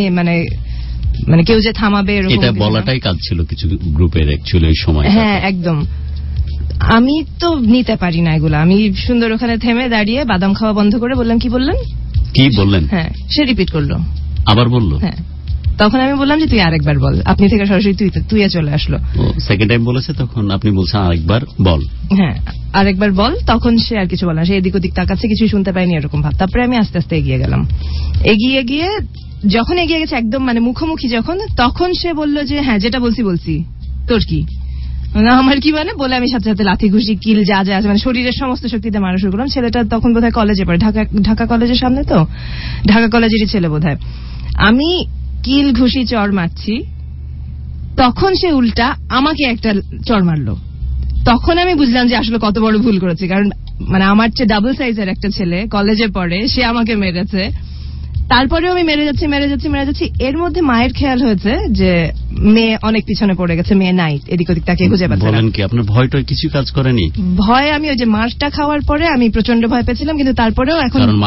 মানে কেউ যে থামাবে এরকম। এটা বলাটাই কাজ ছিল কিছু গ্রুপের অ্যাকচুয়ালি ওই সময়। হ্যাঁ, একদম। আমি তো নিতে পারি না এগুলো। আমি সুন্দর ওখানে থেমে দাঁড়িয়ে বাদাম খাওয়া বন্ধ করে বললাম, কি বললেন? হ্যাঁ, সে রিপিট করলো, আবার বললো। হ্যাঁ, তখন আমি বললাম যে তুই আরেকবার বল। আপনি থেকে সরাসরি তুই চলে আসলো। সেকেন্ড টাইম বলেছে, তখন আপনি বলছেন আরেকবার বল। হ্যাঁ, আরেকবার বল। তখন সে আর কিছু বলে না, সে এদিক ওদিক তাকাচ্ছে, কিছুই শুনতে পাইনি এরকম ভাব। তারপরে আমি আস্তে আস্তে এগিয়ে গেলাম। যখন এগিয়ে গেছে একদম মানে মুখোমুখি যখন, তখন সে বলল যে হ্যাঁ, যেটা বলছি তোর কি, আমার কি মানে বলে আমি সাথে সাথে লাথি ঘুষি কিল যা আছে মানে শরীরের সমস্ত শক্তিতে মারা শুরু করলাম। ছেলেটা তখন বোধহয় কলেজে পড়ে, ঢাকা কলেজের সামনে তো, ঢাকা কলেজেরই ছেলে বোধহয়। আমি কিল ঘুষি চর মারছি, তখন সে উল্টা আমাকে একটা চর মারলো। তখন আমি বুঝলাম যে আসলে কত বড় ভুল করেছি, কারণ মানে আমার চেয়ে ডাবল সাইজের একটা ছেলে কলেজে পড়ে, সে আমাকে মেরেছে। তারপরেও আমি মেরে যাচ্ছি। এর মধ্যে মায়ের খেয়াল হয়েছে যে মেয়ে অনেক পিছনে পড়ে গেছে, মেয়ে নাই, এদিক ওদিক তাকে খুঁজে পাচ্ছে না। বলেন কি, আপনার ভয়টা কিছু কাজ করেনি? ভয়, আমি ওই যে মারটা খাওয়ার পরে আমি প্রচন্ড ভয় পেয়েছিলাম, কিন্তু তারপরেও এখন, কারণ মারের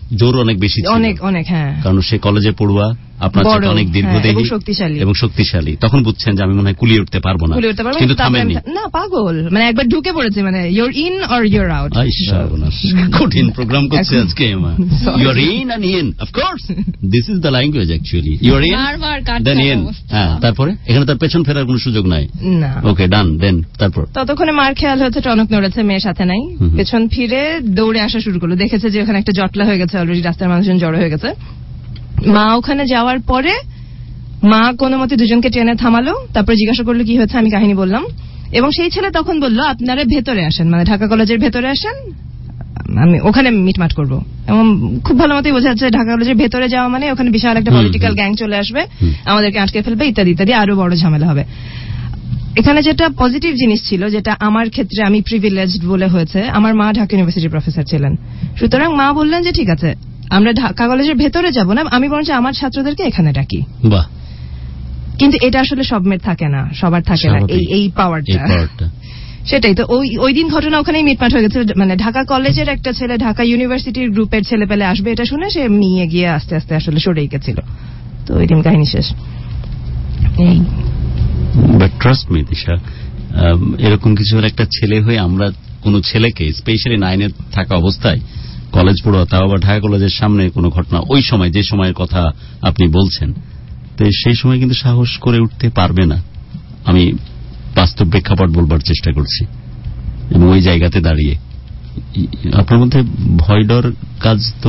জোর অনেক বেশি ছিল, অনেক হ্যাঁ, কারণ সে কলেজে পড়ুয়া, আপনার চেয়ে অনেক দীর্ঘদেহী এবং শক্তিশালী। তখন বুঝছেন যে আমি মনে হয় কুলিয়ে উঠতে পারবো না, কিন্তু থামেননি। না পাগল, মানে একবার ঢুকে পড়েছে, মানে you're in or you're out. কঠিন প্রোগ্রাম করছে আজকে। You're in and in, of course this is the language actually. You're in then in. হ্যাঁ, তারপরে এখানে তার পেছন ফেরার কোনো সুযোগ নাই। না, ওকে ডান। দেন তারপর ততক্ষণে মার খেয়াল হচ্ছে টনক নড়েছে, মেয়ের সাথে নাই, পেছন ফিরে দৌড়ে আসা শুরু করলো। দেখেছে যে ওখানে একটা জটলা হয়ে গেছে, অলরেডি রাস্তার মানুষজন জড়ো হয়ে গেছে। মা ওখানে যাওয়ার পরে মা কোনো মতে দুজনকে ট্রেনে থামালো, তারপরে জিজ্ঞাসা করলো কি হয়েছে, আমি কাহিনী বললাম, এবং সেই ছেলে তখন বলল আপনারা ভেতরে আসেন, মানে ঢাকা কলেজের ভেতরে আসেন, আমি ওখানে মিটমাট করবো। এবং খুব ভালো মতোই বোঝা যাচ্ছে ঢাকা কলেজের ভেতরে যাওয়া মানে ওখানে বিশাল একটা পলিটিক্যাল গ্যাং চলে আসবে, আমাদেরকে আটকে ফেলবে, ইত্যাদি ইত্যাদি, আরো বড় ঝামেলা হবে। এখানে যেটা পজিটিভ জিনিস ছিল, যেটা আমার ক্ষেত্রে আমি প্রিভিলেজড বলে হয়েছে, আমার মা ঢাকা ইউনিভার্সিটির প্রফেসর ছিলেন, সুতরাং মা বললেন যে ঠিক আছে আমরা ঢাকা কলেজের ভেতরে যাব না, আমি বরঞ্চ আমার ছাত্রদেরকে এখানে ডাকি। বাহ। কিন্তু এটা আসলে সব মেয়ের থাকে না, সবার থাকে না এই পাওয়ারটা। সেটাই তো, ওই দিন ঘটনা ওখানেই মিটমাট হয়ে গেছে। মানে ঢাকা কলেজের একটা ছেলে ঢাকা ইউনিভার্সিটির গ্রুপের ছেলে পেলে আসবে এটা শুনে সে নিয়ে গিয়ে আস্তে আস্তে আসলে সরেই গেছিল। তো ওই দিন কাহিনী শেষ। বাট ট্রাস্ট মি দিশা, এরকম কিছু একটা ছেলে হয়ে আমরা কোনো ছেলেকে, স্পেশালি 9-এ থাকা অবস্থায় কলেজ পড়ুয়া, তাও আবার ঢাকা কলেজের সামনে কোনো ঘটনা, ওই সময় যে সময়ের কথা আপনি বলছেন, তো সেই সময় কিন্তু সাহস করে উঠতে পারবে না। আমি বাস্তব প্রেক্ষাপট বলবার চেষ্টা করছি, এবং ওই জায়গাতে দাঁড়িয়ে আপনার মধ্যে ভয় ডর কাজ তো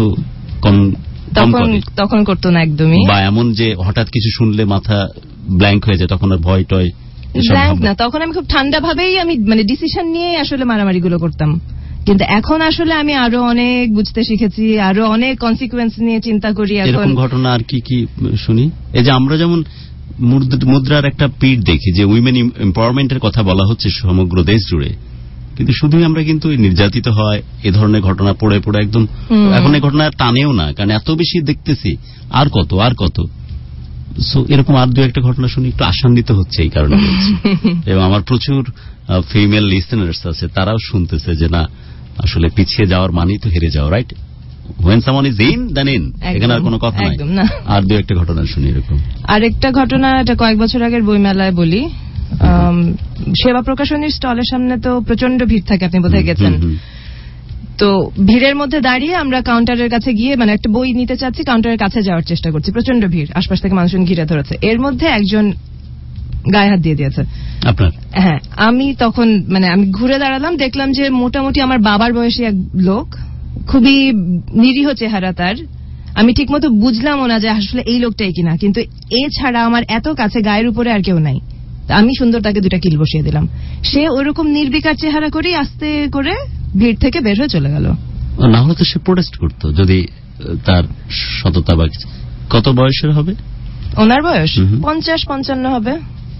তখন করতো না একদমই, বা এমন যে হঠাৎ কিছু শুনলে মাথা ব্ল্যাঙ্ক হয়ে যায়, তখন আর ভয় টয় ব্ল্যাঙ্ক না, তখন আমি খুব ঠান্ডা ভাবেই আমি মানে ডিসিশন নিয়ে আসলে মারামারি গুলো করতাম। কিন্তু এখন আসলে আমি আরো অনেক বুঝতে শিখেছি, আরো অনেক কনসিকুয়েন্স নিয়ে চিন্তা করি। এরকম ঘটনা আর কি কি শুনি? এই যে আমরা যেমন মুদ্রার একটা পিঠ দেখি যে উইমেন এম্পাওয়ারমেন্টের কথা বলা হচ্ছে সমগ্র দেশ জুড়ে, কিন্তু শুধুই আমরা কিন্তু নির্যাতিত হয় এ ধরনের ঘটনা পড়ে পড়ে একদম এখন এই ঘটনা টানেও না, কারণ এত বেশি দেখতেছি, আর কত আর কত। সো এরকম আর দু একটা ঘটনা শুনি একটু আশান্বিত হচ্ছে এই কারণে। এবং আমার প্রচুর ফিমেল লিসেনার্স আছে, তারাও শুনতেছে যে না আসলে পিছিয়ে যাওয়ার মানেই তো হেরে যাওয়া, right? When someone is in, then in. এখানে আর কোনো কথা নাই। আর দু একটা ঘটনা শুনি এরকম। আরেকটা ঘটনা, এটা কয়েক বছর আগের বইমেলায় বলি। সেবা প্রকাশনীর স্টলের সামনে তো প্রচন্ড ভিড় থাকে, আপনি বোধহয় গেছেন। তো ভিড়ের মধ্যে দাঁড়িয়ে আমরা কাউন্টারের কাছে গিয়ে, মানে একটা বই নিতে চাচ্ছি, কাউন্টারের কাছে যাওয়ার চেষ্টা করছি, প্রচন্ড ভিড়, আশপাশ থেকে মানুষজন ঘিরে ধরেছে। এর মধ্যে একজন গায়ে হাত দিয়ে দিয়েছে আপনার। হ্যাঁ, আমি তখন মানে আমি ঘুরে দাঁড়ালাম, দেখলাম যে মোটামুটি আমার বাবার বয়সী এক লোক, খুবই নিরীহ চেহারা তার। আমি ঠিক মতো বুঝলামও না যে আসলে এই লোকটাই কিনা, কিন্তু এছাড়া আমার এত কাছে গায়ের উপরে আর কেউ নাই। আমি সুন্দর তাকে দুটা কিল বসিয়ে দিলাম। সে ওরকম নির্বিকার চেহারা করেই আস্তে করে ভিড় থেকে বের হয়ে চলে গেল। না হলে তো সে প্রোটেস্ট করতো যদি তার সততা বা। কত বয়সের হবে ওনার? বয়স 50-55 হবে।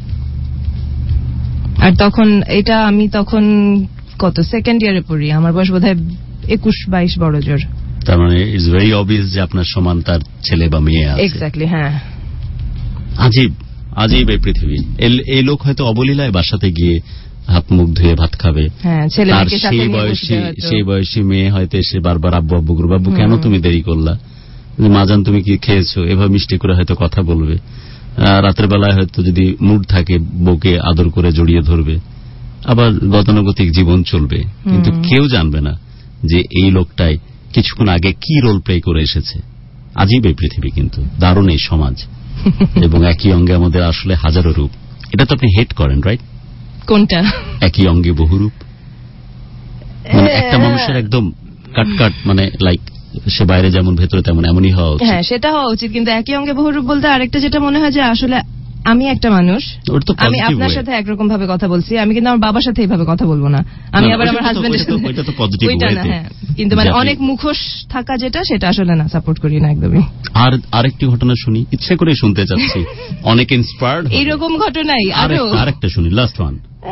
আর তখন এটা আমি তখন কত সেকেন্ড ইয়ারে পড়ি, আমার বয়স বোধহয় 21-22 বড় জোর। তার মানে ইটস ভেরি অবভিয়াস যে আপনার সমান তার ছেলে বা মেয়ে আছে। এক্স্যাক্টলি, হ্যাঁ। আজীব আজীব এই পৃথিবী। এই লোক হয়তো অবলীলায় বাসাতে গিয়ে হাত মুখ ধুয়ে ভাত খাবে, আর সেই বয়সী মেয়ে হয়তো এসে বারবার আব্বু আব্বু করবে, আব্বু কেন তুমি দেরি করলা, মাজান তুমি কি খেয়েছো, এভাবে মিষ্টি করে হয়তো কথা বলবে। রাতের বেলায় হয়তো যদি মুড থাকে বউকে আদর করে জড়িয়ে ধরবে, আবার গতানুগতিক জীবন চলবে। কিন্তু কেউ জানবে না যে এই লোকটাই কিছুক্ষণ আগে কি রোল প্লে করে এসেছে। আজীব এই পৃথিবী, কিন্তু দারুণ এই সমাজ। এবং একই অঙ্গে আমাদের আসলে হাজারো রূপ। এটা তো আপনি হেট করেন, রাইট? কোনটা? একই অঙ্গে বহুরূপ। মানে একটা মানুষের একদম কাটকাট, মানে লাইক সে বাইরে যেমন ভেতরে তেমন, এমনই হওয়া উচিত। হ্যাঁ, সেটা হওয়া উচিত। কিন্তু একই অঙ্গে বহুরূপ বলতে আরেকটা যেটা মনে হয় যে আসলে আমি একটা মানুষ, আমি আপনার সাথে একরকম ভাবে কথা বলছি, আমি কিন্তু আমার বাবার সাথে এইভাবে কথা বলবো না। আমি আবার আমার হাজবেন্ডের সাথে, ওইটা না। হ্যাঁ, কিন্তু মানে অনেক মুখোশ থাকা যেটা, সেটা আসলে না, সাপোর্ট করি না একদমই। আর আরেকটি ঘটনা শুনি, ইচ্ছে করে শুনতে চাচ্ছি, অনেক ইন্সপায়ার্ড এইরকম ঘটনাই। আরেকটা শুনি, লাস্ট ওয়ান।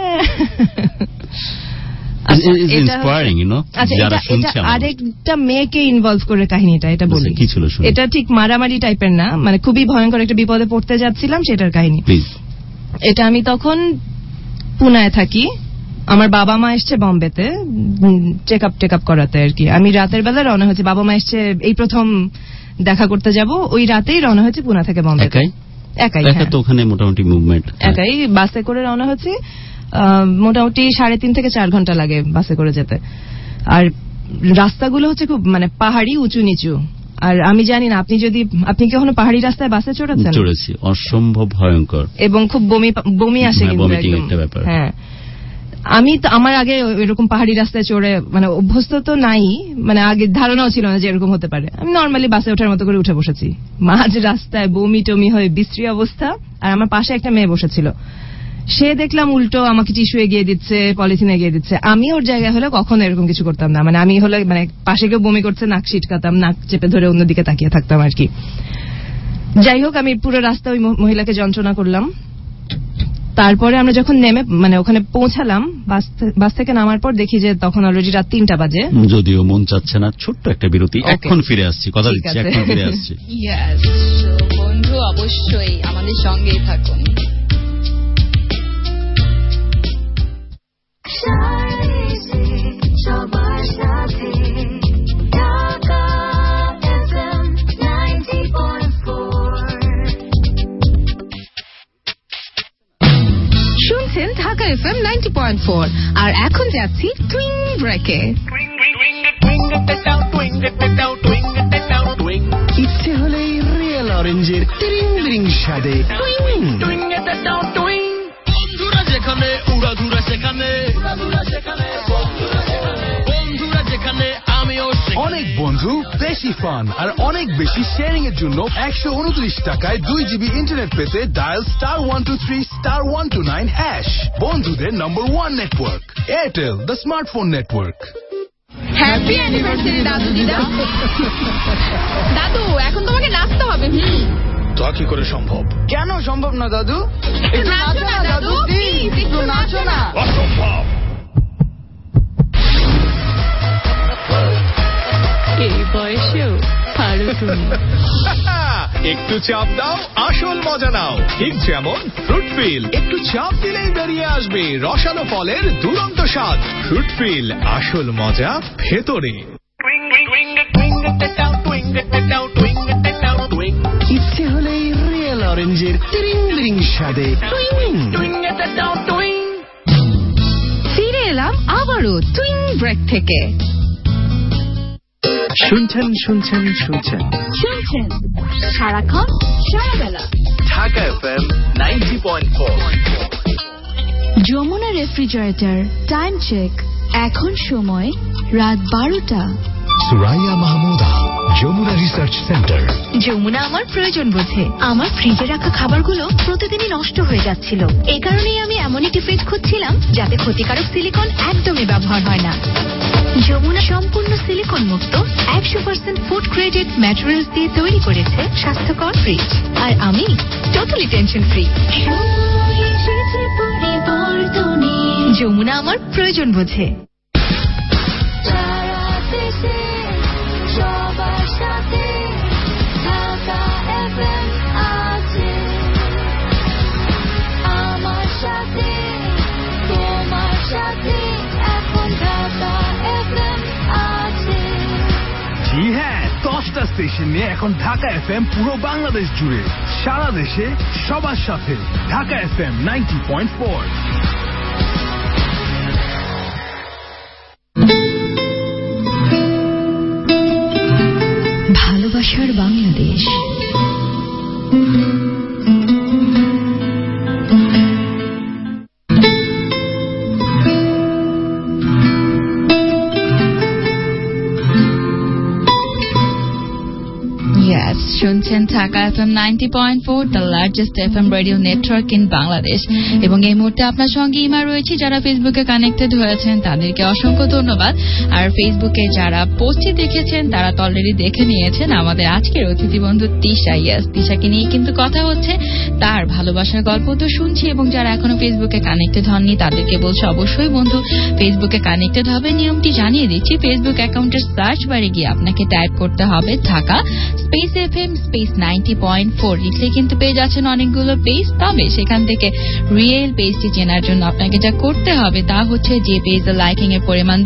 আরেকটা মেয়েকে ইনভলভ করে কাহিনীটা, এটা বলি। এটা ঠিক মারামারি টাইপের না, মানে খুবই ভয়ঙ্কর একটা বিপদে পড়তে যাচ্ছিলাম, সেটার কাহিনী। এটা আমি তখন পুনায় থাকি, আমার বাবা মা এসছে বম্বেতে চেক আপ করাতে আর কি। আমি রাতের বেলা রওনা হয়েছি, বাবা মা এসছে এই প্রথম দেখা করতে যাব, ওই রাতেই রওনা হয়েছে পুনা থেকে বম্বে। একাই তো ওখানে মোটামুটি মুভমেন্ট একাই বাসে করে রওনা হয়েছি। মোটামুটি 3.5 থেকে 4 ঘন্টা লাগে বাসে করে যেতে। আর রাস্তাগুলো হচ্ছে খুব মানে পাহাড়ি, উঁচু নিচু। আর আমি জানি না আপনি কি কখনো পাহাড়ি রাস্তায় বাসে চড়েছেন? চড়েছি, অসম্ভব ভয়ঙ্কর এবং খুব বমি আসে কিন্তু একদম। হ্যাঁ, আমি তো আমার আগে এরকম পাহাড়ি রাস্তায় চড়ে মানে অভ্যস্ত তো নাই, মানে আগে ধারণাও ছিল না যে এরকম হতে পারে। আমি নর্মালি বাসে ওঠার মতো করে উঠে বসেছি, মাঝ রাস্তায় বমি টমি হয়ে বিশ্রী অবস্থা। আর আমার পাশে একটা মেয়ে বসেছিল, সে দেখলাম উল্টো আমাকে টিস্যু এগিয়ে দিচ্ছে, পলিথিন এগিয়ে দিচ্ছে। আমি ওর জায়গায় হলে কখনো এরকম কিছু করতাম না। মানে আমি হলে মানে পাশে কেউ বমি করছে নাক ছিটকাতাম, নাক চেপে ধরে অন্যদিকে তাকিয়ে থাকতাম আর কি। যাই হোক, আমি পুরো রাস্তা ওই মহিলাকে যন্ত্রণা করলাম। তারপরে আমরা যখন নেমে মানে ওখানে পৌঁছালাম, বাস থেকে নামার পর দেখি যে তখন অলরেডি রাত 3টা বাজে। যদিও মন চাচ্ছে না, ছোট্ট একটা বিরতি, এখন ফিরে আসছি, কথা দিচ্ছি এখন ফিরে আসছি। বন্ধু অবশ্যই আমাদের সঙ্গেই থাকুন। সবার সাথে ঢাকা FM 90.4 শুনছেন ঢাকা FM 90.4 আর এখন যাচ্ছি টুইং ব্রেকে। ইচ্ছে হলেই রিয়েল অরেঞ্জের টিরিং বিরিং স্বাদে বন্ধুরা যেখানে উড়াধুরা সেখানে, বন্ধুরা যেখানে আমিও অনেক বন্ধু, বেশি ফান আর অনেক বেশি শেয়ারিং এর জন্য 129 টাকায় 2 GB ইন্টারনেট পেতে ডায়াল *123*129#। বন্ধুদের নম্বর 1 network, Airtel, the smartphone network. Happy anniversary দাদু দিদা। দাদু, এখন তোমাকে নাচতে হবে। তা কি করে সম্ভব? কেন সম্ভব না দাদু? একটু নাচো না দাদু, প্লিজ একটু নাচো না। অসম্ভব। এই বয়সেও পারো তুমি। একটু চাপ দাও, আসল মজা নাও। ঠিক যেমন ফ্রুট ফিল, একটু চাপ দিলেই বেরিয়ে আসবে রসালো ফলের দুরন্ত স্বাদ। ফ্রুট ফিল, আসল মজা ভেতরে। ইচ্ছে হলেই রিয়েল অরেঞ্জের টিরিং বিরিং স্বাদে ফিরে এলাম আবারও টুইং ব্রেক থেকে। শুনছেন সারাক্ষণ সারাবেলা Dhaka FM 90.4। Jamuna refrigerator time check, এখন সময় রাত 12টা। Suraiya Mahmuda, Jamuna research centre. যমুনা আমার প্রয়োজন বোঝে। আমার ফ্রিজে রাখা খাবারগুলো প্রতিদিনই নষ্ট হয়ে যাচ্ছিল। এই কারণেই আমি এমন একটি ফ্রিজ খুঁজছিলাম যাতে ক্ষতিকারক সিলিকন একদমই ব্যবহার হয় না। যমুনা সম্পূর্ণ সিলিকন মুক্ত 100% ফুড গ্রেডেড ম্যাটেরিয়ালস দিয়ে তৈরি করেছে স্বাস্থ্যকর ফ্রিজ। আর আমি টোটালি টেনশন ফ্রি। যমুনা আমার প্রয়োজন বোঝে। সবার সাথে ঢাকা FM আছে, আমার সাথে তোমার সাথে এখন ঢাকা FM আছে। জি হ্যাঁ, 10টা স্টেশন নিয়ে এখন ঢাকা FM পুরো বাংলাদেশ জুড়ে, সারা দেশে সবার সাথে ঢাকা FM 90.4। ভালোবাসার বাংলাদেশ। শুনছেন Dhaka FM 90.4, the largest FM radio network in Bangladesh. এবং এই মুহূর্তে আপনার সঙ্গে ইমা রয়েছে। যারা ফেসবুকে কানেক্টেড হয়েছেন তাদেরকে অসংখ্য ধন্যবাদ। আর ফেসবুকে যারা পোস্টটি দেখেছেন তারা তো অলরেডি দেখে নিয়েছেন আমাদের আজকের অতিথি বন্ধু তিশা। তিশাকে নিয়ে কিন্তু কথা হচ্ছে, তার ভালোবাসার গল্প তো শুনছি। এবং যারা এখনো ফেসবুকে কানেক্টেড হননি তাদেরকে বলছে অবশ্যই বন্ধু ফেসবুকে কানেক্টেড হবে। নিয়মটি জানিয়ে দিচ্ছি, ফেসবুক অ্যাকাউন্টের সার্চ বারে গিয়ে আপনাকে টাইপ করতে হবে ঢাকা স্পেস FM স্পেস 90.4 লিখলে কিন্তু পেয়ে যাচ্ছেন অনেকগুলো পেজ। তবে সেখান থেকে রিয়েল পেজটি চেনার জন্য আপনাকে যা করতে হবে তা হচ্ছে যে পেজে লাইকিং এর পরিমাণ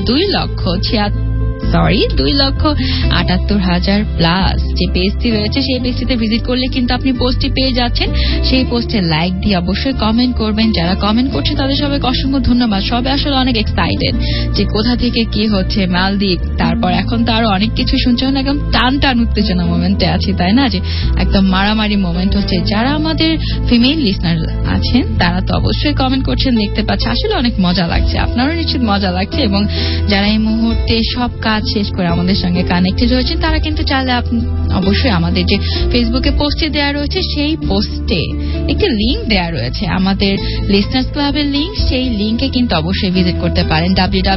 2,78,000 প্লাস যে পেজটি রয়েছে সেই পেজটিতে ভিজিট করলে কিন্তু আপনি পোস্টটি পেয়ে যাচ্ছেন। সেই পোস্টে লাইক দিয়ে অবশ্যই কমেন্ট করবেন। যারা কমেন্ট করছে তাদের সবাইকে অসংখ্য ধন্যবাদ। সবাই আসলে অনেক এক্সাইটেড যে কোথা থেকে কি হচ্ছে, মালদ্বীপ, তারপর এখন তো আরো অনেক কিছু শুনছে, একদম টান উত্তেজনা মোমেন্টে আছি, তাই না? যে একদম মারামারি মোমেন্ট হচ্ছে। যারা আমাদের ফিমেল লিসনার আছেন তারা তো অবশ্যই কমেন্ট করছেন, দেখতে পাচ্ছে, আসলে অনেক মজা লাগছে, আপনারও নিশ্চিত মজা লাগছে। এবং যারা এই মুহূর্তে সব কাজ শেষ করে আমাদের সঙ্গে কানেক্টেড হয়েছেন তারা কিন্তু চাইলে অবশ্যই আমাদের যে ফেসবুকে পোস্টে দেওয়া রয়েছে সেই পোস্টে একটি লিঙ্ক দেওয়া রয়েছে আমাদের লিসনার্স ক্লাবের লিঙ্ক, সেই লিঙ্কে কিন্তু অবশ্যই ভিজিট করতে পারেন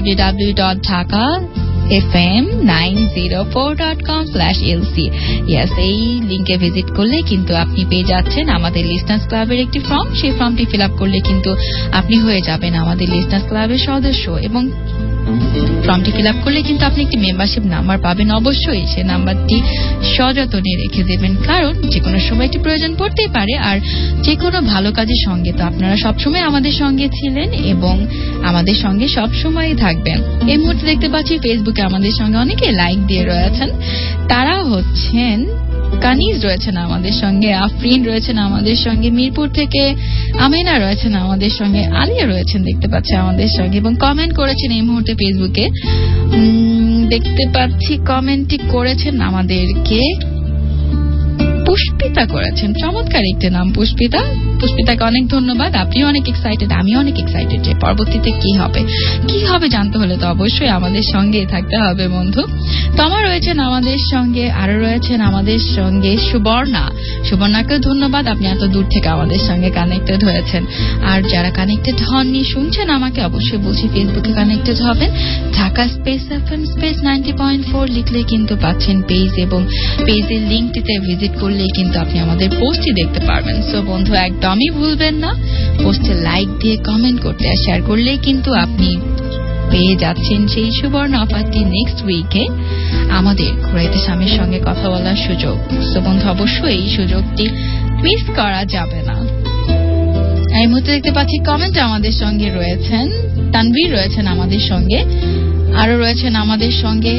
www.dhakafm904.com/lc। এই লিঙ্কে ভিজিট করলে কিন্তু আপনি পেয়ে যাচ্ছেন আমাদের লিসনার্স ক্লাবের একটি ফর্ম। সেই ফর্মটি ফিল আপ করলে কিন্তু আপনি হয়ে যাবেন আমাদের লিসনার্স ক্লাবের সদস্য। এবং ফর্মটি ফিল আপ করলে কিন্তু আপনি একটি মেম্বারশিপ নাম্বার পাবেন। অবশ্যই সে নাম্বারটি সযত্নে রেখে দেবেন, কারণ যে কোনো সময় একটি প্রয়োজন পড়তেই পারে। আর যে কোনো ভালো কাজের সঙ্গে তো আপনারা সবসময় আমাদের সঙ্গে ছিলেন এবং আমাদের সঙ্গে সবসময়ই থাকবেন। এই মুহূর্তে দেখতে পাচ্ছি ফেসবুকে আমাদের সঙ্গে অনেকে লাইক দিয়ে রয়েছেন। তারা হচ্ছেন কানিজ রয়েছেন আমাদের সঙ্গে, আফরিন রয়েছেন আমাদের সঙ্গে, মিরপুর থেকে আমিনা রয়েছেন আমাদের সঙ্গে, আলিয়া রয়েছেন দেখতে পাচ্ছি আমাদের সঙ্গে, এবং কমেন্ট করেছেন এই মুহূর্তে ফেসবুকে দেখতে পাচ্ছি কমেন্টটি করেছেন আমাদেরকে পুষ্পিতা করেছেন। চমৎকার একটি নাম পুষ্পিতাকে অনেক ধন্যবাদ। আপনিও অনেক এক্সাইটেড, আমিও অনেক এক্সাইটেড যে পরবর্তীতে কি হবে জানতে হলে তো অবশ্যই আমাদের সঙ্গে থাকতে হবে বন্ধু। তমা রয়েছেন আমাদের সঙ্গে, আরো রয়েছেন আমাদের সঙ্গে সুবর্ণাকেও ধন্যবাদ, আপনি এত দূর থেকে আমাদের সঙ্গে কানেক্টেড হয়েছেন। আর যারা কানেক্টেড হননি শুনছেন আমাকে, অবশ্যই বলছি ফেসবুকে কানেক্টেড হবেন। ঢাকা স্পেস FM স্পেস 90.4 লিখলে কিন্তু পাচ্ছেন পেজ, এবং পেজের লিঙ্কটিতে ভিজিট করলে কিন্তু আপনি আমাদের পোস্টটি দেখতে পারবেন। সো বন্ধু একদমই ভুলবেন না পোস্টে লাইক দিয়ে কমেন্ট করতে আর শেয়ার করলে কিন্তু আপনি পেয়ে যাচ্ছেন সেই সুবর্ণ অফারটি নেক্সট উইকে আমাদের ঘুরাইতে স্বামীর সঙ্গে কথা বলার সুযোগ। সো বন্ধু অবশ্যই এই সুযোগটি মিস করা যাবে না। এই মুহূর্তে দেখতে পাচ্ছি কমেন্ট আমাদের সঙ্গে রয়েছেন, তানভীর রয়েছেন আমাদের সঙ্গে, আরো রয়েছেন আমাদের সঙ্গে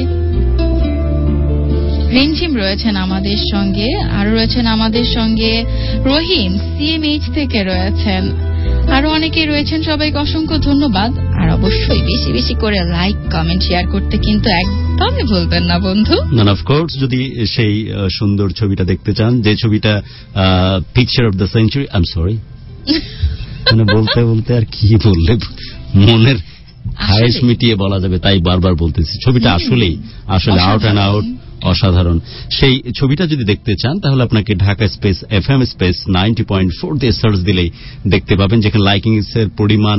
রিনঝিম রয়েছেন আমাদের সঙ্গে, আরো রয়েছেন আমাদের সঙ্গে রহিম CMH থেকে রয়েছেন, আরো অনেকেই রয়েছেন। সবাইকে অসংখ্য ধন্যবাদ। আর অবশ্যই বেশি বেশি করে লাইক কমেন্ট শেয়ার করতে কিন্তু একদমই ভুলবেন না বন্ধু। অফকোর্স যদি সেই সুন্দর ছবিটা দেখতে চান, যে ছবিটা picture of the century, I am sorry মানে বলতে বলতে আর কি বললে মনের খায়েশ মিটিয়ে বলা যাবে, তাই বারবার বলতেছি ছবিটা আসলে আউট অ্যান্ড আউট অসাধারণ। সেই ছবিটা যদি দেখতে চান তাহলে আপনাকে ঢাকা স্পেস FM স্পেস 90.4 দিয়ে সার্চ দিলেই দেখতে পাবেন, যেখানে লাইকিং এর পরিমাণ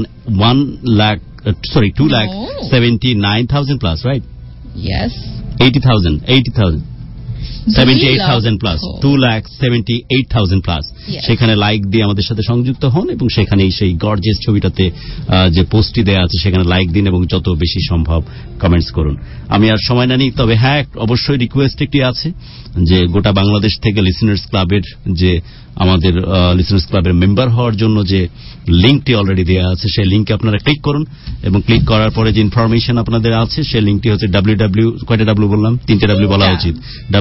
2,79,000 plus, right? Yes, 78,000 plus, 2,78,000 plus. সেখানে লাইক দিয়ে আমাদের সাথে সংযুক্ত হন এবং সেখানেই সেই গর্জিয়াস ছবিটাতে যে পোস্টটি দেওয়া আছে সেখানে লাইক দিন এবং যত বেশি সম্ভব কমেন্টস করুন। আমি আর সময় না নিই, তবে হ্যাঁ অবশ্যই রিকোয়েস্ট একটি আছে যে গোটা বাংলাদেশ থেকে লিসনার্স ক্লাবের যে আমাদের লিসনার্স ক্লাবের মেম্বার হওয়ার জন্য যে লিঙ্কটি অলরেডি দেওয়া আছে সেই লিঙ্কে আপনারা ক্লিক করুন, এবং ক্লিক করার পরে যে ইনফরমেশন আপনাদের আছে সেই লিঙ্কটি হচ্ছে কয়টা ডাব্লিউ বললাম? 3টে ডাব্লিউ বলা উচিত,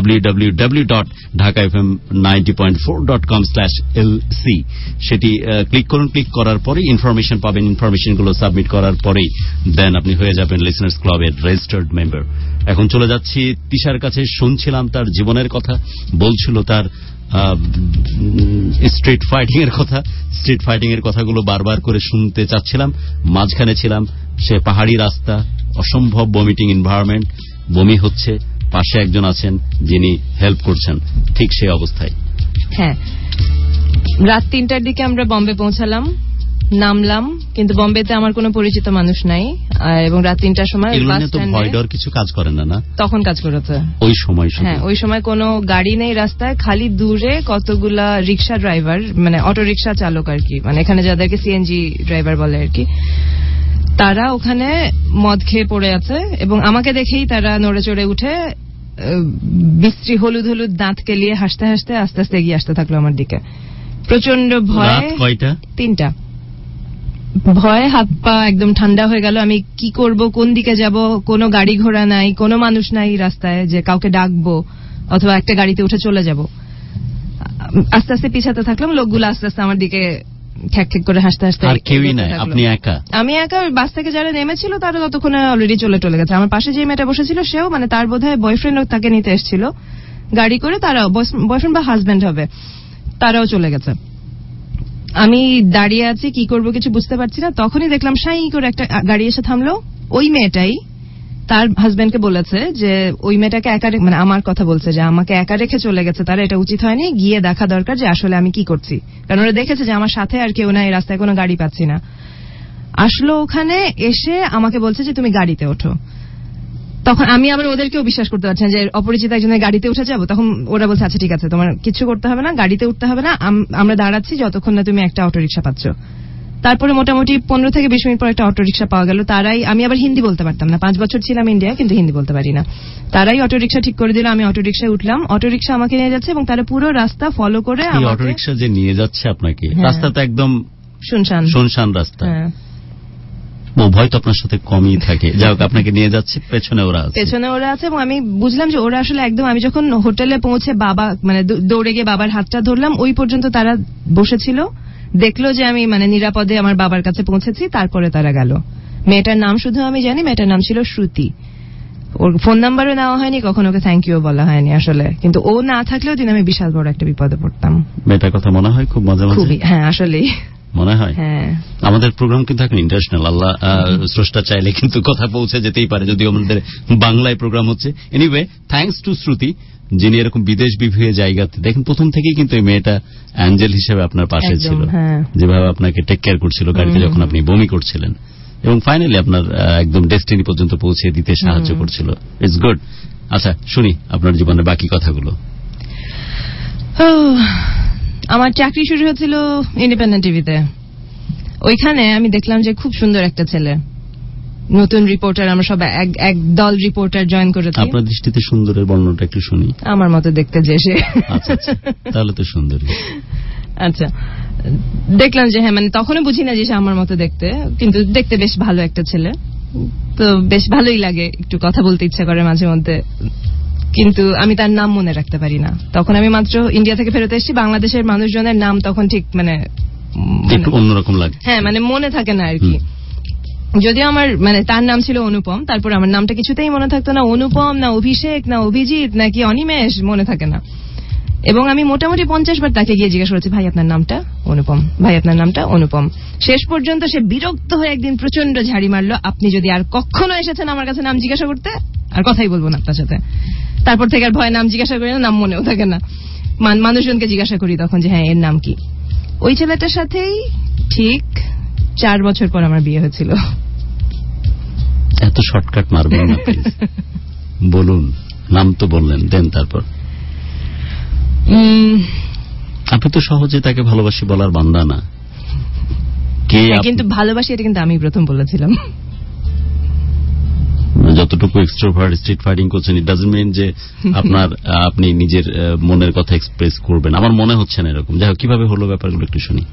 www.dhakafm90.4.com/lc। সেটি ক্লিক করুন। ক্লিক করার পরে ইনফরমেশন পাবেন, ইনফরমেশনগুলো সাবমিট করার পরেই দেন আপনি হয়ে যাবেন লিসনার্স ক্লাবের রেজিস্টার্ড মেম্বার। এখন চলে যাচ্ছি তিশার কাছে। শুনছিলাম তার জীবনের কথা, বলছিল তার স্ট্রিট ফাইটিং এর কথাগুলো বারবার করে শুনতে চাচ্ছিলাম। মাঝখানে ছিলাম, সে পাহাড়ি রাস্তা, অসম্ভব ভমিটিং এনভায়রনমেন্ট, বমি হচ্ছে, পাশে একজন আছেন যিনি হেল্প করছেন, ঠিক সেই অবস্থায়। হ্যাঁ, রাত 3টার দিকে আমরা বম্বে পৌঁছালাম, নামলাম, কিন্তু বম্বেতে আমার কোনো পরিচিত মানুষ নাই, এবং রাত 3টার সময় বাস স্ট্যান্ডে ভয় ডর কিছু কাজ করেন না? তখন কাজ করেছে ওই সময়। হ্যাঁ, ওই সময় কোনো গাড়ি নেই রাস্তায়, খালি দূরে কতগুলা রিক্সা ড্রাইভার, মানে অটো রিক্সা চালক আর কি, মানে এখানে যাদেরকে CNG ড্রাইভার বলে আর কি, তারা ওখানে মদ খেয়ে পড়ে আছে এবং আমাকে দেখেই তারা নড়ে চড়ে উঠে বিশ্রী হলুদ হলুদ দাঁত কেলিয়ে হাসতে হাসতে আস্তে আস্তে এগিয়ে আসতে থাকলো আমার দিকে। প্রচন্ড ভয়। 3টা। ভয়ে হাত পা একদম ঠান্ডা হয়ে গেল। আমি কি করব, কোন দিকে যাব, কোনো গাড়ি ঘোড়া নাই, কোনো মানুষ নাই রাস্তায় যে কাউকে ডাকবো অথবা একটা গাড়িতে উঠে চলে যাব। আস্তে আস্তে পিছাতে থাকলাম, লোকগুলো আস্তে আস্তে আমার দিকে খ্যাক খ্যাক করে হাসতে হাসতে। আর কেউই নাই, আপনি একা? আমি একা। বাস থেকে যারা নেমেছিল তারা ততক্ষণে অলরেডি চলে গেছে। আমার পাশে যে মেয়েটা বসেছিল সেও, মানে তার বোধহয় বয়ফ্রেন্ড তাকে নিতে এসেছিল গাড়ি করে, তারাও বয়ফ্রেন্ড বা হাজবেন্ড হবে, তারাও চলে গেছে। আমি দাঁড়িয়ে আছি, কি করব কিছু বুঝতে পারছি না। তখনই দেখলাম সাই করে একটা গাড়ি এসে থামলো। ওই মেয়েটাই তার হাজবেন্ডকে বলেছে যে ওই মেয়েটাকে একা, মানে আমার কথা বলছে যে আমাকে একা রেখে চলে গেছে, তারা এটা উচিত হয়নি, গিয়ে দেখা দরকার যে আসলে আমি কি করছি। কারণ ওরা দেখেছে যে আমার সাথে আর কেউ নাই, রাস্তায় কোনো গাড়ি পাচ্ছি না। আসলো ওখানে, এসে আমাকে বলছে যে তুমি গাড়িতে ওঠো। তখন আমি আবার ওদেরকেও বিশ্বাস করতে পারছি না যে অপরিচিত একজনের গাড়িতে উঠে যাবো। তখন ওরা বলছে আচ্ছা ঠিক আছে, তোমার কিছু করতে হবে না, গাড়িতে উঠতে হবে না, আমরা দাঁড়াচ্ছি যতক্ষণ না তুমি একটা অটোরিকশা পাচ্ছ। তারপরে মোটামুটি 15 থেকে 20 মিনিট পর একটা অটোরিকশা পাওয়া গেল। তারাই, আমি আবার হিন্দি বলতে পারতাম না, 5 বছর ছিলাম ইন্ডিয়া, কিন্তু হিন্দি বলতে পারি না। তারাই অটোরিকশা ঠিক করে দিল, আমি অটোরিকশায় উঠলাম। অটোরিকশা আমাকে নিয়ে যাচ্ছে এবং তারা পুরো রাস্তা ফলো করে অটোরিকশা যে নিয়ে যাচ্ছে আপনাকে, রাস্তা তো একদম শুনশান রাস্তা। ভয় তো আপনার সাথে কমই থাকে। যাই হোক, আপনাকে নিয়ে যাচ্ছে, পেছনে ওরা আছে এবং আমি বুঝলাম যে ওরা আসলে একদম, আমি যখন হোটেলে পৌঁছে বাবা মানে দৌড়ে গিয়ে বাবার হাতটা ধরলাম, ওই পর্যন্ত তারা বসেছিল। দেখলো যে আমি মানে নিরাপদে আমার বাবার কাছে পৌঁছেছি, তারপরে তারা গেল। মেয়েটার নাম শুধু আমি জানি, মেয়েটার নাম ছিল শ্রুতি। ওর ফোন নাম্বারও নেওয়া হয়নি, কখনো ওকে থ্যাংক ইউ বলা হয়নি আসলে। কিন্তু ও না থাকলেও দিন আমি বিশাল বড় একটা বিপদে পড়তাম। মেয়েটার কথা মনে হয় খুব মাঝে মাঝে? খুবই, হ্যাঁ আসলেই মনে হয়। আমাদের প্রোগ্রাম কিন্তু এখন ইন্টারন্যাশনাল, আল্লাহ স্রষ্টা চাইলে কিন্তু কথা পৌঁছে যেতেই পারে, যদিও আমাদের বাংলায় প্রোগ্রাম হচ্ছে। এনিওয়ে, থ্যাঙ্কস টু শ্রুতি, যিনি এরকম বিদেশ বিভিন্ন জায়গাতে, দেখেন প্রথম থেকেই কিন্তু এই মেয়েটা অ্যাঞ্জেল হিসেবে আপনার পাশে ছিল, যেভাবে আপনাকে টেক কেয়ার করছিল গাড়িতে যখন আপনি বমি করছিলেন, এবং ফাইনালি আপনার একদম ডেস্টিনি পর্যন্ত পৌঁছে দিতে সাহায্য করছিল। It's good. আচ্ছা, শুনি আপনার জীবনের বাকি কথাগুলো। আমার চাকরি শুরু হয়েছিল ইন্ডিপেন্ডেন্ট টিভিতে। ওইখানে আমি দেখলাম যে খুব সুন্দর একটা ছেলে, নতুন রিপোর্টার, আমরা সব এক দল রিপোর্টার জয়েন করেছি। আপনার দৃষ্টিতে সুন্দরের বর্ণনাটা একটু শুনি। আমার মতো দেখতে যে সে। আচ্ছা, তাহলে তো সুন্দরী। আচ্ছা, দেখলাম যে হ্যাঁ, মানে তখনও বুঝি না যে সে আমার মতো দেখতে, কিন্তু দেখতে বেশ ভালো একটা ছেলে, তো বেশ ভালোই লাগে, একটু কথা বলতে ইচ্ছা করে মাঝে মধ্যে, কিন্তু আমি তার নাম মনে রাখতে পারি না। তখন আমি মাত্র ইন্ডিয়া থেকে ফেরত এসেছি, বাংলাদেশের মানুষজনের নাম তখন ঠিক মানে একটু অন্যরকম লাগে, হ্যাঁ মানে মনে থাকে না আর কি। যদিও আমার মানে তার নাম ছিল অনুপম, তারপর আমার নামটা কিছুতেই মনে থাকতো না, অনুপম না অভিষেক না অভিজিৎ নাকি অনিমেষ, মনে থাকে না। এবং আমি মোটামুটি 50 বার তাকে গিয়ে জিজ্ঞাসা করেছি, ভাই আপনার নামটা অনুপম, ভাই আপনার নামটা অনুপম। শেষ পর্যন্ত সে বিরক্ত হয়ে একদিন প্রচন্ড ঝাড়ি মারলো, আপনি যদি আর কখনো এসেছেন আমার কাছে নাম জিজ্ঞাসা করতে, আর কথাই বলবো না আপনার সাথে। তারপর থেকে আর ভয় নাম জিজ্ঞাসা করি না, নাম মনেও থাকে না। মানুষজনকে জিজ্ঞাসা করি তখন যে হ্যাঁ এর নাম কি। ওই ছেলেটার সাথেই ঠিক 4 বছর পর আমার বিয়ে হয়েছিল। এত শর্টকাট মারবেন না প্লিজ, বলুন নাম তো বললেন, দেন তারপর। আপনি তো সহজে তাকে ভালোবাসি বলার বান্দা না। কিন্তু ভালোবাসি এটা কিন্তু আমি প্রথম বলেছিলাম। যতটুকু এক্সট্রোভার্ট স্ট্রিট ফাইটিং করছেন, ইট ডাজন্ট মিন যে আপনি নিজের মনের কথা এক্সপ্রেস করবেন। আমার মনে হচ্ছে না এরকম। যাই হোক, কিভাবে হলো ব্যাপারগুলো একটু শুনি।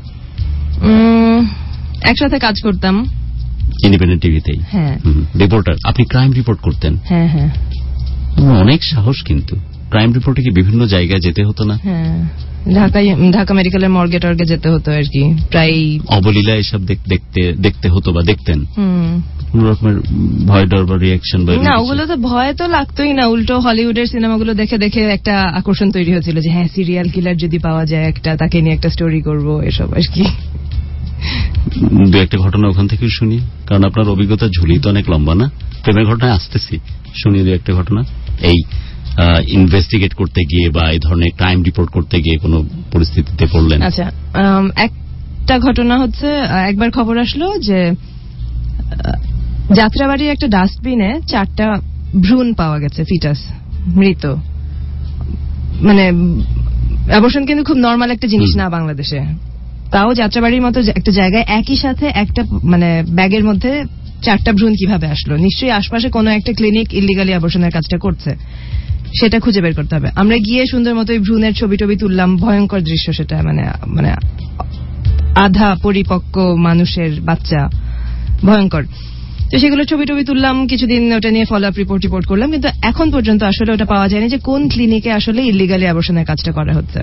একসাথে কাজ করতাম ইন্ডিপেন্ডেন্ট টিভিতেই। হ্যাঁ, রিপোর্টার। আপনি ক্রাইম রিপোর্ট করতেন? হ্যাঁ হ্যাঁ। অনেক সাহস কিন্তু। ক্রাইম রিপোর্টে কি বিভিন্ন জায়গায় যেতে হতো না? হ্যাঁ, ঢাকা মেডিকেলের মর্গে টর্গে যেতে হতো আর কি। প্রায় অবলীলা এসব দেখতে হতো বা দেখতেন? কোন রকমের ভয় ডর বা রিয়াকশন? না, ওগুলো তো ভয় তো লাগতোই না, উল্টো হলিউডের সিনেমাগুলো দেখে দেখে একটা আকর্ষণ তৈরি হয়েছিল যে হ্যাঁ সিরিয়াল কিলার যদি পাওয়া যায় একটা, তাকে নিয়ে একটা স্টোরি করবো, এসব আর কি। দু একটা ঘটনা ওখান থেকে শুনি, কারণ আপনার অভিজ্ঞতা ঝুলি তো অনেক লম্বা না। প্রেমের ঘটনায় আসতেছি, শুনি দু একটা ঘটনা। এই ইনভেস্টিগেট করতে গিয়ে বা এই ধরনের ক্রাইম রিপোর্ট করতে গিয়ে কোনো পরিস্থিতিতে পড়লেন? আচ্ছা, একটা ঘটনা হচ্ছে, একবার খবর আসলো যে যাত্রাবাড়ির একটা ডাস্টবিনে 4টা ভ্রূণ পাওয়া গেছে, ফিটাস, মৃত। মানে অ্যাবর্শন কিন্তু খুব নর্মাল একটা জিনিস না বাংলাদেশে, তাও যাত্রাবাড়ির মতো একটা জায়গায় একই সাথে একটা মানে ব্যাগের মধ্যে 4টা ভ্রূণ কিভাবে আসলো? নিশ্চয়ই আশপাশে কোনো একটা ক্লিনিক ইলিগালি অ্যাবর্শনের কাজটা করছে। সেটা খুঁজে বের করতে হবে। আমরা গিয়ে সুন্দর মতো ওই ভ্রূণের ছবি টবি তুললাম, ভয়ঙ্কর দৃশ্য সেটা, মানে আধা পরিপক্ক মানুষের বাচ্চা, ভয়ঙ্কর। তো সেগুলো ছবি টবি তুললাম, কিছুদিন ওটা নিয়ে ফলো আপ রিপোর্ট করলাম, কিন্তু এখন পর্যন্ত আসলে ওটা পাওয়া যায়নি যে কোন ক্লিনিকে আসলে ইলিগালি অ্যাবর্শনের কাজটা করা হচ্ছে।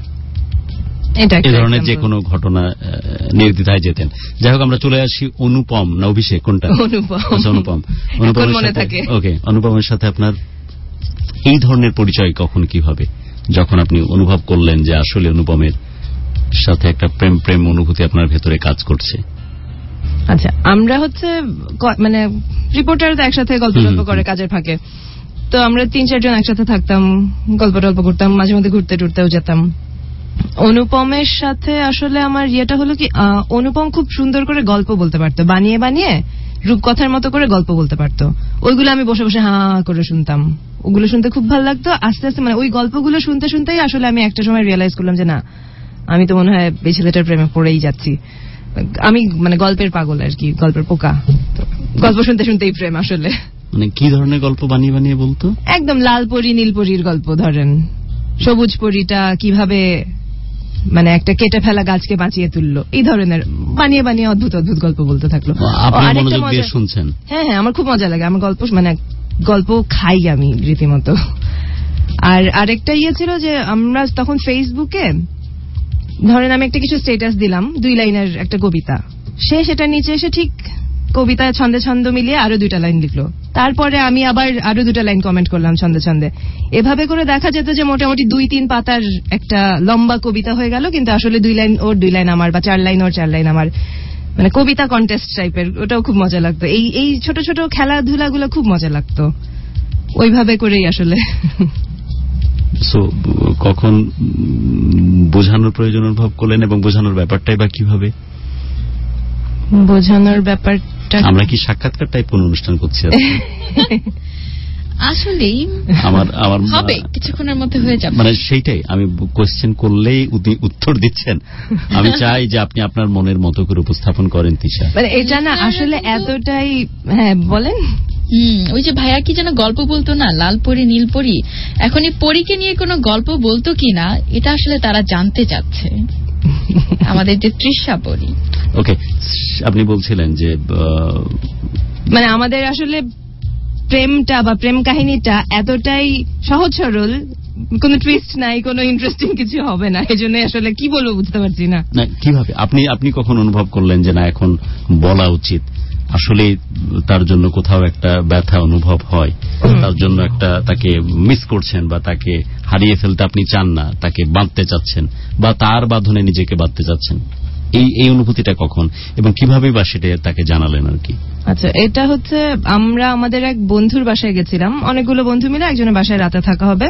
এই ধরনের যে কোনো ঘটনা নির্দ্বিধায় যেতেন। যাই হোক, আমরা চলে আসি অনুপম না অভিষেক, কোনটা? অনুপমের মনে থাকে। ওকে, অনুপমের সাথে আপনার এই ধরনের পরিচয় কখন, কিভাবে, যখন আপনি অনুভব করলেন যে আসলে অনুপমের সাথে একটা প্রেম অনুভূতি আপনার ভেতরে কাজ করছে? আচ্ছা, আমরা হচ্ছে মানে রিপোর্টার তো একসাথে গল্প করে কাজের ফাঁকে, তো আমরা 3-4 জন একসাথে থাকতাম, গল্প করতাম, মাঝে মধ্যে ঘুরতে টুরতেও যেতাম। অনুপমের সাথে আসলে আমার ইয়েটা হলো কি, অনুপম খুব সুন্দর করে গল্প বলতে পারতো, বানিয়ে বানিয়ে রূপকথার মতো করে গল্প বলতে পারতো। ওইগুলো আমি বসে বসে হাঁ করে শুনতাম, ওগুলো শুনতে খুব ভালো লাগতো। আস্তে আস্তে মানে ওই গল্পগুলো শুনতে শুনতেই আসলে আমি একটা সময় রিয়েলাইজ করলাম যে না, আমি তো মনে হয় এই ছেলেটার প্রেমে পড়েই যাচ্ছি। আমি মানে গল্পের পাগল আর কি, গল্পের পোকা। গল্প শুনতে শুনতেই প্রেম আসলে। মানে কি ধরনের গল্প বানিয়ে বানিয়ে বলতো? একদম লাল পরী নীল পরীর গল্প, ধরেন সবুজ পরীটা কিভাবে মানে একটা কেটে ফেলা গাছকে বাঁচিয়ে তুললো, এই ধরনের বানিয়ে বানিয়ে অদ্ভুত অদ্ভুত গল্প বলতে থাকলো। শুনছেন? হ্যাঁ, আমার খুব মজা লাগে, আমার গল্প খাই আমি রীতিমতো। আর আরেকটা ইয়ে ছিল যে আমরা তখন ফেসবুকে ধরেন আমি একটা কিছু স্ট্যাটাস দিলাম, 2 লাইনের একটা কবিতা, সেটা নিচে এসে ঠিক কবিতা ছন্দে ছন্দ মিলিয়ে আরো 2টা লাইন লিখলো, তারপরে আমি আবার আরো 2টা লাইন কমেন্ট করলাম ছন্দে ছন্দে। এভাবে করে দেখা যেত যে মোটামুটি 2-3 পাতার একটা লম্বা কবিতা হয়ে গেল, কিন্তু আসলে 2 লাইন ওর 2 লাইন আমার, বা 4 লাইন ওর 4 লাইন আমার, মানে কবিতা কন্টেস্ট টাইপের। ওটাও খুব মজা লাগতো। এই ছোট ছোট খেলাধুলাগুলো খুব মজা লাগতো, ওইভাবে করেই আসলে। সো কখন বোঝানোর প্রয়োজন অনুভব করলেন, এবং বোঝানোর ব্যাপারটাই বা কিভাবে? বোঝানোর ব্যাপারটা আমরা কি সাক্ষাৎকার টাইপ কোন অনুষ্ঠান করছি? আসলেই আমার হবে, কিছুক্ষণের মধ্যে হয়ে যাবে। মানে সেইটাই, আমি কোয়েশ্চেন করলেই উত্তর দিচ্ছেন। আমি চাই যে আপনি আপনার মনের মতো করে উপস্থাপন করেন তিশা। মানে এটা না আসলে এতটাই, হ্যাঁ বলেন। ওই যে ভাইয়া কি যেন গল্প বলতো না, লাল পরী নীল পরী, এখন এই পরীকে নিয়ে কোনো গল্প বলতো কিনা এটা আসলে তারা জানতে চাচ্ছে, আমাদের যে তৃষা পরী। ওকে, আপনি বলছিলেন যে মানে আমাদের আসলে প্রেমটা বা প্রেম কাহিনীটা এতটাই সহজ সরল, কোনো টুইস্ট নাই, কোনো ইন্টারেস্টিং কিছু হবে না, এজন্য আসলে কি বলবো বুঝতে পারছি না। কিভাবে আপনি কখন অনুভব করলেন যে না এখন বলা উচিত? আসলে তার জন্য কোথাও একটা ব্যথা অনুভব হয়, তার জন্য একটা তাকে মিস করছেন, বা তাকে হারিয়ে ফেলতে আপনি চান না, তাকে বাঁধতে চাচ্ছেন, বা তার বাঁধনে নিজেকে বাঁধতে চাচ্ছেন, এই অনুভূতিটা কখন এবং কিভাবে বা সেটা তাকে জানালেন আর কি? আচ্ছা, এটা হচ্ছে আমরা আমাদের এক বন্ধুর বাসায় গেছিলাম, অনেকগুলো বন্ধু মিলে একজনের বাসায় রাতে থাকা হবে।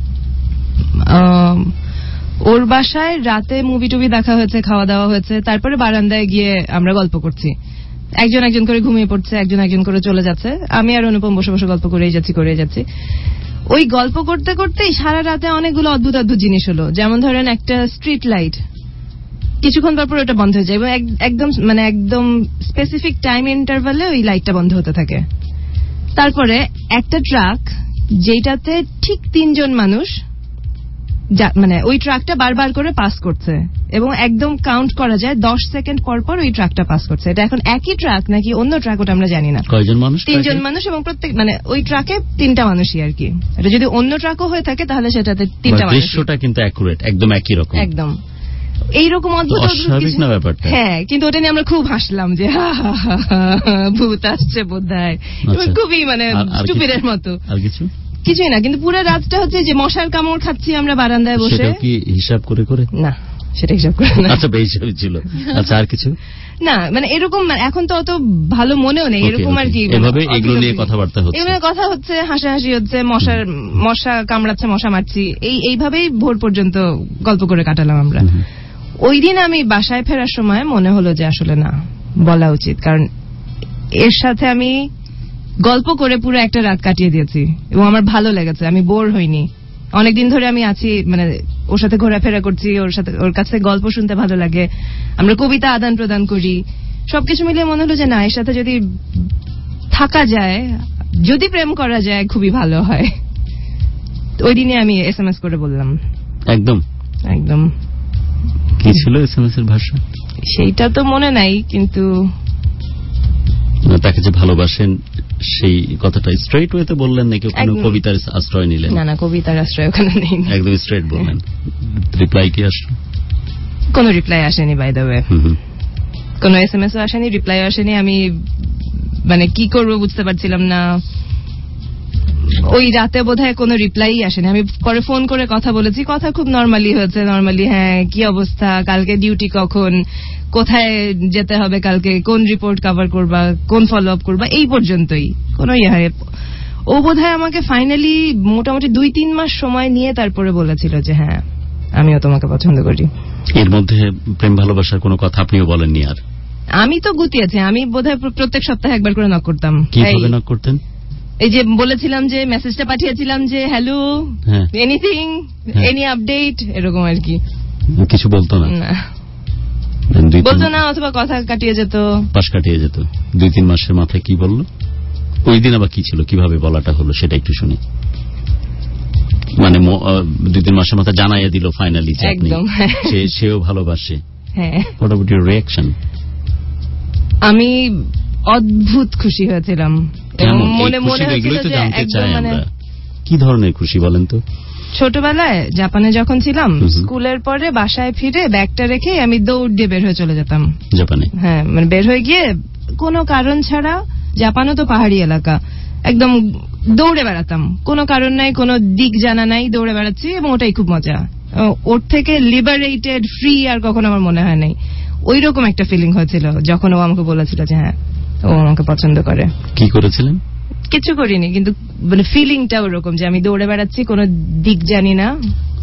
ওর বাসায় রাতে মুভি টুভি দেখা হয়েছে, খাওয়া দাওয়া হয়েছে, তারপরে বারান্দায় গিয়ে আমরা গল্প করছি। একজন করে ঘুমিয়ে পড়ছে, একজন করে চলে যাচ্ছে, আমি আর অনুপম বসে বসে গল্প করেই যাচ্ছি। ওই গল্প করতে করতেই সারা রাতে অনেকগুলো অদ্ভুত অদ্ভুত জিনিস হলো। যেমন ধরেন একটা স্ট্রিট লাইট কিছুক্ষণ পর ওটা বন্ধ হয়ে যায়, এবং একদম স্পেসিফিক টাইম ইন্টারভালে ওই লাইটটা বন্ধ হতে থাকে। তারপরে একটা ট্রাক যেটাতে ঠিক 3 জন মানুষ, মানে ওই ট্রাকটা বারবার করে পাস করছে, এবং একদম কাউন্ট করা যায় 10 সেকেন্ড পর পর ওই ট্রাকটা পাস করছে। এটা এখন একই ট্রাক নাকি অন্য ট্রাক ওটা আমরা জানি না। কয়জন মানুষ? 3 জন মানুষ, এবং প্রত্যেক মানে ওই ট্রাকে 3টা মানুষই আর কি। এটা যদি অন্য ট্রাকও হয়ে থাকে তাহলে সেটাতে 3টা মানুষ। দৃশ্যটা কিন্তু অ্যাকুরেট, একদম একই রকম, একদম এইরকম অদ্ভুত অস্বাভাবিক না ব্যাপারটা? হ্যাঁ, কিন্তু ওটা নিয়ে আমরা খুব হাসলাম যে ভূত আসছে বোধহয়, খুবই মানে স্টুপিডের মতো। আর কিছুই না, কিন্তু পুরো রাতটা হচ্ছে যে মশার কামড় খাচ্ছি আমরা বারান্দায় বসে। সেটা কি হিসাব করে? না, সেটা হিসাব করে না। আচ্ছা, বেহিসাবি ছিল। আচ্ছা, আর কিছু না, মানে এরকম এখন তো অত ভালো মনেও নেই, এরকম আর কি। এভাবে এগুলো নিয়ে কথাবার্তা হচ্ছে, এগুলো কথা হচ্ছে, হাসাহাসি হচ্ছে, মশা কামড়াচ্ছে, মশা মারছি, এইভাবেই ভোর পর্যন্ত গল্প করে কাটালাম আমরা। ওই দিন আমি বাসায় ফেরার সময় মনে হলো যে আসলে না, বলা উচিত, কারণ এর সাথে আমি গল্প করে পুরো একটা রাত কাটিয়ে দিয়েছি, এবং আমার ভালো লেগেছে, আমি বোর হইনি। অনেকদিন ধরে আমি আছি, মানে ওর সাথে ঘোরাফেরা করছি, ওর কাছে গল্প শুনতে ভালো লাগে, আমরা কবিতা আদান প্রদান করি, সবকিছু মিলিয়ে মনে হলো যে না, এর সাথে যদি থাকা যায়, যদি প্রেম করা যায়, খুবই ভালো হয়। ওই দিনে আমি SMS করে বললাম। একদম কি ছিল SMS এর ভাষা সেইটা তো মনে নাই, কিন্তু তাকে যে ভালোবাসেন সেই কথাটা স্ট্রেট ওয়েতে বললেন নাকি কোনো কবিতার আশ্রয় নিলেন? না, কবিতার আশ্রয় ওখানে নেই, একদম স্ট্রেট বললেন। রিপ্লাই কি আসলো? কোনো রিপ্লাই আসেনি, বাই দ্য ওয়ে। কোনো SMS ও আসেনি, রিপ্লাইও আসেনি। আমি মানে কি করবো বুঝতে পারছিলাম না। ওই রাতে বোধহয় কোনো রিপ্লাই আসেনি। আমি পরে ফোন করে কথা বলেছি, কথা খুব নর্মালি হয়েছে। নর্মালি, হ্যাঁ কি অবস্থা, কালকে ডিউটি কখন, কোথায় যেতে হবে কালকে, কোন রিপোর্ট কভার করবা, কোন ফলো আপ করবা, এই পর্যন্তই। কোনো ও বোধহয় আমাকে ফাইনালি মোটামুটি 2-3 মাস সময় নিয়ে তারপরে বলেছিল যে হ্যাঁ আমিও তোমাকে পছন্দ করি। এর মধ্যে প্রেম ভালোবাসার কোনো কথা আপনিও বলেননি? আর আমি তো গুটিয়েছি, আমি বোধহয় প্রত্যেক সপ্তাহে একবার করে নক করতাম। কিভাবে নক করতেন? এই যে বলেছিলাম যে মেসেজটা পাঠিয়েছিলাম যে হ্যালো, এনিথিং, এনি আপডেট, এরকম আর কি। কিছু বলতো না? বলতো না, অথবা কথা কাটিয়ে যেত, পাশ কাটিয়ে যেত। 2-3 মাসের মাথায় কি বললো? ওই দিন আবার কি ছিল, কিভাবে বলাটা হলো সেটা একটু শুনি। মানে 2-3 মাসের মাথায় জানাইয়া দিল ফাইনালি যে আপনি, সেও ভালোবাসে। হ্যাঁ। What about your reaction? আমি অদ্ভুত খুশি হয়েছিলাম। মনে হয়েছিল যে একদম মানে কি ধরনের খুশি বলেন তো? ছোটবেলায় জাপানে যখন ছিলাম, স্কুলের পরে বাসায় ফিরে ব্যাগটা রেখে আমি দৌড় দিয়ে বের হয়ে চলে যেতাম জাপানে। হ্যাঁ, মানে বের হয়ে গিয়ে কোনো কারণ ছাড়া, জাপানও তো পাহাড়ি এলাকা, একদম দৌড়ে বেড়াতাম। কোনো কারণ নাই, কোনো দিক জানা নাই, দৌড়ে বেড়াচ্ছি এবং ওটাই খুব মজা। ওর থেকে লিবারেটেড, ফ্রি আর কখনো আমার মনে হয় নাই। ওই রকম একটা ফিলিং হয়েছিল যখন ও আমাকে বলেছিল যে হ্যাঁ ও আমাকে পছন্দ করে। কি করেছিলেন? কিছু করিনি, কিন্তু মানে ফিলিংটা ওরকম যে আমি দৌড়ে বেড়াচ্ছি, কোনো দিক জানি না,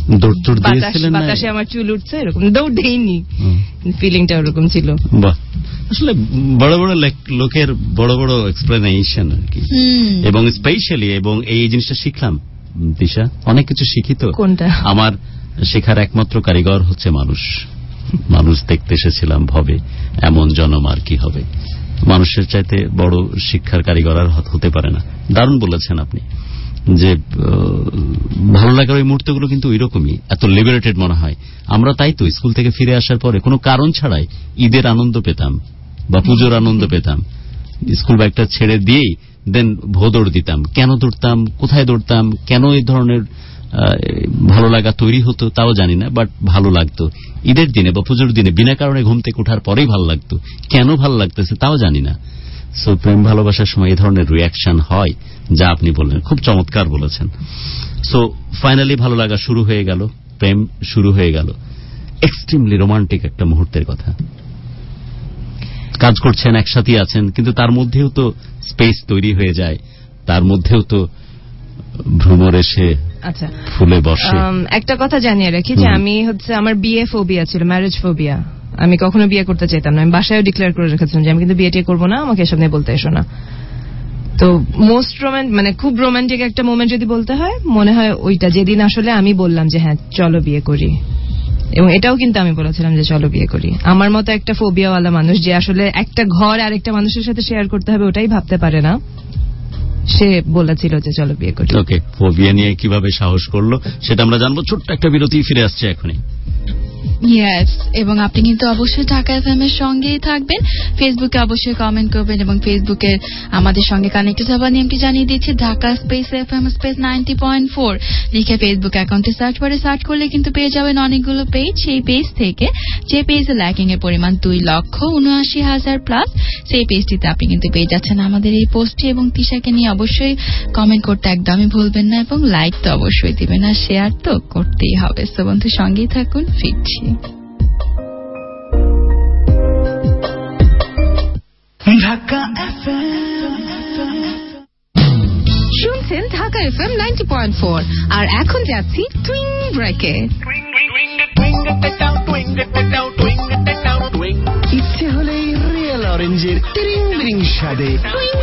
বাতাসে আমার চুল উঠছে, এরকম। দৌড় দেইনি, ফিলিংটা ওরকম ছিল। বাহ, আসলে বড় বড় লোকের বড় বড় এক্সপ্লেনেশন আর কি। এবং স্পেশালি, এবং এই জিনিসটা শিখলাম দিশা, অনেক কিছু শিখিত। কোনটা? আমার শেখার একমাত্র কারিগর হচ্ছে মানুষ। মানুষ দেখতে এসেছিলাম ভবে, এমন জনম আর কি হবে। মানুষের চাইতে বড় শিক্ষার কারিগর আর হতে পারে না। দারুণ বলেছেন আপনি যে ভালো লাগার ওই মুহূর্তগুলো কিন্তু ওইরকমই, এত লিবারেটেড মনে হয়। আমরা তাই তো স্কুল থেকে ফিরে আসার পরে কোনো কারণ ছাড়াই ঈদের আনন্দ পেতাম বা পুজোর আনন্দ পেতাম। স্কুল ব্যাগটা ছেড়ে দিয়েই দেন ভোদৌড় দিতাম। কেন দৌড়তাম, কোথায় দৌড়তাম, কেন এই ধরনের ভালো লাগা তৈরি হতো তাও জানি না, বাট ভালো লাগতো। ঈদের দিনে বা পুজোর দিনে বিনা কারণে ঘুম থেকে ওঠার পরেই ভালো লাগতো। কেন ভালো লাগতেছে তাও জানি না। সো প্রেম ভালোবাসার সময় এই ধরনের রিয়াকশন হয়, যা আপনি বললেন, খুব চমৎকার বলেছেন। সো ফাইনালি ভালো লাগা শুরু হয়ে গেল, প্রেম শুরু হয়ে গেল। এক্সট্রিমলি রোমান্টিক একটা মুহূর্তের কথা। কাজ করছেন, একসাথে আছেন, কিন্তু তার মধ্যেও তো স্পেস তৈরি হয়ে যায়, তার মধ্যেও তো ভ্রমর এসে ফুলে বসে। একটা কথা জানিয়ে রাখি যে আমি হচ্ছে, আমার বিয়ে ফোবিয়া ছিল, ম্যারেজ ফোবিয়া। আমি কখনো বিয়ে করতে চাইতাম না। আমি বাসায় ডিক্লেয়ার করে রেখেছিলাম যে আমি কিন্তু বিয়ে করবো না, আমাকে এসব নিয়ে বলতে এসো না। তো মোস্ট মানে খুব রোমান্টিক একটা মোমেন্ট যদি বলতে হয়, মনে হয় ওইটা, যেদিন আসলে আমি বললাম যে হ্যাঁ চলো বিয়ে করি। এবং এটাও কিন্তু আমি বলেছিলাম যে চলো বিয়ে করি। আমার মতো একটা ফোবিয়াওয়ালা মানুষ, যে আসলে একটা ঘর আরেকটা মানুষের সাথে শেয়ার করতে হবে ওটাই ভাবতে পারে না, সে বলেছিল যে চলো বিয়ে করি। ওকে, ফোবিয়া নিয়ে কিভাবে সাহস করলো সেটা আমরা জানবো। ছোট্ট একটা বিরতি, ফিরে আসছে এখনই। ইয়েস, এবং আপনি কিন্তু অবশ্যই ঢাকা এফএম এর সঙ্গেই থাকবেন। ফেসবুকে অবশ্যই কমেন্ট করবেন, এবং ফেসবুকে আমাদের সঙ্গে কানেক্টেড হবার নিয়মটি জানিয়ে দিচ্ছি, ঢাকা স্পেস এফএম স্পেস 90.4 লিখে ফেসবুক অ্যাকাউন্টে সার্চ করে সার্চ করলে কিন্তু পেয়ে যাবেন অনেকগুলো পেজ। সেই পেজ থেকে যে পেজে লাইকিং এর পরিমাণ 2,79,000+, সেই পেজটিতে আপনি কিন্তু পেয়ে যাচ্ছেন আমাদের এই পোস্টটি। এবং তিশাকে নিয়ে অবশ্যই কমেন্ট করতে একদমই ভুলবেন না, এবং লাইক তো অবশ্যই দিবেন, আর শেয়ার তো করতেই হবে। সো বন্ধু, সঙ্গেই থাকুন, ফিরছি। ঢাকা এফএম শুনছেন, ঢাকা এফএম 90.4, আর এখন যাচ্ছি টুইং ব্রেকে। ইচ্ছে হলেই রিয়েল অরেঞ্জের ট্রিং ব্রিং স্বাদে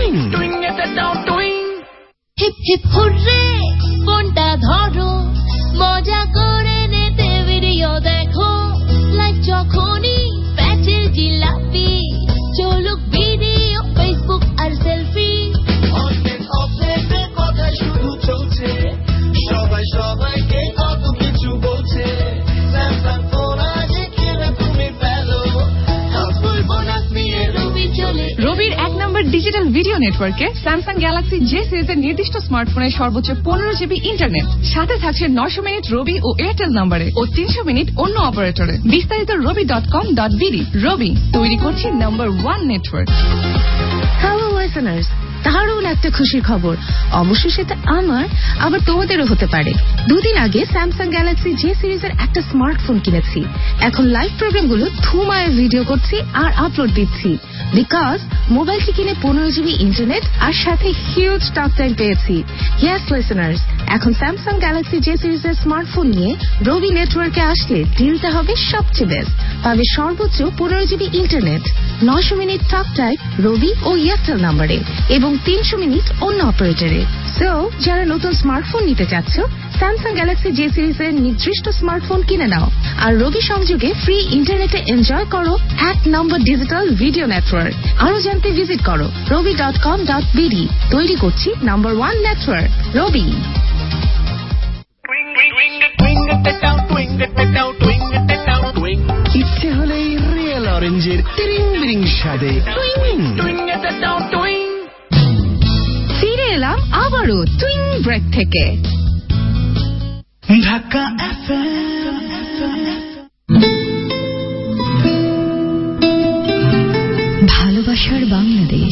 হিপ হিপ হুররে, ফোনটা ধরো, মজা করে নিতে ভিডিও দেখো, লাইভ যখনই প্যাচের জিলাপি, চলুক ভিডিও, ফেসবুক আর সেলফি, অনেক অপডেটের কথা শুধু চলছে, সবাই নেটওয়ার্কে স্যামসাং গ্যালাক্সি জে সিরিজের নির্দিষ্ট স্মার্টফোনের সর্বোচ্চ 15 জিবি ইন্টারনেট, সাথে থাকছে 900 মিনিট রবি ও এয়ারটেল নম্বরে ও 300 মিনিট অন্য অপারেটরে। বিস্তারিত robi.com.bd। রবি, তৈরি করছি নাম্বার 1 নেটওয়ার্ক। হ্যালো লিসেনার্স, দারুণ একটা খুশির খবর। অবশ্য সেটা আমার, আবার তোমাদেরও হতে পারে। দুদিন আগে স্যামসাং গ্যালাক্সি জে সিরিজের একটা স্মার্টফোন কিনেছি। এখন লাইভ প্রোগ্রামগুলো ধুমায় ভিডিও করছি আর আপলোড দিচ্ছি। বিকজ মোবাইলটি কিনে 15 জিবি ইন্টারনেট আর সাথে হিউজ টক টাইম পেয়েছি। ইয়েস লিসেনার্স, এখন স্যামসাং গ্যালাক্সি জে সিরিজের স্মার্টফোন নিয়ে রবি নেটওয়ার্কে আসলে ডিলটা হবে সবচেয়ে বেস্ট। পাবে সর্বোচ্চ 15 GB internet, 900 minute talk time Robi ও এয়ারটেল নাম্বারে এবং 300 মিনিট অন্য অপারেটরে। সো যারা নতুন স্মার্টফোন নিতে চাচ্ছ, স্যামসাং গ্যালাক্সি জে সিরিজের নির্দিষ্ট স্মার্টফোন কিনে নাও আর রবি সংযোগে ফ্রি ইন্টারনেটে এনজয় করো 1 নম্বর ডিজিটাল ভিডিও নেটওয়ার্ক। আরো জানতে ভিজিট করো robi.com.bd। তৈরি করছি নাম্বার 1 নেটওয়ার্ক, রবি। ইচ্ছে হলেই রিয়েল অরেঞ্জের তিরিং বিরিং স্বাদে ফিরে এলাম আবারও টুইং ব্রেক থেকে। ঢাকা ভালোবাসার বাংলাদেশ।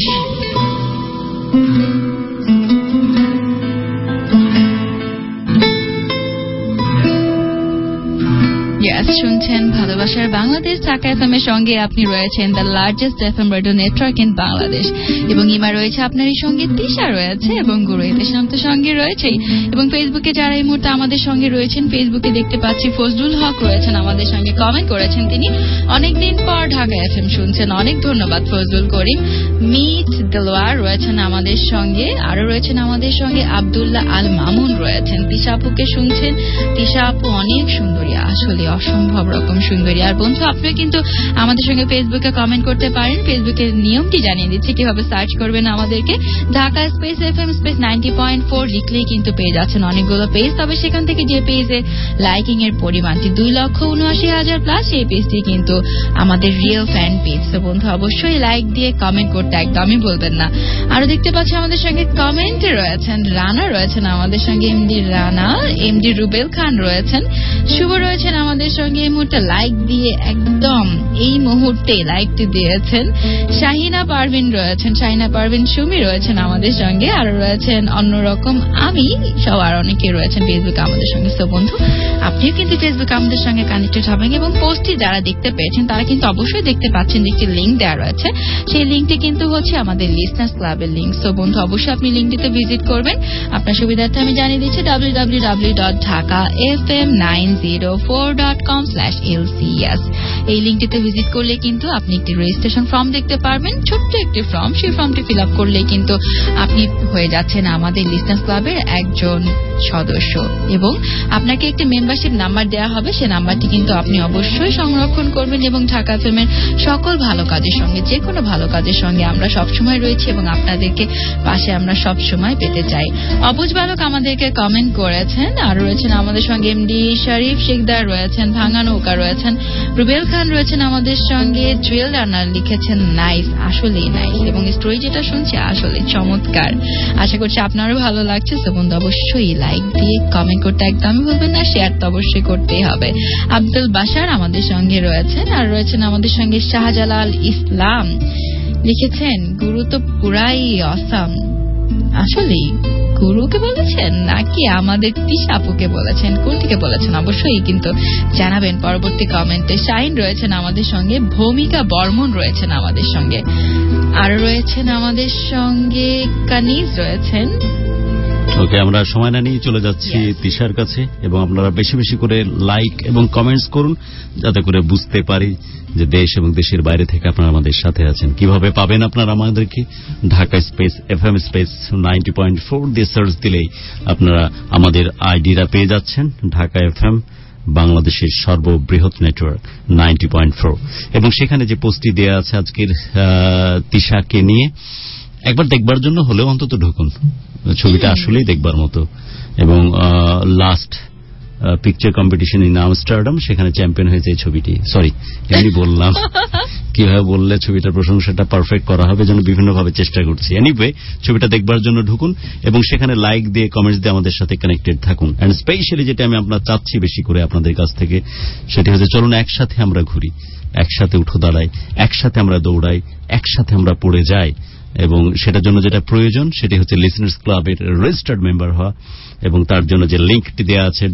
শুনছেন ভালোবাসার বাংলাদেশ ঢাকা এফএম এর সঙ্গে। আপনি রয়েছেন the largest FM radio network in Bangladesh এবং ইমা রয়েছে আপনার এই সঙ্গে, তিশা রয়েছে এবং গুরু শান্ত সঙ্গে রয়েছে। এবং ফেসবুকে যারা এই মুহূর্তে আমাদের সঙ্গে রয়েছেন, ফেসবুকে দেখতে পাচ্ছি ফজলুল হক রয়েছেন আমাদের সঙ্গে, কমেন্ট করেছেন তিনি অনেকদিন পর ঢাকা এফএম শুনছেন। অনেক ধন্যবাদ ফজলুল করিম। মিট দেলোয়ার রয়েছেন আমাদের সঙ্গে, আরো রয়েছেন আমাদের সঙ্গে আব্দুল্লাহ আল মামুন রয়েছেন। তিশা আপুকে শুনছেন। তিশা আপু অনেক সুন্দরী, আসলে অসম্ভব রকম সুন্দরী। আর বন্ধু, আপনিও কিন্তু আমাদের সঙ্গে ফেসবুকে কমেন্ট করতে পারেন। ফেসবুকের নিয়মটি জানিয়ে দিচ্ছি কিভাবে সার্চ করবেন আমাদেরকে। ঢাকা স্পেস এফএম স্পেস 90.4 লিখলেই কিন্তু পেয়ে যাচ্ছেন অনেকগুলো পেজ। তবে সেখান থেকে যে পেজে লাইকিং এর পরিমাণটি 2,79,000 প্লাস, সেই পেজটি কিন্তু আমাদের রিয়েল ফ্যান পেজ। তো বন্ধু, অবশ্যই লাইক দিয়ে কমেন্ট করতে একদমই বলবেন না। আরো দেখতে পাচ্ছি আমাদের সঙ্গে কমেন্টে রয়েছেন রানা রয়েছেন আমাদের সঙ্গে, এমডি রানা, এমডি রুবেল খান রয়েছেন, শুভ রয়েছেন আমাদের সঙ্গে। এই মুহূর্তে লাইক দিয়ে একদম এই মুহূর্তে লাইকটি দিয়েছেন। শাহিনা পারভিন রয়েছেন, শাহিনা পারভিন সুমি রয়েছেন আমাদের সঙ্গে, আরো রয়েছেন অন্যরকম আমি সব, আর অনেকে রয়েছেন ফেসবুকে আমাদের সঙ্গে। তো বন্ধু, আপনিও কিন্তু ফেসবুকে আমাদের সঙ্গে কানেক্টেড হবেন এবং পোস্টটি যারা দেখতে পেয়েছেন তারা কিন্তু অবশ্যই দেখতে পাচ্ছেন যে একটি লিঙ্ক দেওয়া রয়েছে। সেই লিঙ্কটি কিন্তু হচ্ছে আমাদের লিসনার্স ক্লাবের লিঙ্ক। তো বন্ধু, অবশ্যই আপনি লিঙ্কটিতে ভিজিট করবেন। আপনার সুবিধার্থে আমি জানিয়ে দিচ্ছি www.dhakafm904.com/lcs। এই লিঙ্কটিতে ভিজিট করলে কিন্তু আপনি একটি রেজিস্ট্রেশন ফর্ম দেখতে পারবেন, ছোট্ট একটি ফর্ম। সেই ফর্মটি ফিল আপ করলেই কিন্তু আপনি হয়ে যাচ্ছেন আমাদের লিসনার্স ক্লাবের একজন সদস্য এবং আপনাকে একটি মেম্বারশিপ নাম্বার দেওয়া হবে। সেই নাম্বারটি কিন্তু আপনি অবশ্যই সংরক্ষণ করবেন এবং ঢাকা এফএমের সকল ভালো কাজের সঙ্গে, যে কোনো ভালো কাজের সঙ্গে আমরা সবসময় রয়েছি এবং আপনাদেরকে পাশে আমরা সবসময় পেতে চাই। অবুজ বালক আমাদেরকে কমেন্ট করেছেন, আর রয়েছেন আমাদের সঙ্গে এমডি শরীফ শেখদার রয়েছেন, ভাঙা নৌকা রয়েছেন, রুবেল খান রয়েছেন আমাদের সঙ্গে। জুয়েল রানার লিখেছেন নাইস, আসলেই নাইস, এবং স্টোরি যেটা শুনছি আসলে চমৎকার। আশা করছি আপনারও ভালো লাগছে। তো বন্ধু, অবশ্যই লাইক দিয়ে কমেন্ট করতে একদমই ভুলবেন না, শেয়ার তো অবশ্যই করতেই হবে। আব্দুল বাশার আমাদের সঙ্গে রয়েছেন, আর রয়েছেন আমাদের সঙ্গে শাহজালাল ইসলাম লিখেছেন গুরু তো পুরাই অসাম। আসলেই গুরুকে বলেছেন নাকি আমাদের তিশাপুকে বলেছেন, কোনটিকে বলেছেন অবশ্যই কিন্তু জানাবেন পরবর্তী কমেন্টে। শাহিন রয়েছেন আমাদের সঙ্গে, ভূমিকা বর্মন রয়েছেন আমাদের সঙ্গে, আরো রয়েছেন আমাদের সঙ্গে কানিজ রয়েছেন। ওকে, আমরা সময় না নিয়ে চলে যাচ্ছি তিশার কাছে এবং আপনারা বেশি বেশি করে লাইক এবং কমেন্টস করুন যাতে করে বুঝতে পারি যে দেশ এবং দেশের বাইরে থেকে আপনারা আমাদের সাথে আছেন। কিভাবে পাবেন আপনারা আমাদেরকে? ঢাকা স্পেস এফএম স্পেস 90.4 দিয়ে সার্চ দিলেই আপনারা আমাদের আইডিরা পেয়ে যাচ্ছেন। ঢাকা এফএম বাংলাদেশের সর্ববৃহৎ নেটওয়ার্ক 90.4 এবং সেখানে যে পোস্টটি দেওয়া আছে আজকের তিশাকে নিয়ে, একবার দেখবার জন্য হলেও অন্তত ঢুকুন। ছবিটা আসলেই দেখবার মতো এবং last picture competition in Amsterdam, সেখানে চ্যাম্পিয়ন হয়েছে এই ছবিটি। সরি, এমনি বললাম, কিভাবে বললে ছবিটার প্রশংসাটা পারফেক্ট করা হবে যেন বিভিন্নভাবে চেষ্টা করছি। এনিওয়ে, ছবিটা দেখবার জন্য ঢুকুন এবং সেখানে লাইক দিয়ে কমেন্টস দিয়ে আমাদের সাথে কানেক্টেড থাকুন। অ্যান্ড স্পেশালি যেটা আমি আপনার চাচ্ছি বেশি করে আপনাদের কাছ থেকে, সেটি হচ্ছে চলুন একসাথে আমরা ঘুরি, একসাথে উঠো দাঁড়াই, একসাথে আমরা দৌড়াই, একসাথে আমরা পড়ে যাই। এবং সেটার জন্য যেটা প্রয়োজন সেটি হচ্ছে লিসনার্স ক্লাবের রেজিস্টার্ড মেম্বার হওয়া, এবং তার জন্য যে লিঙ্কটি দেওয়া আছে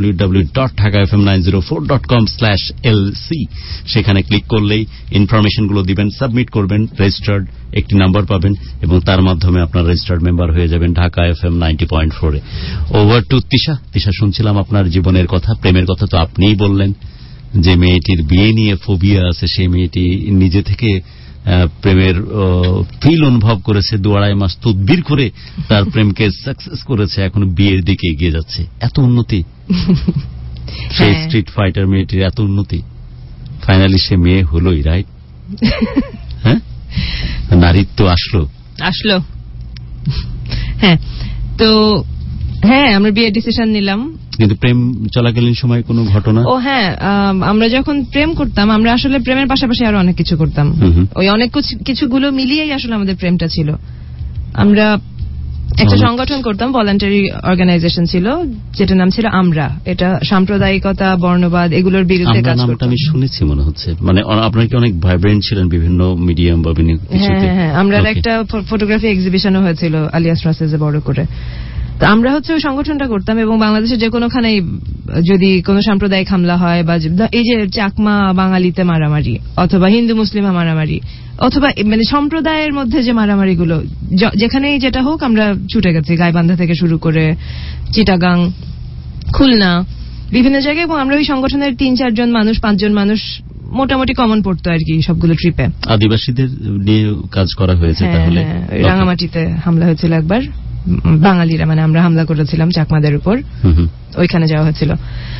www.dhakafm904.com/lc, সেখানে ক্লিক করলেই ইনফরমেশনগুলো দিবেন, সাবমিট করবেন, রেজিস্টার্ড একটি নাম্বার পাবেন এবং তার মাধ্যমে আপনার রেজিস্টার্ড মেম্বার হয়ে যাবেন ঢাকা FM 90.4 এ। Over to Tisha. তিশা, শুনছিলাম আপনার জীবনের কথা, প্রেমের কথা তো আপনিই বললেন যে মেয়েটির বিয়ে নিয়ে ফোবিয়া আছে, সেই মেয়েটি নিজে থেকে প্রেমের ফিল অনুভব করেছে, 2-2.5 মাস তদবির করে তার প্রেমকে সাকসেস করেছে, এখন বিয়ের দিকে এগিয়ে যাচ্ছে। এত উন্নতি, সেই স্ট্রিট ফাইটার মেয়েটির এত উন্নতি, ফাইনালি সে মেয়ে হলোই, রাইট? হ্যাঁ, নারীত্ব আসলো। হ্যাঁ, তো হ্যাঁ, আমরা বিয়ের ডিসিশন নিলাম। কিন্তু প্রেম চলাকালীন সময় কোনো ঘটনা? ও হ্যাঁ, আমরা যখন প্রেম করতাম, আমরা আসলে প্রেমের পাশাপাশি আরো অনেক কিছু করতাম। ওই অনেক কিছুগুলো মিলিয়েই আসলে আমাদের প্রেমটা ছিল। আমরা একটা সংগঠন করতাম, ভলান্টারি অর্গানাইজেশন ছিল, যেটার নাম ছিল আমরা। এটা সাম্প্রদায়িকতা, বর্ণবাদ এগুলোর বিরুদ্ধে কাজ করতাম। আমি শুনেছি মনে হচ্ছে, মানে আপনার কি অনেক ভাইব্রেন্ট ছিলেন বিভিন্ন মিডিয়াম বা কিছুতে? হ্যাঁ, আমরা একটা ফটোগ্রাফি এক্সিবিশনও হয়েছিল আলিয়াস রাসেসে বড় করে। আমরা হচ্ছে ওই সংগঠনটা করতাম এবং বাংলাদেশের যে কোনোখানেই যদি কোনো সাম্প্রদায়িক হামলা হয়, বা এই যে চাকমা বাঙালিতে মারামারি, অথবা হিন্দু মুসলিমা মারামারি, অথবা মানে সম্প্রদায়ের মধ্যে যে মারামারিগুলো, যেখানেই যেটা হোক আমরা ছুটে গেছি, গাইবান্ধা থেকে শুরু করে চিটাগাং, খুলনা, বিভিন্ন জায়গায়। এবং আমরা ওই সংগঠনের 3-4 জন মানুষ, 5 জন মানুষ মোটামুটি কমন পড়তো আর কি সবগুলো ট্রিপে। আদিবাসীদের নিয়ে কাজ করা হয়েছে তাহলে? রাঙামাটিতে হামলা হয়েছিল একবার, বাঙালিরা, মানে আমরা হামলা করেছিলাম চাকমাদের উপর, ওইখানে যাওয়া হয়েছিল।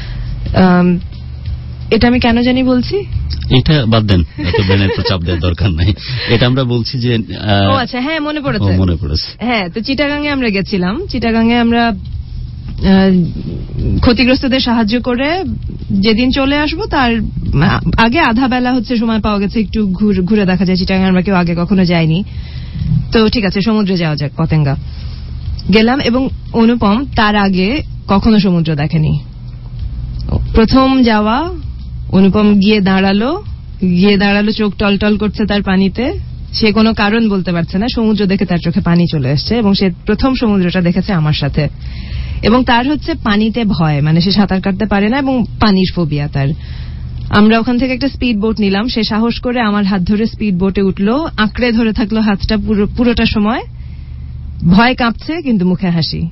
এটা আমি কেন জানি বলছি, এটা বাদ দেন, এত ব্রেনের তো চাপ দেওয়ার দরকার নাই। এটা আমরা বলছি যে ও আচ্ছা, হ্যাঁ মনে পড়েছে। হ্যাঁ, তো চিটাগাঙে আমরা গেছিলাম। চিটাগাঙে আমরা ক্ষতিগ্রস্তদের সাহায্য করে যেদিন চলে আসবো তার আগে আধা বেলা হচ্ছে সময় পাওয়া গেছে একটু ঘুরে দেখা যায়। চিটাগাঙে আমরা কেউ আগে কখনো যাইনি, তো ঠিক আছে সমুদ্রে যাওয়া যাক। পতেঙ্গা গেলাম এবং অনুপম তার আগে কখনো সমুদ্র দেখেনি। প্রথম যাওয়া, অনুপম গিয়ে দাঁড়ালো, চোখ টলটল করছে তার পানিতে। সে কোনো কারণ বলতে পারছে না, সমুদ্র দেখে তার চোখে পানি চলে এসছে এবং সে প্রথম সমুদ্রটা দেখেছে আমার সাথে। এবং তার হচ্ছে পানিতে ভয়, মানে সে সাঁতার কাটতে পারে না এবং পানির ফোবিয়া তার। আমরা ওখান থেকে একটা স্পিড বোট নিলাম, সে সাহস করে আমার হাত ধরে স্পিড বোটে উঠলো, আঁকড়ে ধরে থাকলো হাতটা পুরোটা সময়, ভয় কাঁপছে কিন্তু মুখে হাসি।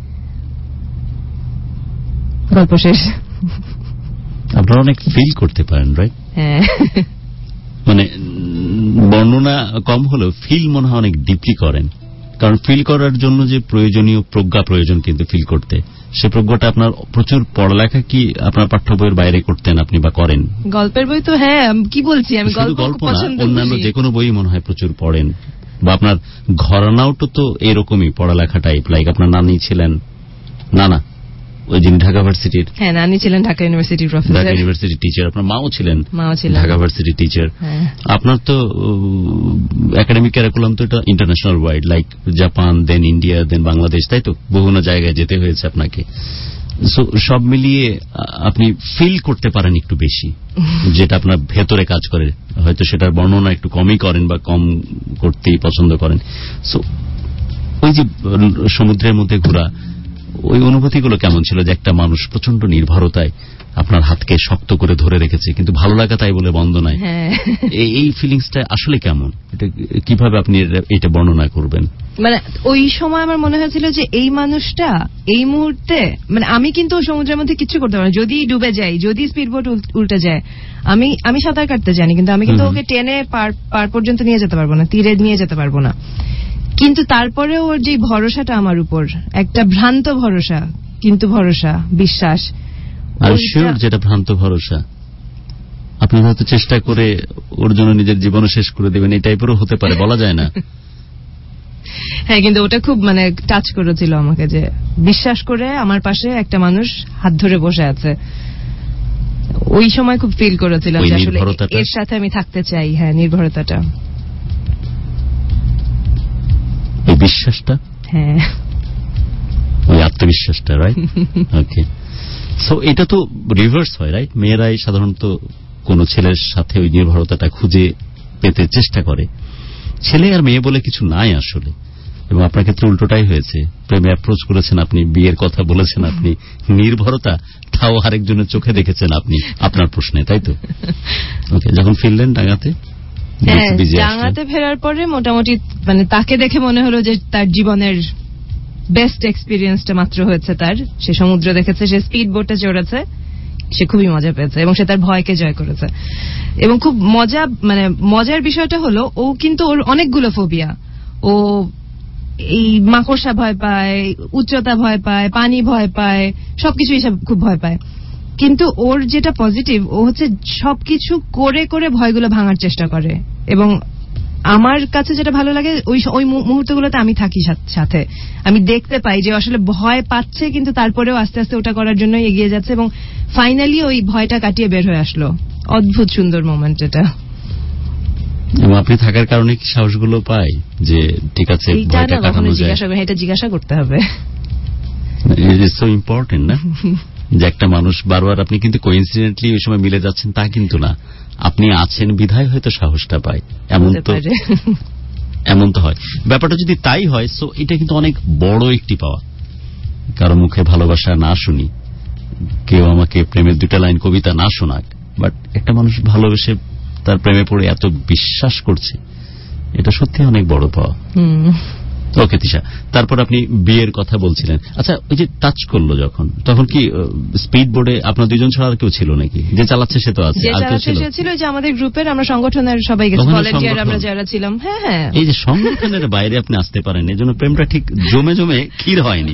গল্প শেষ। আপনারা অনেক ফিল করতে পারেন, রাইট? হ্যাঁ, মানে বর্ণনা কম হলেও ফিল মনে হয় অনেক ডিপলি করেন, কারণ ফিল করার জন্য যে প্রয়োজনীয় প্রজ্ঞা প্রয়োজন কিন্তু ফিল করতে, সে প্রজ্ঞাটা আপনার প্রচুর পড়ালেখা কি আপনার পাঠ্য বইয়ের বাইরে করতেন আপনি বা করেন? গল্পের বই তো হ্যাঁ, কি বলছি আমি, গল্প না, অন্যান্য যে কোনো বই মনে হয় প্রচুর পড়েন, বা আপনার ঘরানাওটা তো এরকমই পড়ালেখা টাইপ, লাইক আপনার নানি ছিলেন, না ওই যিনি ঢাকা ভার্সিটির, হ্যাঁ নানি ছিলেন ঢাকা ইউনিভার্সিটির প্রফেসর, ঢাকা ইউনিভার্সিটির টিচার, আপনার মাও ছিলেন ঢাকা ভার্সিটির টিচার। আপনার তো একাডেমিক ক্যারিকুলাম তো এটা international wide, like Japan, then India, then Bangladesh, তাই তো? বিভিন্ন জায়গায় যেতে হয়েছে আপনাকে। সব মিলিয়ে আপনি ফিল করতে পারেন একটু বেশি, যেটা আপনার ভেতরে কাজ করে। হয়তো সেটার বর্ণনা একটু কমই করেন বা কম করতেই পছন্দ করেন। সো ওই যে সমুদ্রের মধ্যে ঘোরা, ওই অনুভূতিগুলো কেমন ছিল যে একটা মানুষ প্রচন্ড নির্ভরতায় আপনার হাতকে শক্ত করে ধরে রেখেছে, কিন্তু ভালো লাগা তাই বলে বন্ধ নাই? এই ফিলিংসটা আসলে কেমন, এটা কিভাবে আপনি এটা বর্ণনা করবেন? মানে ওই সময় আমার মনে হয়েছিল যে এই মানুষটা এই মুহূর্তে, মানে আমি কিন্তু সমুদ্রের মধ্যে কিছু করতে পারবো না, যদি ডুবে যাই, যদি স্পিড বোট উল্টে যায়, আমি সাঁতার কাটতে জানি, কিন্তু আমি কিন্তু ওকে টেনে পার পর্যন্ত নিয়ে যেতে পারবো না, তীরে নিয়ে যেতে পারবো না। কিন্তু তারপরে ওর যে ভরসাটা আমার উপর, একটা ভ্রান্ত ভরসা, কিন্তু ভরসা, বিশ্বাস। আর শিওর যেটা ভ্রান্ত ভরসা, আপনি হয়তো চেষ্টা করে ওর জন্য নিজের জীবন শেষ করে দেবেন, এই টাইপেরও হতে পারে, বলা যায় না। হ্যাঁ, কিন্তু ওটা খুব মানে টাচ করেছিল আমাকে, যে বিশ্বাস করে আমার পাশে একটা মানুষ হাত ধরে বসে আছে। ওই সময় খুব ফিল করেছিলাম যে আসলে এর সাথে আমি থাকতে চাই। হ্যাঁ, নির্ভরতাটা, ওই বিশ্বাসটা, হ্যাঁ, ওই আত্মবিশ্বাসটা, রাইট? ওকে, সো এটা তো রিভার্স হয়, রাইট? মেয়েরাই সাধারণত কোন ছেলের সাথে ওই নির্ভরতাটা খুঁজে পেতে চেষ্টা করে। ছেলে আর মেয়ে বলে কিছু নাই আসলে, এবং আপনার ক্ষেত্রে উল্টোটাই হয়েছে। প্রেমে অ্যাপ্রোচ করেছেন আপনি, বিয়ের কথা বলেছেন আপনি, নির্ভরতা তাও আরেকজনের চোখে দেখেছেন আপনি আপনার প্রশ্নে, তাই তো? ওকে, যখন ফিরলেন ডাঙ্গাতে, ডাঙ্গাতে ফেরার পরে মোটামুটি মানে তাকে দেখে মনে হলো যে তার জীবনের বেস্ট এক্সপিরিয়েন্সটা মাত্র হয়েছে তার। সে সমুদ্র দেখেছে, সে স্পিড বোটে চড়েছে, সে খুবই মজা পেয়েছে এবং সে তার ভয়কে জয় করেছে। এবং খুব মজার বিষয়টা হলো, ও কিন্তু ওর অনেকগুলো ফোবিয়া। ও এই মাকড়সা ভয় পায়, উচ্চতা ভয় পায়, পানি ভয় পায়, সবকিছু এইসব খুব ভয় পায়। কিন্তু ওর যেটা পজিটিভ, ও হচ্ছে সবকিছু করে করে ভয়গুলো ভাঙার চেষ্টা করে। এবং আমার কাছে যেটা ভালো লাগে, ওই মুহূর্তগুলোতে আমি থাকি সাথে, আমি দেখতে পাই যে আসলে ভয় পাচ্ছে, কিন্তু তারপরেও আস্তে আস্তে ওটা করার জন্য এগিয়ে যাচ্ছে এবং ফাইনালি ওই ভয়টা কাটিয়ে বের হয়ে আসলো। অদ্ভুত সুন্দর মোমেন্ট এটা। এবং আপনি থাকার কারণে কি সাহসগুলো পাই যে ঠিক আছে, ভয়টা কাটানো যায়? এটা জিজ্ঞাসা করতে হবে। ইট ইজ সো ইম্পর্টেন্ট না, যে একটা মানুষ বারবার, আপনি কিন্তু কোইন্সিডেন্টলি ওই সময় মিলে যাচ্ছেন তা কিন্তু না, আপনি আছেন বিধায় হয়তো সাহসটা পায়, এমন তো হয়। ব্যাপারটা যদি তাই হয়, সো এটা কিন্তু অনেক বড় একটি পাওয়া। কারো মুখে ভালোবাসা না শুনি, কেউ আমাকে প্রেমের 2টা লাইন কবিতা না শোনাক, বাট একটা মানুষ ভালোবেসে তার প্রেমে পড়ে এত বিশ্বাস করছে, এটা সত্যি অনেক বড় পাওয়া। ওকে তিশা, তারপর আপনি বিয়ের কথা বলছিলেন। আচ্ছা, ওই যে টাচ করলো যখন, তখন কি স্পিড বোর্ডে আপনার 2জন ছাড়া আর কেউ ছিল নাকি? যে চালাচ্ছে সে তো আছে, আর কেউ ছিল? যে আমাদের গ্রুপের, আমরা সংগঠনের সবাই গেছি, ভলান্টিয়ার আমরা যারা ছিলাম। হ্যাঁ হ্যাঁ, এই যে সংগঠনের বাইরে আপনি আসতে পারেন, এজন্য প্রেমটা ঠিক জমে জমে ক্ষীর হয়নি,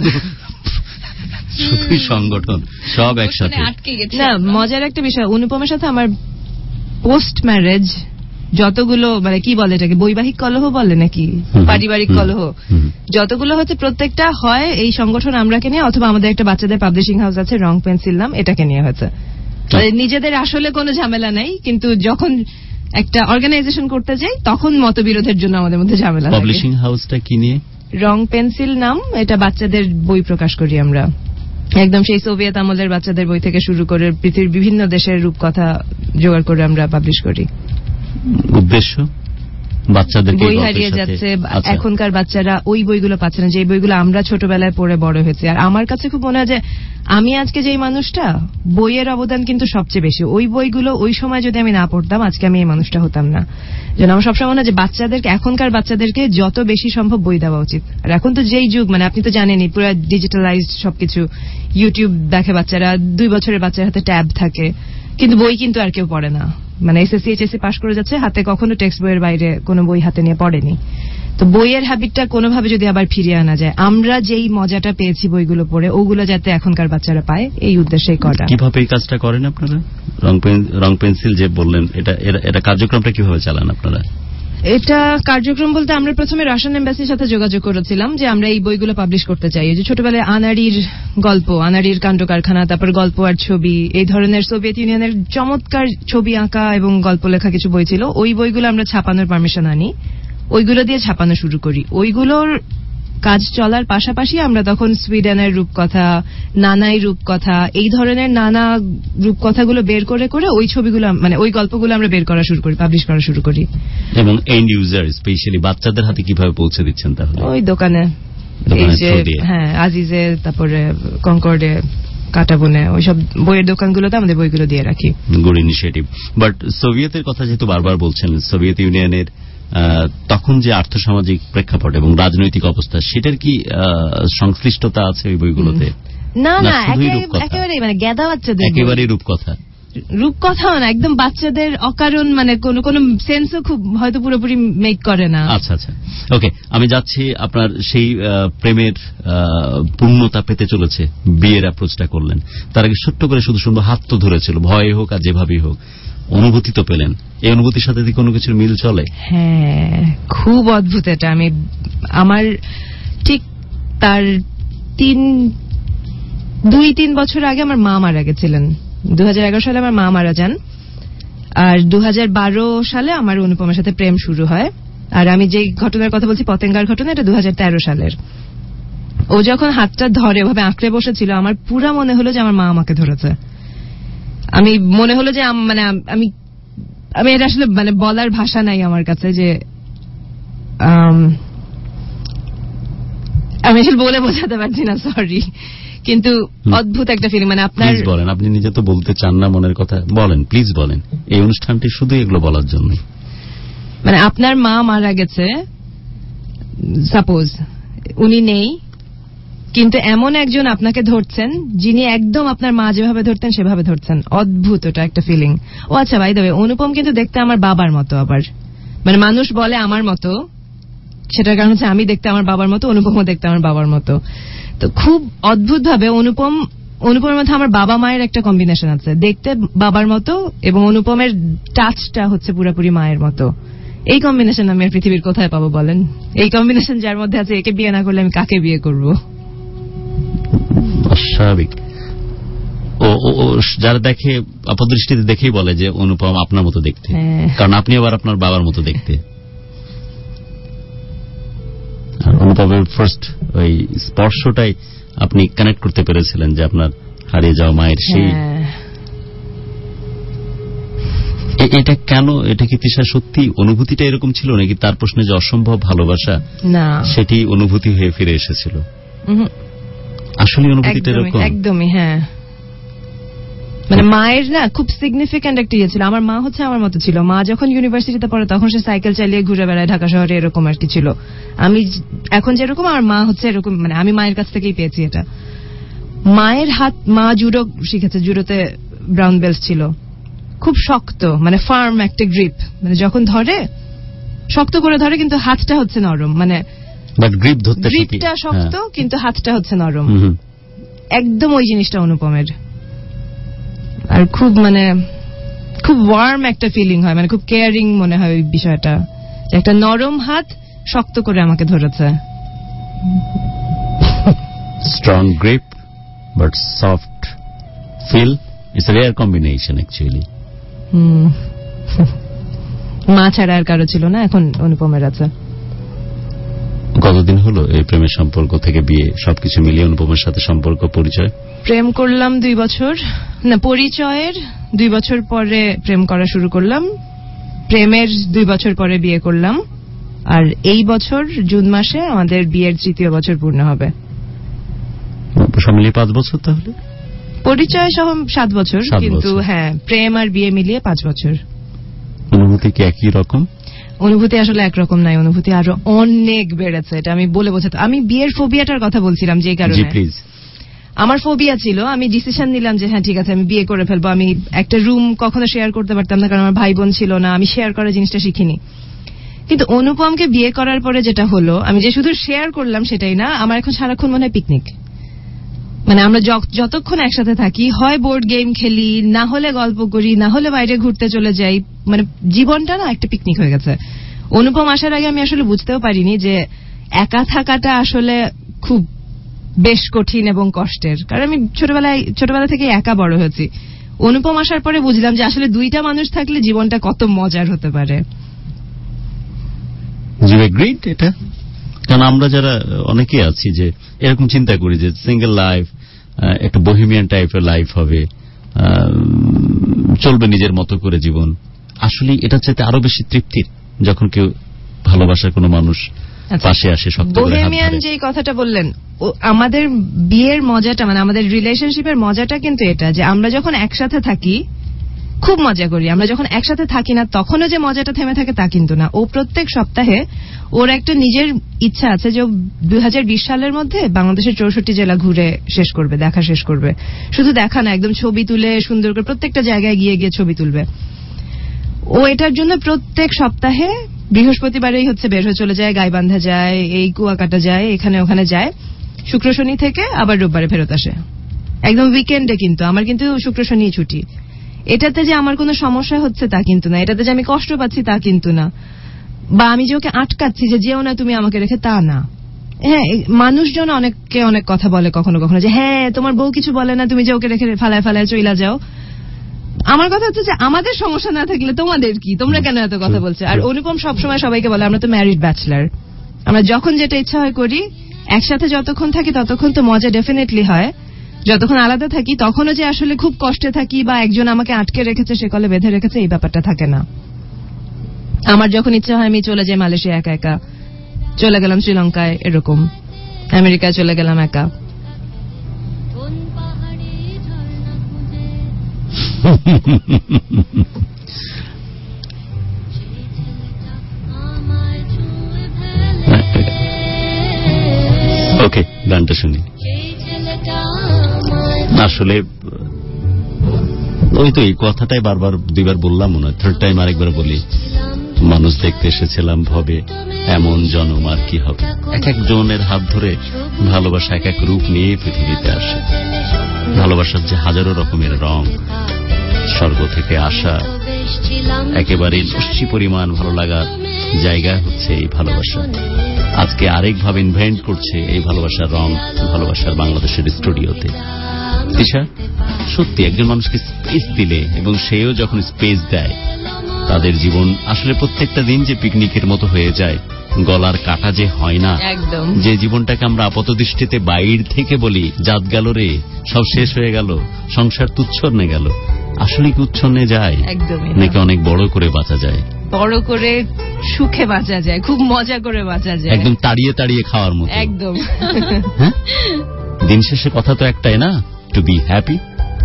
শুধুই সংগঠন সব একসাথে। না, মজার একটা বিষয়, অনুপমের সাথে আমার পোস্ট ম্যারেজ যতগুলো কি বলে এটাকে, বৈবাহিক কলহ বলে নাকি পারিবারিক কলহ, যতগুলো হচ্ছে প্রত্যেকটা হয় এই সংগঠন আমরাকে নিয়ে, অথবা আমাদের একটা বাচ্চাদের পাবলিশিং হাউস আছে রং পেন্সিল নাম, এটাকে নিয়ে হয়েছে। নিজেদের আসলে কোনো ঝামেলা নাই, কিন্তু যখন একটা অর্গানাইজেশন করতে যাই তখন মতবিরোধের জন্য আমাদের মধ্যে ঝামেলা। পাবলিশিং হাউসটা কি নিয়ে? রং পেন্সিল নাম, এটা বাচ্চাদের বই প্রকাশ করি আমরা, একদম সেই সোভিয়েত আমলের বাচ্চাদের বই থেকে শুরু করে পৃথিবীর বিভিন্ন দেশের রূপকথা জোগাড় করে আমরা পাবলিশ করি। উদ্দেশ্য বাচ্চাদের বই হারিয়ে যাচ্ছে, এখনকার বাচ্চারা ওই বইগুলো পাচ্ছে না, যে বইগুলো আমরা ছোটবেলায় পড়ে বড় হয়েছে। আর আমার কাছে খুব মনে হয় যে আমি আজকে যেই মানুষটা, বইয়ের অবদান কিন্তু সবচেয়ে বেশি। ওই বইগুলো ওই সময় যদি আমি না পড়তাম, আজকে আমি এই মানুষটা হতাম না। যেন আমার সবসময় মনে হয় যে বাচ্চাদেরকে, এখনকার বাচ্চাদেরকে যত বেশি সম্ভব বই দেওয়া উচিত। আর এখন তো যেই যুগ, আপনি তো জানেনই, পুরো ডিজিটালাইজড সবকিছু, ইউটিউব দেখে বাচ্চারা, 2 বছরের বাচ্চার হাতে ট্যাব থাকে, কিন্তু বই কিন্তু আর কেউ পড়ে না। এসএসসি এইচএসসি পাশ করে যাচ্ছে, হাতে কখনো টেক্সট বইয়ের বাইরে কোনো বই হাতে নিয়ে পড়েনি। তো বইয়ের হ্যাবিটটা কোনোভাবে যদি আবার ফিরিয়ে আনা যায়, আমরা যেই মজাটা পেয়েছি বইগুলো পড়ে, ওগুলো যাতে এখনকার বাচ্চারা পায়, এই উদ্দেশ্যেই করা। কিভাবে এই কাজটা করেন আপনারা? রং পেন্সিল যে বললেন, এটা কার্যক্রমটা কিভাবে চালান আপনারা? এটা কার্যক্রম বলতে, আমরা প্রথমে রাশিয়ান এম্বাসির সাথে যোগাযোগ করেছিলাম যে আমরা এই বইগুলো পাবলিশ করতে চাই। যে ছোটবেলায় আনাড়ির গল্প, আনাড়ির কাণ্ড কারখানা, তারপর গল্প আর ছবি, এই ধরনের সোভিয়েত ইউনিয়নের চমৎকার ছবি আঁকা এবং গল্প লেখা কিছু বই ছিল। ওই বইগুলো আমরা ছাপানোর পারমিশন আনি, ওইগুলো দিয়ে ছাপানো শুরু করি। ওইগুলোর কাজ চলার পাশাপাশি আমরা তখন সুইডেনের রূপকথা, নানাই রূপকথা, এই ধরনের নানা রূপকথাগুলো বের করে করে ওই ছবিগুলো, ওই গল্পগুলো আমরা বের করা শুরু করি, পাবলিশ করা শুরু করি। এবং এন্ড ইউজার, স্পেশালি বাচ্চাদের হাতে কিভাবে পৌঁছে দিচ্ছেন তাহলে? ওই দোকানে, হ্যাঁ, আজিজে, তারপরে কনকর্ডে, কাটাবনে, ওইসব বইয়ের দোকানগুলোতে আমাদের বইগুলো দিয়ে রাখি। Good initiative. বাট সোভিয়েতের কথা যেহেতু বারবার বলছেন, সোভিয়েত ইউনিয়নের তখন যে আর্থসামাজিক প্রেক্ষাপট এবং রাজনৈতিক অবস্থা, সেটার কি সংশ্লিষ্টতা আছে ওই বইগুলোতে? না না, একেবারেই গেদা বাচ্চাদের, একেবারেই রূপকথা। রূপকথাও না, একদম বাচ্চাদের অকারণ, কোন সেন্সও খুব হয়তো পুরোপুরি মেক করে না। আচ্ছা আচ্ছা, ওকে, আমি যাচ্ছি আপনার সেই প্রেমের পূর্ণতা পেতে চলেছে, বিয়ের অ্যাপ্রোচটা করলেন। তার আগে ছোট্ট করে শুধু শুনবো, হাত তো ধরেছিল, ভয়ে হোক আর যেভাবেই হোক, অনুভূতি তো পেলেন, এই অনুভূতির সাথে কি কোনো কিছুর মিল চলে? হ্যাঁ, খুব অদ্ভুত এটা। আমার ঠিক তার 2-3 বছর আগে আমার মা মারা গেছিলেন। 2011 সালে আমার মা মারা যান, আর 2012 সালে আমার অনুপমের সাথে প্রেম শুরু হয়। আর আমি যে ঘটনার কথা বলছি, পতেঙ্গার ঘটনা, এটা 2013 সালের। ও যখন হাতটা ধরে ওভাবে আঁকড়ে বসেছিল, আমার পুরা মনে হলো যে আমার মা আমাকে ধরেছে। আমি মনে হলো যে আমি এটা আসলে বলার ভাষা নাই আমার কাছে, যে আমি আসলে বলে বোঝাতে পারছি না, সরি। কিন্তু অদ্ভুত একটা ফিলিং। আপনার বলেন, আপনি নিজে তো বলতে চান না মনের কথা, বলেন প্লিজ বলেন। এই অনুষ্ঠানটি শুধু এগুলো বলার জন্য। আপনার মা মারা গেছে, সাপোজ উনি নেই, কিন্তু এমন একজন আপনাকে ধরছেন যিনি একদম আপনার মা যেভাবে ধরতেন সেভাবে ধরছেন। অদ্ভুত ওটা একটা ফিলিং। ও আচ্ছা, বাই দ্য ওয়ে, অনুপম কিন্তু দেখতে আমার বাবার মতো। আবার মানুষ বলে আমার মতো, সেটার কারণ হচ্ছে আমি দেখতে আমার বাবার মতো, অনুপমও দেখতে আমার বাবার মতো। তো খুব অদ্ভুত ভাবে অনুপমের মধ্যে আমার বাবা মায়ের একটা কম্বিনেশন আছে, দেখতে বাবার মতো এবং অনুপমের টাচটা হচ্ছে পুরোপুরি মায়ের মতো। এই কম্বিনেশন আমি আর পৃথিবীর কোথায় পাবো বলেন? এই কম্বিনেশন যার মধ্যে আছে, একে বিয়ে না করলে আমি কাকে বিয়ে করব? অস্বাভাবিক। ও যারা দেখে অপদৃষ্টিতে দেখেই বলে যে অনুপম আপনার মতো দেখতে, কারণ আপনি আবার আপনার বাবার মতো দেখতে। অনুপমের ফার্স্ট ওই স্পর্শটাই আপনি কানেক্ট করতে পেরেছিলেন, যে আপনার হারিয়ে যাওয়া মায়ের সেই। এটা কেন? এটা কি তিশা সত্যি অনুভূতিটা এরকম ছিল, নাকি তার প্রশ্নে যে অসম্ভব ভালোবাসা না সেটি অনুভূতি হয়ে ফিরে এসেছিল? আসলে অনুভূতিটা এরকম একদমই। হ্যাঁ, মায়ের না খুব সিগনিফিক্যান্ট একটা ইয়ে ছিল। আমার মা হচ্ছে আমার মতো ছিল। মা যখন ইউনিভার্সিটিতে পড়ে তখন সে সাইকেল চালিয়ে ঘুরে বেড়ায় ঢাকা শহরে, এরকম আর কি ছিল। আমি এখন যেরকম, আমার মা হচ্ছে এরকম। আমি মায়ের কাছ থেকেই পেয়েছি এটা। মায়ের হাত, মা জুডো শিখেছে, জুডোতে ব্রাউন বেল্ট ছিল। খুব শক্ত, ফার্ম একটা গ্রিপ, যখন ধরে শক্ত করে ধরে, কিন্তু হাতটা হচ্ছে নরম। গ্রিপটা শক্ত, কিন্তু হাতটা হচ্ছে নরম। একদম ওই জিনিসটা অনুপমের। আর খুব খুব ওয়ার্ম একটা ফিলিং হয়, খুব কেয়ারিং মনে হয় ওই বিষয়টা, একটা নরম হাত শক্ত করে আমাকে ধরেছে। Strong grip but soft feel, it's a rare combination actually. মা ছাড়া আর কারো ছিল না, এখন অনুপমের আছে। কতদিন হলো এই প্রেমের সম্পর্ক থেকে বিয়ে, সবকিছু মিলিয়ে অনুপমের সাথে সম্পর্ক, পরিচয়? প্রেম করলাম 2 বছর, না পরিচয়ের 2 বছর পরে প্রেম করা শুরু করলাম, প্রেমের 2 বছর পরে বিয়ে করলাম, আর এই বছর জুন মাসে আমাদের বিয়ের 3য় বছর পূর্ণ হবে। সব মিলিয়ে 5 বছর। তাহলে পরিচয় সহ 7 বছর, কিন্তু হ্যাঁ প্রেম আর বিয়ে মিলিয়ে 5 বছর। অনুভূতি কি একই রকম? অনুভূতি আসলে একরকম নাই, অনুভূতি আরো অনেক বেড়েছে। এটা আমি বলে বোঝাতে, আমি বিয়ের ফোবিয়াটার কথা বলছিলাম যে কারণে। আমার ফোবিয়া ছিল, আমি ডিসিশন নিলাম যে হ্যাঁ ঠিক আছে আমি বিয়ে করে ফেলবো। আমি একটা রুম কখনো শেয়ার করতে পারতাম না, কারণ আমার ভাই বোন ছিল না, আমি শেয়ার করার জিনিসটা শিখিনি। কিন্তু অনুপমকে বিয়ে করার পরে যেটা হলো, আমি যে শুধু শেয়ার করলাম সেটাই না, আমার এখন সারাক্ষণ মনে হয় পিকনিক। আমরা যতক্ষণ একসাথে থাকি, হয় বোর্ড গেম খেলি, না হলে গল্প করি, না হলে বাইরে ঘুরতে চলে যাই। জীবনটা না একটা পিকনিক হয়ে গেছে। অনুপম আসার আগে আমি আসলে বুঝতেও পারিনি যে একা থাকাটা আসলে খুব বেশ কঠিন এবং কষ্টের, কারণ আমি ছোটবেলা থেকে একা বড় হয়েছি। অনুপম আসার পরে বুঝলাম যে আসলে 2টা মানুষ থাকলে জীবনটা কত মজার হতে পারে। এটা কারণ আমরা যারা অনেকে আছি যে এরকম চিন্তা করি যে সিঙ্গেল লাইফ, একটা বহিমিয়ান টাইপের লাইফ হবে, চলবে নিজের মতো করে জীবন। আসলে এটা চাইতে আরো বেশি তৃপ্তির যখন কেউ ভালোবাসার কোনো মানুষ পাশে আসে, শক্ত করে হাত ধরে। বোহেমিয়ান যে কথাটা বললেন, আমাদের বিয়ের মজাটা, আমাদের রিলেশনশিপের মজাটা কিন্তু এটা যে আমরা যখন একসাথে থাকি খুব মজা করি, আমরা যখন একসাথে থাকি না তখনও যে মজাটা থেমে থাকে তা কিন্তু না। ও প্রত্যেক সপ্তাহে ওর একটা নিজের ইচ্ছা আছে যে 2020 সালের মধ্যে বাংলাদেশের 64 জেলা ঘুরে শেষ করবে, দেখা শেষ করবে। শুধু দেখা না, একদম ছবি তুলে সুন্দর করে প্রত্যেকটা জায়গায় গিয়ে গিয়ে ছবি তুলবে। ও এটার জন্য প্রত্যেক সপ্তাহে বৃহস্পতিবারেই বের হয়ে চলে যায়, গাইবান্ধা যায়, এই কুয়াকাটা যায়, এখানে ওখানে যায়, শুক্র শনি থেকে আবার রোববারে ফেরত আসে, একদম উইকেন্ডে। কিন্তু আমার কিন্তু শুক্র শনি ছুটি। এটাতে যে আমার কোনো সমস্যা হচ্ছে তা কিন্তু না, এটাতে যে আমি কষ্ট পাচ্ছি তা কিন্তু না, বা আমি যে ওকে আটকাচ্ছি যে যেও না তুমি আমাকে রেখে, তা না। হ্যাঁ, মানুষজন অনেককে অনেক কথা বলে কখনো কখনো যে হ্যাঁ তোমার বউ কিছু বলে না, তুমি যে ওকে রেখে ফালায় ফালায় চইলা যাও। আমার কথা হচ্ছে যে আমাদের সমস্যা না থাকলে তোমাদের কি, তোমরা কেন এত কথা বলছো? আর অনুপম সবসময় সবাইকে বলে আমরা তো ম্যারিড ব্যাচলার, আমরা যখন যেটা ইচ্ছা হয় করি, একসাথে যতক্ষণ থাকি ততক্ষণ তো মজা ডেফিনেটলি হয়, যতক্ষণ আলাদা থাকি তখনও যে আসলে খুব কষ্টে থাকি বা একজন আমাকে আটকে রেখেছে সে কলে বেঁধে রেখেছে এই ব্যাপারটা থাকে না। আমার যখন ইচ্ছা হয় আমি চলে যাই মালয়েশিয়া একা একা, চলে গেলাম শ্রীলঙ্কায় এরকম, আমেরিকায় চলে গেলাম একা। ওকে, গানটা শুনি। আসলে ওই তো এই কথাটাই বারবার দুইবার বললাম, মনে হয় থার্ড টাইম আরেকবার বলি। মানুষ দেখতে এসেছিলাম ভবে, এমন জনম আর কি হবে। এক এক জনের হাত ধরে ভালোবাসা এক এক রূপ নিয়ে পৃথিবীতে আসে। ভালোবাসার যে হাজারো রকমের রং, স্বর্গ থেকে আসা একেবারে লস্যি পরিমাণ ভালো লাগার জায়গা হচ্ছে এই ভালোবাসা। আজকে আরেকভাবে ইনভেন্ট করছে এই ভালোবাসার রং, ভালোবাসার বাংলাদেশের স্টুডিওতে। তিশা, সত্যি একজন মানুষকে স্পেস দিলে এবং সেও যখন স্পেস দেয়, তাদের জীবন আসলে প্রত্যেকটা দিন যে পিকনিকের মতো হয়ে যায়, গলার কাটা যে হয় না, যে জীবনটাকে আমরা আপাত দৃষ্টিতে বাইর থেকে বলি জাত গেল রে, সব শেষ হয়ে গেল, সংসার তুচ্ছন্নে গেল, আসলে কি উচ্ছন্নে যায় নাকি অনেক বড় করে বাঁচা যায়? বড় করে সুখে বাঁচা যায়, খুব মজা করে বাঁচা যায়, একদম তাড়িয়ে তাড়িয়ে খাওয়ার মতো। একদম। দিন শেষে কথা তো একটাই না, টু বি হ্যাপি,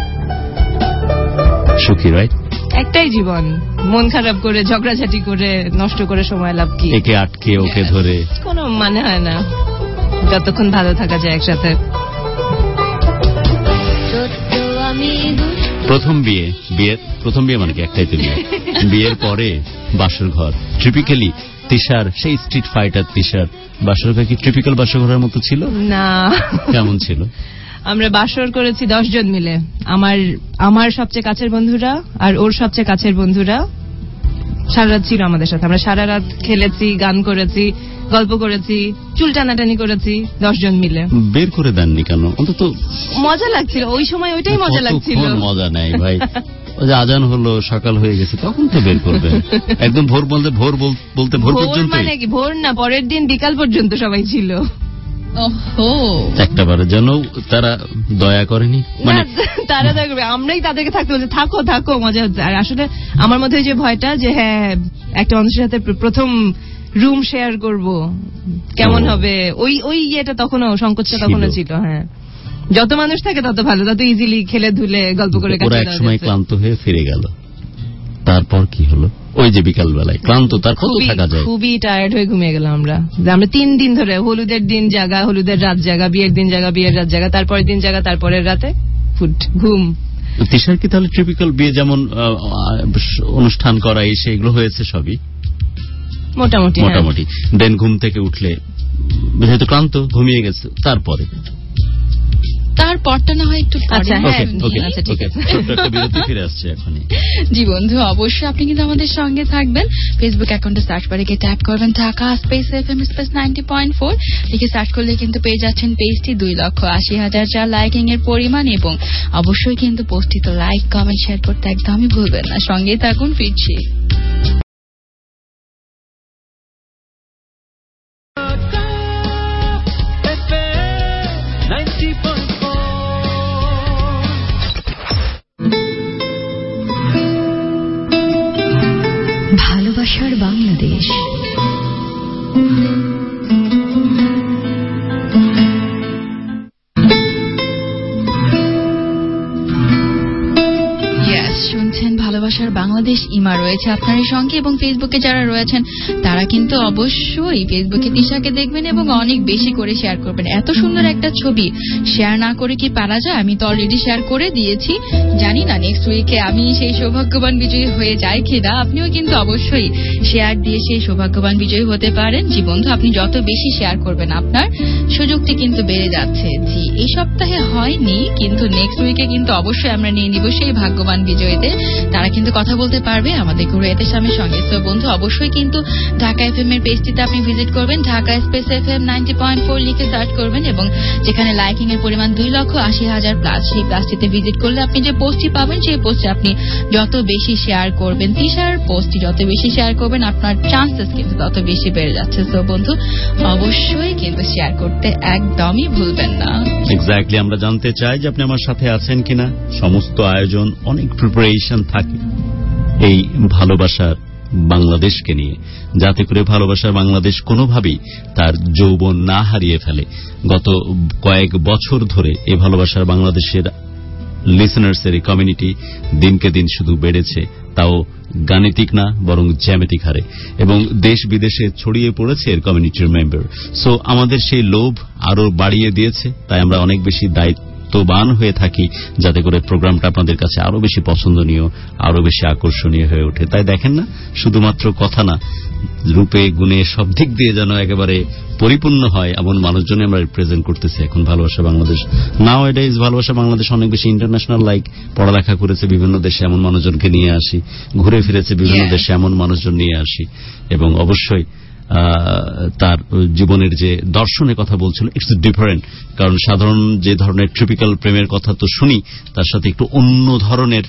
সুখী, রাইট? একটাই জীবন, মন খারাপ করে ঝগড়াঝাটি করে নষ্ট করে সময় লাভ কি? একে আটকে ওকে ধরে কোনো মানে হয় না, যতক্ষণ ভালো থাকা যায় একসাথে। প্রথম বিয়ে মানে কি একটাই তো বিয়ে, বিয়ের পরে বাসর ঘর। ট্রিপিক্যালি তিশার সেই স্ট্রিট ফাইটার তিশার বাসর ঘর কি ট্রিপিক্যাল বাসর ঘরের মতো ছিল না? কেমন ছিল? আমরা বাসর করেছি 10 জন মিলে, আমার সবচেয়ে কাছের বন্ধুরা আর ওর সবচেয়ে কাছের বন্ধুরা সারা রাত ছিল আমাদের সাথে। আমরা সারা রাত খেলেছি, গান করেছি, গল্প করেছি, চুল টানাটানি করেছি 10 জন মিলে। বের করে দেননি কেন? অন্তত মজা লাগছিল ওই সময়, ওইটাই মজা লাগছিল। মজা নেই ভাই, আজান হলো, সকাল হয়ে গেছে, তখন তো বের করবে। একদম ভোর বলতে ভোর পর্যন্ত, মানে কি ভোর না, পরের দিন বিকাল পর্যন্ত সবাই ছিল। একটা বারের জন্য তারা দয়া করেনি, মানে তারা দেখবে আমরাই তাদেরকে থাকতে বলছি থাকো থাকো, মজা হচ্ছে। আর আসলে আমার মধ্যে যে ভয়টা যে হ্যাঁ একটা মানুষের সাথে প্রথম রুম শেয়ার করব, কেমন হবে, ওই ইয়েটা তখনও, সংকোচটা তখনও ছিল। হ্যাঁ, যত মানুষ থাকে তত ভালো, তত ইজিলি খেলে ধুলে গল্প করে ওরা এক সময় ক্লান্ত হয়ে ফিরে গেল। তারপর কি হলো? ওই যে বিকাল বেলায় ক্লান্ত, তার কত থাকা যায়, খুবই টায়ার্ড হয়ে ঘুমিয়ে গেলাম আমরা। 3 দিন ধরে হলুদের দিন জাগা, হলুদের রাত জাগা, বিয়ের দিন জাগা, বিয়ের রাত জাগা, তারপরের দিন জাগা, তারপরের রাতে ঘুম। তিশার কি তাহলে ট্রিপিক্যাল বিয়ে যেমন অনুষ্ঠান করা সেগুলো হয়েছে সবই মোটামুটি? দেন ঘুম থেকে উঠলে যেহেতু ক্লান্ত, ঘুমিয়ে গেছে, তারপরটা না হয় একটু ঠিক আছে, বিরতি ফিরে আসছে এখনই। জি বন্ধু, অবশ্যই আপনি কিন্তু আমাদের সঙ্গে থাকবেন। ফেসবুক অ্যাকাউন্টে সার্চ বারে গিয়ে ট্যাপ করবেন ঢাকা স্পেস FM স্পেস 90.4 লিখে সার্চ করলে কিন্তু পেয়ে যাচ্ছেন পেজটি 2,80,000 লাইকিং এর পরিমাণ, এবং অবশ্যই কিন্তু পোস্টটি তো লাইক, কমেন্ট, শেয়ার করতে একদমই ভুলবেন না। সঙ্গেই থাকুন, ফিরছি। ভালোবাসার বাংলাদেশ। শুনছেন ভালোবাসার বাংলাদেশ ইমা রয়েছে আপনার সঙ্গে, এবং ফেসবুকে যারা রয়েছেন তারা কিন্তু অবশ্যই ফেসবুকে তিশাকে দেখবেন এবং অনেক বেশি করে শেয়ার করবেন। এত সুন্দর একটা ছবি শেয়ার না করে কি পারা যায়? আমি তো অলরেডি শেয়ার করে দিয়েছি, জানি না নেক্সট উইকে আমি সেই সৌভাগ্যবান বিজয়ী হয়ে যাই কিনা। আপনিও কিন্তু অবশ্যই শেয়ার দিয়ে সেই সৌভাগ্যবান বিজয়ী হতে পারেন। জি বন্ধু, আপনি যত বেশি শেয়ার করবেন আপনার সুযোগটি কিন্তু বেড়ে যাচ্ছে। জি, এই সপ্তাহে হয়নি, কিন্তু নেক্সট উইকে কিন্তু অবশ্যই আমরা নিয়ে নিব সেই ভাগ্যবান বিজয়ীদের। তারা কিন্তু কথা বলতে পারবে আমাদের গুরু এতেশামের সঙ্গে। তো বন্ধু, অবশ্যই কিন্তু ঢাকা এফএম এর পেজটিতে আপনি ভিজিট করবেন, ঢাকা স্পেস FM 90.4 লিখে সার্চ করবেন, এবং যেখানে লাইকিং এর পরিমাণ 2,80,000 প্লাস, সেই প্লাসটিতে ভিজিট করলে আপনি যে পোস্টটি পাবেন সেই পোস্টে আপনি যত বেশি শেয়ার করবেন, তিশার পোস্টটি যত বেশি শেয়ার করবেন আপনার চান্সেস কিন্তু তত বেশি বেড়ে যাচ্ছে। তো বন্ধু, অবশ্যই কিন্তু শেয়ার করতে একদমই ভুলবেন না। এক্স্যাক্টলি, আমরা জানতে চাই যে আপনি আমার সাথে আছেন কিনা। সমস্ত আয়োজন, অনেক প্রিপারেশন থাকে এই ভালোবাসার বাংলাদেশকে নিয়ে, যাতে করে ভালোবাসার বাংলাদেশ কোনোভাবেই তার যৌবন না হারিয়ে ফেলে। গত কয়েক বছর ধরে এই ভালোবাসার বাংলাদেশের লিসেনার্সের এই কমিউনিটি দিনকে দিন শুধু বেড়েছে, তাও গাণিতিক না বরং জ্যামিতিক হারে, এবং দেশ বিদেশে ছড়িয়ে পড়েছে এর কমিউনিটির মেম্বার। সো আমাদের সেই লোভ আরো বাড়িয়ে দিয়েছে, তাই আমরা অনেক বেশি দায়িত্ববান হয়ে থাকি যাতে করে প্রোগ্রামটা আপনাদের কাছে আরো বেশি পছন্দনীয়, আরো বেশি আকর্ষণীয় হয়ে ওঠে। তাই দেখেন না, শুধুমাত্র কথা না, রূপে গুণে সব দিক দিয়ে যেন একেবারে পরিপূর্ণ হয় এমন মানুষজনই আমরা রিপ্রেজেন্ট করতেছি এখন ভালোবাসা বাংলাদেশ। নাও এডাইজ ভালোবাসা বাংলাদেশ অনেক বেশি ইন্টারন্যাশনাল, লাইক পড়ালেখা করেছে বিভিন্ন দেশে, এমন মানুষজনকে নিয়ে আসি, ঘুরে ফিরেছে বিভিন্ন দেশে, এমন মানুষজন নিয়ে আসি, এবং অবশ্যই তার জীবনের যে দর্শনের কথা বলছিল ইটস ডিফারেন্ট। কারণ সাধারণ যে ধরনের ট্রিপিক্যাল প্রেমের কথা তো শুনি, তার সাথে একটু অন্য ধরনের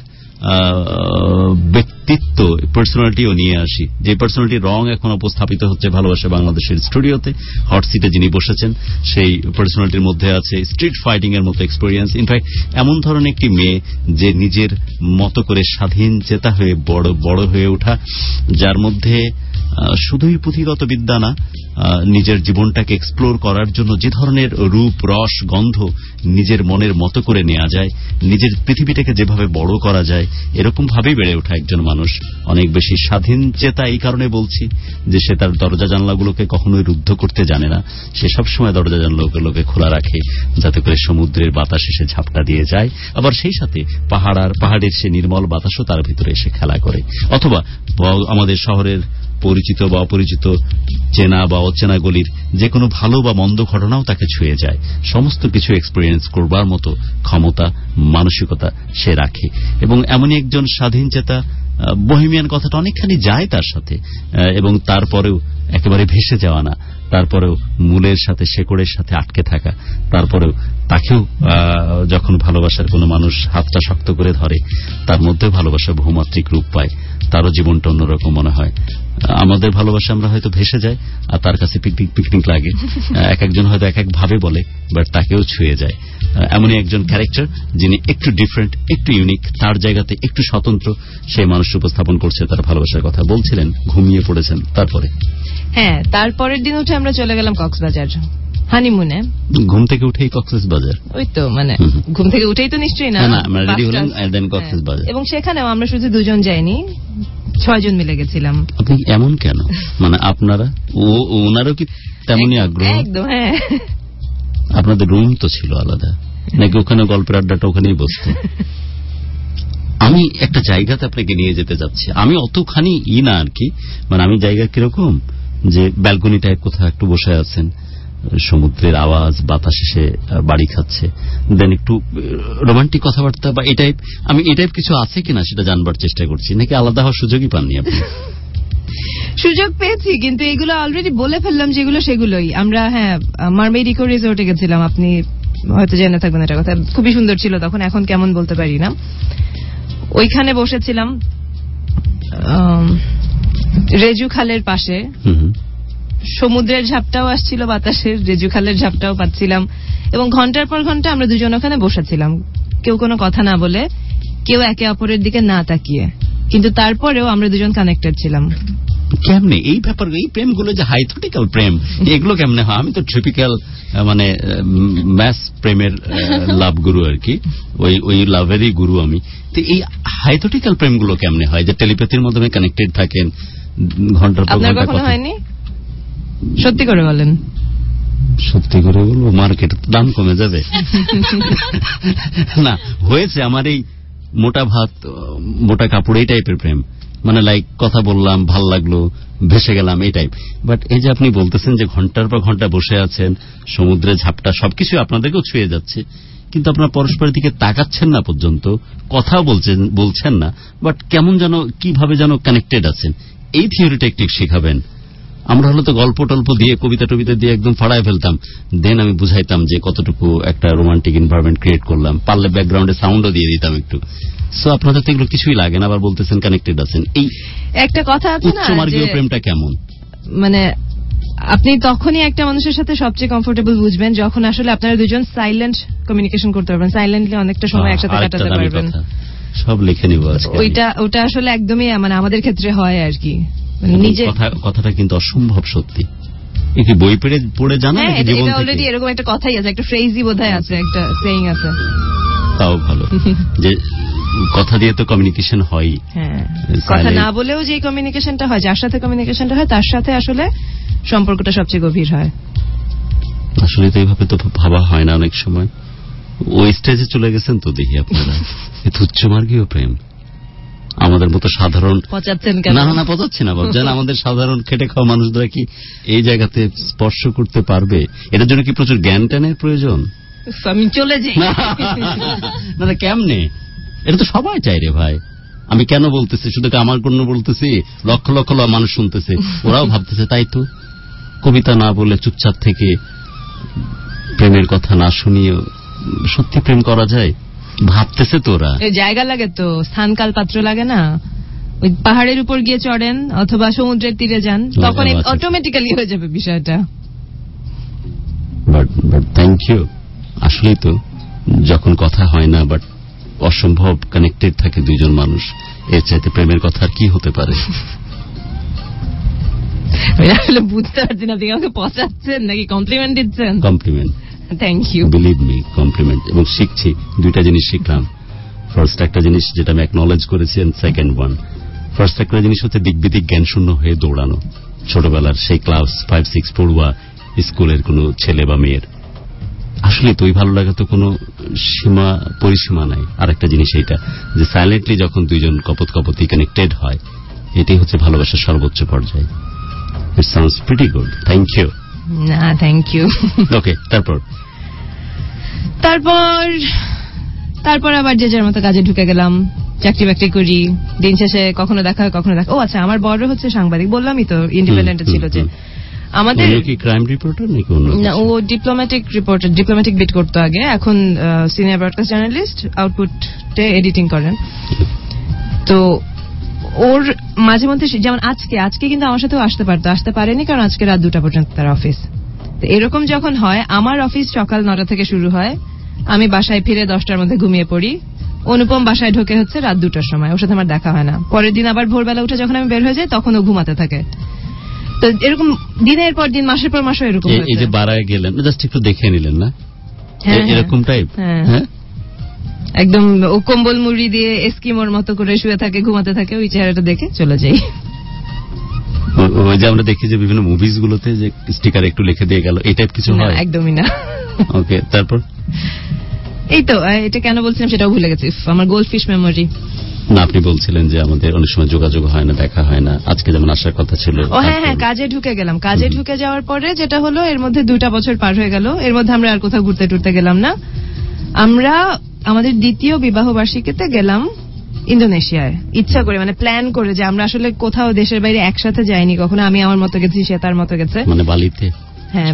ব্যক্তিত্ব, পার্সোনালিটিও নিয়ে আসি, যে পার্সোনালিটির রং এখন উপস্থাপিত হচ্ছে ভালোবাসা বাংলাদেশের স্টুডিওতে। হট সিটে যিনি বসেছেন সেই পার্সোনালিটির মধ্যে আছে স্ট্রিট ফাইটিং এর মতো এক্সপেরিয়েন্স। ইনফ্যাক্ট এমন ধরনের একটি মেয়ে যে নিজের মতো করে স্বাধীন চেতা হয়ে বড় হয়ে ওঠা, যার মধ্যে শুধুই পুঁথিগত বিদ্যা না, নিজের জীবনটাকে এক্সপ্লোর করার জন্য যে ধরনের রূপ, রস, গন্ধ নিজের মনের মতো করে নেওয়া যায়, নিজের পৃথিবীটাকে যেভাবে বড় করা যায়, এরকম ভাবেই বেড়ে ওঠা একজন মানুষ। অনেক বেশি স্বাধীন চেতা এই কারণে বলছি যে সে তার দরজা জানলাগুলোকে কখনোই রুদ্ধ করতে জানে না। সে সবসময় দরজা জানলাগুলোকে খোলা রাখে যাতে করে সমুদ্রের বাতাস এসে ঝাপটা দিয়ে যায়, আবার সেই সাথে পাহাড়ের সে নির্মল বাতাসও তার ভিতরে এসে খেলা করে। অথবা আমাদের শহরের পরিচিত বা অপরিচিত, চেনা বা অচেনা গলির যে কোনো ভালো বা মন্দ ঘটনাও তাকে ছুঁয়ে যায়। সমস্ত কিছু এক্সপেরিয়েন্স করবার মতো ক্ষমতা, মানসিকতা সে রাখে, এবং এমনই একজন স্বাধীন চেতা, বহেমিয়ান কথাটা অনেকখানি যায় তার সাথে, এবং তারপরেও একেবারে ভেসে যাওয়া না, তারপরেও মূলের সাথে, শেকড়ের সাথে আটকে থাকা। তারপরেও তাকেও যখন ভালোবাসার কোনো মানুষ হাতটা শক্ত করে ধরে, তার মধ্যেও ভালোবাসা বহুমাত্রিক রূপ পায়, তারও জীবনটা অন্যরকম মনে হয়। আমাদের ভালোবাসা আমরা হয়তো ভেসে যাই, আর তার কাছে পিকনিক লাগে। এক একজন হয়তো এক এক ভাবে বলে, বাট তাকেও ছুঁয়ে যায়। এমনই একজন ক্যারেক্টার যিনি একটু ডিফারেন্ট, একটু ইউনিক, তার জায়গাতে একটু স্বতন্ত্র, সেই মানুষ উপস্থাপন করছে, তার ভালোবাসার কথা বলছিলেন, ঘুমিয়ে পড়েছেন। তারপরে হ্যাঁ, তারপরের দিন উঠে আমরা চলে গেলাম কক্সবাজার হানিমুনে। ঘুম থেকে উঠেই কক্সবাজার, ওই তো মানে ঘুম থেকে উঠেই তো নিশ্চয়ই না, রেডি হলেন দেন কক্সবাজার। এবং সেখানেও আমরা শুধু দুজন যাইনি, 6 জন মিলে গেছিলাম। আপনি এমন কেন? মানে আপনারা, ওনারও কি তেমনই আগ্রহ? একদম, হ্যাঁ। আপনাদের রুম তো ছিল আলাদা নাকি ওখানে গল্পের আড্ডাটা ওখানেই বসতো? আমি একটা জায়গাতে আপনাকে নিয়ে যেতে যাচ্ছি। আমি অতখানি না আর কি, মানে আমি জায়গা কিরকম যে ব্যালকনিটায় কোথাও একটু বসে আছেন, সমুদ্রের আওয়াজ, বাতাস এসে বাড়ি খাচ্ছে, দেন একটু রোমান্টিক কথাবার্তা বা এই টাইপ। আমি এই টাইপ কিছু আছে কিনা সেটা জানবার চেষ্টা করছি, নাকি আলাদা হওয়ার সুযোগই পাননি আপনি? সুযোগ পেয়েছি, কিন্তু এগুলো অলরেডি বলে ফেললাম যেগুলো সেগুলোই। আমরা মারমেড ইকো রিসোর্টে গেছিলাম, আপনি হয়তো জেনে থাকবেন এটা কথা, খুবই সুন্দর ছিল তখন, এখন কেমন বলতে পারি না। ওইখানে বসেছিলাম রেজু খালের পাশে, সমুদ্রের ঝাপটাও আসছিল বাতাসের, রেজু খালের ঝাপটাও পাচ্ছিলাম, এবং ঘন্টার পর ঘন্টা আমরা দুজন ওখানে বসেছিলাম, কেউ কোনো কথা না বলে, কেউ একে অপরের দিকে না তাকিয়ে, কিন্তু তারপরেও আমরা দুজন কানেক্টেড ছিলাম। কেমনে এই ব্যাপার, এই প্রেমগুলো যে হাইথেটিক্যাল প্রেম, এগুলো কেমনে হয়? আমি তো ট্রিপিক্যাল মানে ম্যাস প্রেমের লাভ গুরু আর কি, ওই লাভেরই গুরু আমি। তো এই হাইথেটিক্যাল প্রেমগুলো কেমনে হয় যে টেলিপ্যাথির মাধ্যমে কানেক্টেড থাকেন ঘন্টার পর ঘন্টা? কখনো হয়নি? সত্যি করে বলেন। সত্যি করে বলবো, মার্কেটের দাম কমে যাবে। না, হয়েছে আমার এই মোটা ভাত মোটা কাপড় এই টাইপের প্রেম, মানে লাইক কথা বললাম, ভাল লাগলো, ভেসে গেলাম, এই টাইপ। বাট এই যে আপনি বলতেছেন যে ঘন্টার পর ঘন্টা বসে আছেন, সমুদ্রে ঝাপটা সবকিছু আপনাদেরকেও ছুঁয়ে যাচ্ছে, কিন্তু আপনারা পরস্পরের দিকে তাকাচ্ছেন না পর্যন্ত, কথা বলছেন না, বাট কেমন যেন কিভাবে যেন কানেক্টেড আছেন। এই থিওরি টেকনিক শিখাবেন। আমরা হলো তো গল্প টল্প দিয়ে, কবিতা টবিতা দিয়ে একদম ফাড়ায় ফেলতাম, দেন আমি বুঝাইতাম যে কতটুকু একটা রোমান্টিক এনভায়রনমেন্ট ক্রিয়েট করলাম, পারলে ব্যাকগ্রাউন্ডে সাউন্ডও দিয়ে দিতাম একটু। সো আপনাদের তো এগুলো কিছুই লাগে না, আবার বলতেছেন কানেক্টেড আছেন। এই একটা কথা আছে না, উচ্চমার্গীয় প্রেমটা কেমন? মানে আপনি তখনই একটা মানুষের সাথে সবচেয়ে কমফোর্টেবল বুঝবেন যখন আসলে আপনারা দুজন সাইলেন্ট কমিউনিকেশন করতে পারবেন, সাইলেন্টলি অনেকটা সময় একসাথে কাটাতে পারবেন। সব লিখে নিব আজকে। ওটা আসলে একদমই মানে আমাদের ক্ষেত্রে হয় আর কি। নিজে কথাটা কিন্তু অসম্ভব সত্যি। কি বই পড়ে জানা নাকি জীবন থেকে? অলরেডি এরকম একটা কথাই আছে, একটা ফ্রেজই বোধহয় আছে, একটা সেইং আছে। তাও ভালো যে কথা দিয়ে তো কমিউনিকেশন হয়। হ্যাঁ, কথা না বলেও যে কমিউনিকেশনটা হয়, যার সাথে কমিউনিকেশনটা হয় তার সাথে আসলে সম্পর্কটা সবচেয়ে গভীর হয়। আসলে তো এইভাবে তো ভাবা হয় না অনেক সময়। ওই স্টেজে চলে গেছেন তো দেখি আপনারা। এত উচ্চমার্গীয় প্রেম আমাদের মতো সাধারণ না পচাচ্ছি না ভাবছেন, আমাদের সাধারণ খেটে খাওয়া মানুষরা কি এই জায়গাতে স্পর্শ করতে পারবে? এটার জন্য কি প্রচুর জ্ঞান টানের প্রয়োজন? আমি চলে যাই না, কেমনে? এটা তো সবাই চাই রে ভাই। আমি কেন বলতেছি, শুধু আমার জন্য বলতেছি, লক্ষ লক্ষ মানুষ শুনতেছে, ওরাও ভাবতেছে তাই তো। কবিতা না বলে চুপচাপ থেকে প্রেমের কথা না শুনিয়ে সত্যি প্রেম করা যায় ভাবতেছে তোরা। জায়গা লাগে তো, স্থানকাল পাত্র লাগে না। ওই পাহাড়ের উপর গিয়ে চড়েন অথবা সমুদ্রের তীরে যান, তখন অটোমেটিক্যালি হয়ে যাবে বিষয়টা। But thank you. আসলেই তো যখন কথা হয় না বাট অসম্ভব কানেক্টেড থাকে দুইজন মানুষ, এর চাইতে প্রেমের কথা আর কি হতে পারে? আসলে বুঝতে পারছি না আপনি আমাকে পচাচ্ছেন নাকি কমপ্লিমেন্ট দিচ্ছেন? Compliment. Thank you. Believe me, compliment. এবং শিখছি, দুইটা জিনিস শিখলাম। ফার্স্ট একটা জিনিস যেটা আমি অ্যাকনলেজ করেছি, এন্ড সেকেন্ড ওয়ান, ফার্স্ট একটা জিনিস হচ্ছে দিকবিদিক জ্ঞান শূন্য হয়ে দৌড়ানো। ছোটবেলার সেই ক্লাস 5-6 পড়ুয়া স্কুলের কোন ছেলে বা মেয়ের আসলে তো ওই ভালো লাগা তো কোনো সীমা পরিসীমা নাই। আর একটা জিনিস এইটা যে সাইলেন্টলি যখন দুইজন কপতি কানেক্টেড হয়, এটাই হচ্ছে ভালোবাসার সর্বোচ্চ পর্যায়ে। It sounds pretty good. Thank you. না, থ্যাংক ইউ। ওকে, তারপর আবার যে যার মতো কাজে ঢুকে গেলাম, চাকরি বাকরি করি, দিন শেষে কখনো দেখা হয় কখনো দেখা। ও আচ্ছা, আমার বড় হচ্ছে সাংবাদিক, বললামই তো ইন্ডিপেন্ডেন্টে ছিল যে। আমাদের কি ক্রাইম রিপোর্টার নাকি অন্য? না, ও ডিপ্লোম্যাটিক রিপোর্টার, ডিপ্লোম্যাটিক বিট করতো আগে, এখন সিনিয়র ব্রডকাস্ট জার্নালিস্ট, আউটপুটে এডিটিং করেন। তো ওর মাঝে মধ্যে যেমন আজকে কিন্তু আমার সাথেও আসতে পারেনি, কারণ আজকে রাত 2টা পর্যন্ত তার অফিস। তো এরকম যখন হয়, আমার অফিস সকাল 9টা থেকে শুরু হয়, আমি বাসায় ফিরে 10টার মধ্যে ঘুমিয়ে পড়ি। অনুপম বাসায় ঢোকে হচ্ছে রাত 2টার সময়, ওর সাথে আমার দেখা হয় না। পরের দিন আবার ভোরবেলা উঠে যখন আমি বের হয়ে যাই, তখন ও ঘুমাতে থাকে। তো এরকম দিনের পর দিন, মাসের পর মাসও এরকম। এই যে বাড়ায় গেলেন, জাস্ট একটু দেখে নিলেন না, এরকম টাইপ। হ্যাঁ, একদম ও কম্বল মুড়ি দিয়ে এস্কিমোর মতো করে শুয়ে থাকে, ঘুমাতে থাকে, ওই চেহারাটা দেখে চলে যাই। ওই যে আমরা দেখি যে বিভিন্ন মুভিজ গুলোতে যে স্টিকার একটু লিখে দিয়ে গেল, এই টাইপ কিছু হয়? একদমই না। ওকে, তারপর এই তো, এটা কেন বলছিলাম সেটাও ভুলে গেছি। আমার গোল্ডফিশ মেমোরি। না, আপনি বলছিলেন যে আমাদের অনেক সময় যোগাযোগ হয় না, দেখা হয় না। আজকে যেমন আসার কথা ছিল। ও হ্যাঁ, কাজে ঢুকে গেলাম। কাজে ঢুকে যাওয়ার পরে যেটা হলো, এর মধ্যে 2টা বছর পার হয়ে গেল। এর মধ্যে আমরা আর কোথাও ঘুরতে টুরতে গেলাম না। আমরা আমাদের দ্বিতীয় বিবাহ বার্ষিকীতে গেলাম ইন্দোনেশিয়ায়, ইচ্ছা করে, মানে প্ল্যান করে, যে আমরা আসলে কোথাও দেশের বাইরে একসাথে যাইনি কখনো। আমি আমার মতো গেছি, সে তার মতো গেছে। মানে বালিতে? হ্যাঁ,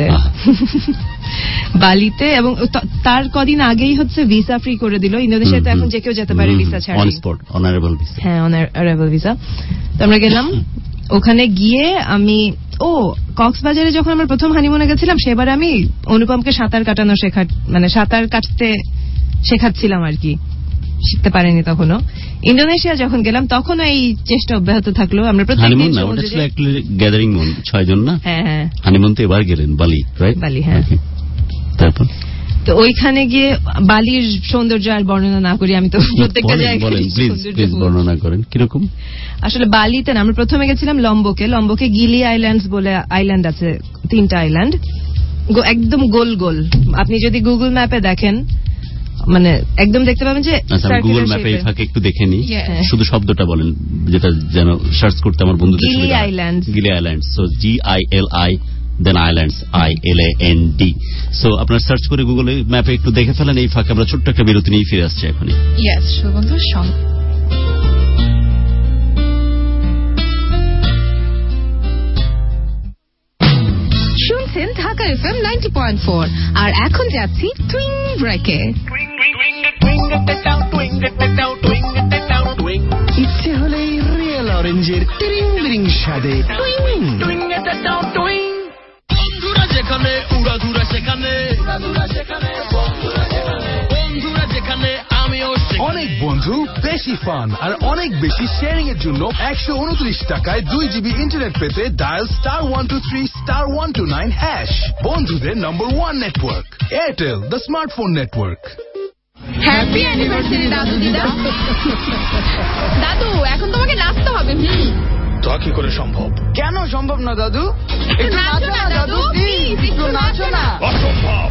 বালিতে। এবং তার কদিন আগেই হচ্ছে ভিসা ফ্রি করে দিল। ইন্দোনেশিয়াতে এখন যে কেউ যেতে পারে ভিসা ছাড়া, অন স্পট, অনারেবল ভিসা। হ্যাঁ, অনারেবল ভিসা। তো আমরা গেলাম। ওখানে গিয়ে আমি কক্সবাজারে যখন আমরা প্রথম হানিমুনে গেছিলাম, সেবার আমি অনুপমকে সাঁতার কাটাতে শেখাচ্ছিলাম আর কি। শিখতে পারিনি তখনও। ইন্দোনেশিয়া যখন গেলাম তখন এই চেষ্টা অব্যাহত থাকলো। আমরা হানিমুন না, ওটা ছিল অ্যাকচুয়ালি গ্যাদারিং মুন, 6 জন না? হ্যাঁ। হানিমুন তো এবার গেলেন বালি, রাইট? বালি, হ্যাঁ। তারপর তো ওইখানে গিয়ে বালির সৌন্দর্য আর বর্ণনা না করি, আমি তো প্রত্যেকটা জায়গায় প্লিজ বর্ণনা করেন কিরকম। আসলে বালিতে না, আমরা প্রথমে গেছিলাম লম্বোকে গিলি আইল্যান্ডস বলে আইল্যান্ড আছে, 3টা আইল্যান্ড, একদম গোল গোল। আপনি যদি গুগল ম্যাপে দেখেন মানে একদম দেখতে পাবেন যে গুগল ম্যাপে এই ফাঁকে একটু দেখে নি, শুধু শব্দটা বলেন যেটা যেন সার্চ করতে আমার বন্ধুদের Gili islands. So GILI then islands ILAND। So আপনার সার্চ করে গুগল ম্যাপে একটু দেখে ফেলেন। এই ফাঁকে আমরা ছোট্ট একটা বিরতি নিয়ে ফিরে আসছি এখনই। শুনছেন ঢাকা FM 90.4 আর এখন যাচ্ছি টুইং ব্রেকে। ইচ্ছে হলেই রিয়েল অরেঞ্জের টিরিং বিরিং স্বাদে বন্ধুরা যেখানে উড়াধুরা সেখানে, বন্ধুরা যেখানে আমিও অনেক বন্ধু, বেশি ফান আর অনেক বেশি শেয়ারিং এর জন্য 129 টাকায় 2 GB ইন্টারনেট পেতে ডায়াল *123*129#। বন্ধুদের নম্বর 1 network, Airtel, the smartphone network. Happy anniversary দাদু দিদা। দাদু এখন তোমাকে নাচতে হবে। তা কি করে সম্ভব? কেন সম্ভব না দাদু? একটু নাচো না দাদু, প্লিজ একটু নাচো না। অসম্ভব।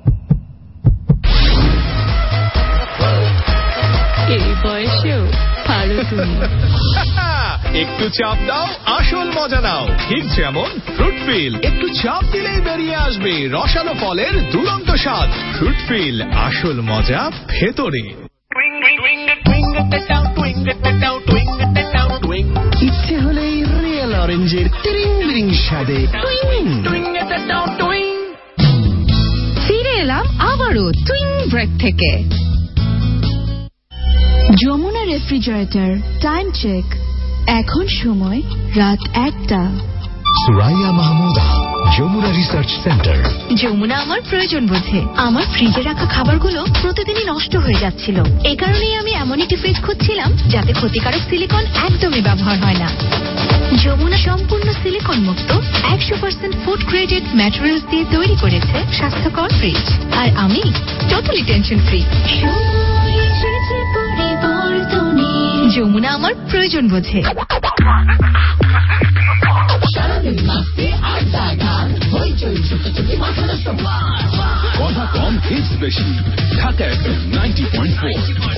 এই বয়সেও ভালো তুমি। একটু চাপ দাও, আসল মজা নাও। ঠিক যেমন ফ্রুটফিল, একটু চাপ দিলেই বেরিয়ে আসবে রসালো ফলের দুরন্ত স্বাদ। ফ্রুটফিল, আসল মজা ভেতরে। ইচ্ছে হলেই রিয়েল অরেঞ্জের টিরিং বিরিং স্বাদে ফিরে এলাম আবারও টুইং ব্রেক থেকে। যমুনা রেফ্রিজারেটর টাইম চেক, এখন সময় রাত 1টা। Suraiya Mahmuda, Jamuna research centre. যমুনা আমার প্রয়োজন বোঝে। আমার ফ্রিজে রাখা খাবারগুলো প্রতিদিনই নষ্ট হয়ে যাচ্ছিল। এ কারণেই আমি এমন একটি ফ্রিজ খুঁজছিলাম যাতে ক্ষতিকারক সিলিকন একদমই ব্যবহার হয় না। যমুনা সম্পূর্ণ সিলিকন মুক্ত 100% ফুড গ্রেডেড ম্যাটেরিয়ালস দিয়ে তৈরি করেছে স্বাস্থ্যকর ফ্রিজ। আর আমি টোটালি টেনশন ফ্রি। যমুনা আমার প্রয়োজন বোঝে। কথা কম, হিটস বেশি। ঢাকা FM 90.4।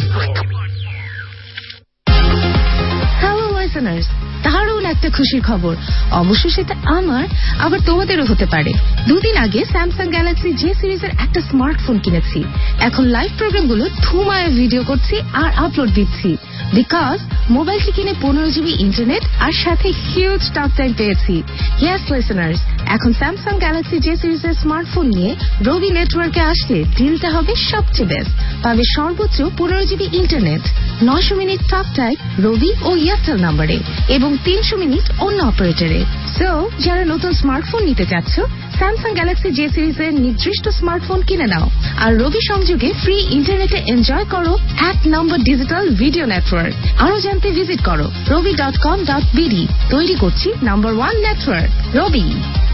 হ্যালো লিসেনার্স, দারুণ একটা খুশির খবর। অবশ্য সেটা আমার, আবার তোমাদেরও হতে পারে। 2 দিন আগে স্যামসাং গ্যালাক্সি J সিরিজের একটা স্মার্টফোন কিনেছি। এখন লাইভ প্রোগ্রামগুলো ধুমায় ভিডিও করছি আর আপলোড দিচ্ছি। বিকজ মোবাইলটি কিনে 15 GB ইন্টারনেট আর সাথে হিউজ টক টাইম পেয়েছি। ইয়েস লিসেনার্স, এখন স্যামসাং গ্যালাক্সি J সিরিজের স্মার্টফোন নিয়ে রবি নেটওয়ার্কে আসলে ডিলটা হবে সবচেয়ে বেস্ট। পাবে সর্বোচ্চ 15 GB internet, 900 minute talk time Robi ও এয়ারটেল নাম্বারে এবং 300 মিনিট অন্য অপারেটরে। সো যারা নতুন স্মার্টফোন নিতে চাচ্ছ, স্যামসাং গ্যালাক্সি J সিরিজের নির্দিষ্ট স্মার্টফোন কিনে নাও আর রবি সংযোগে ফ্রি ইন্টারনেটে এনজয় করো 1 নম্বর ডিজিটাল ভিডিও নেটওয়ার্ক। আরো জানতে ভিজিট করো robi.com.bd। তৈরি করছি নাম্বার 1 নেটওয়ার্ক, রবি।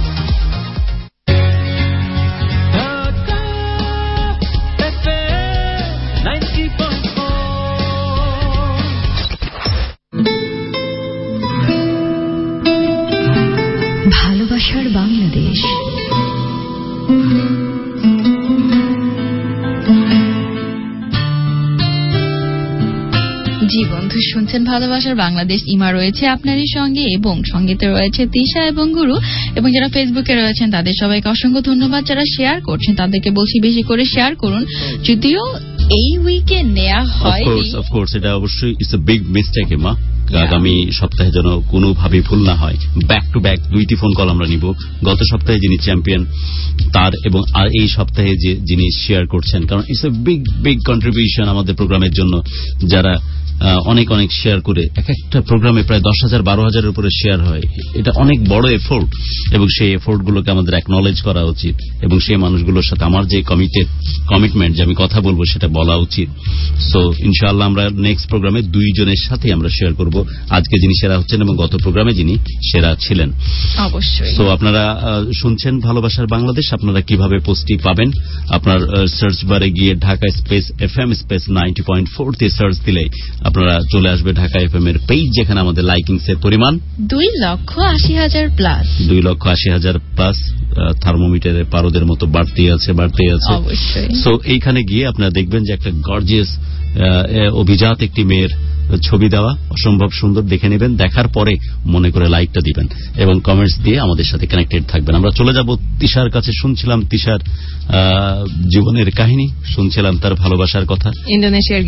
ভালোবাসার বাংলাদেশ। জি বন্ধু, শুনছেন ভালোবাসার বাংলাদেশ। ইমা রয়েছে আপনারই সঙ্গে এবং সঙ্গীতে রয়েছে তিশা এবং গুরু। এবং যারা ফেসবুকে রয়েছেন তাদের সবাইকে অসংখ্য ধন্যবাদ। যারা শেয়ার করছেন তাদেরকে বলছি বেশি করে শেয়ার করুন। যদিও এই উইকে নেওয়া হয়, অফকোর্স এটা অবশ্যই ইটস এ বিগ মিস্টেক মা। আগামী সপ্তাহে যেন কোনোভাবে ভুল না হয়। ব্যাক টু ব্যাক 2টি ফোন কল আমরা নিব। গত সপ্তাহে যিনি চ্যাম্পিয়ন তার এবং আর এই সপ্তাহে যে যিনি শেয়ার করছেন, কারণ ইটস এ বিগ কন্ট্রিবিউশন আমাদের প্রোগ্রামের জন্য। যারা অনেক অনেক শেয়ার করে একটা প্রোগ্রামে প্রায় 10,000-12,000-এর উপরে শেয়ার হয়। এটা অনেক বড় এফোর্ট এবং সেই এফোর্টগুলোকে আমাদের অ্যাকনলেজ করা উচিত এবং সেই মানুষগুলোর সাথে আমার যে কমিটমেন্ট যে আমি কথা বলবো সেটা বলা উচিত। সো ইনশাআল্লাহ আমরা নেক্সট প্রোগ্রামে 2 জনের সাথে আমরা শেয়ার করব আজকে যিনি সেরা হচ্ছেন এবং গত প্রোগ্রামে যিনি সেরা ছিলেন। অবশ্যই। সো আপনারা শুনছেন ভালোবাসার বাংলাদেশ। আপনারা কিভাবে পোস্টটি পাবেন? আপনার সার্চ বারে গিয়ে ঢাকা স্পেস FM স্পেস 90.4 দিয়ে সার্চ দিলে আপনারা চলে আসবে ঢাকা FM এর পেজ, যেখানে আমাদের লাইকিংস এর পরিমাণ 2,80,000 প্লাস। 2,80,000 প্লাস। থার্মোমিটারের পারদের মতো বাড়তে আছে। সো এইখানে গিয়ে আপনারা দেখবেন যে একটা গর্জিয়াস অভিজাত একটি মেয়ের ছবি দেওয়া, অসম্ভব সুন্দর। দেখে নেবেন, দেখার পরে মনে করে লাইকটা দিবেন এবং কমেন্টস দিয়ে আমাদের সাথে কানেক্টেড থাকবেন। আমরা চলে যাব তিশার কাছে। শুনছিলাম তিশার জীবনের কাহিনী, শুনছিলাম তার ভালোবাসার কথা। ইন্দোনেশিয়ার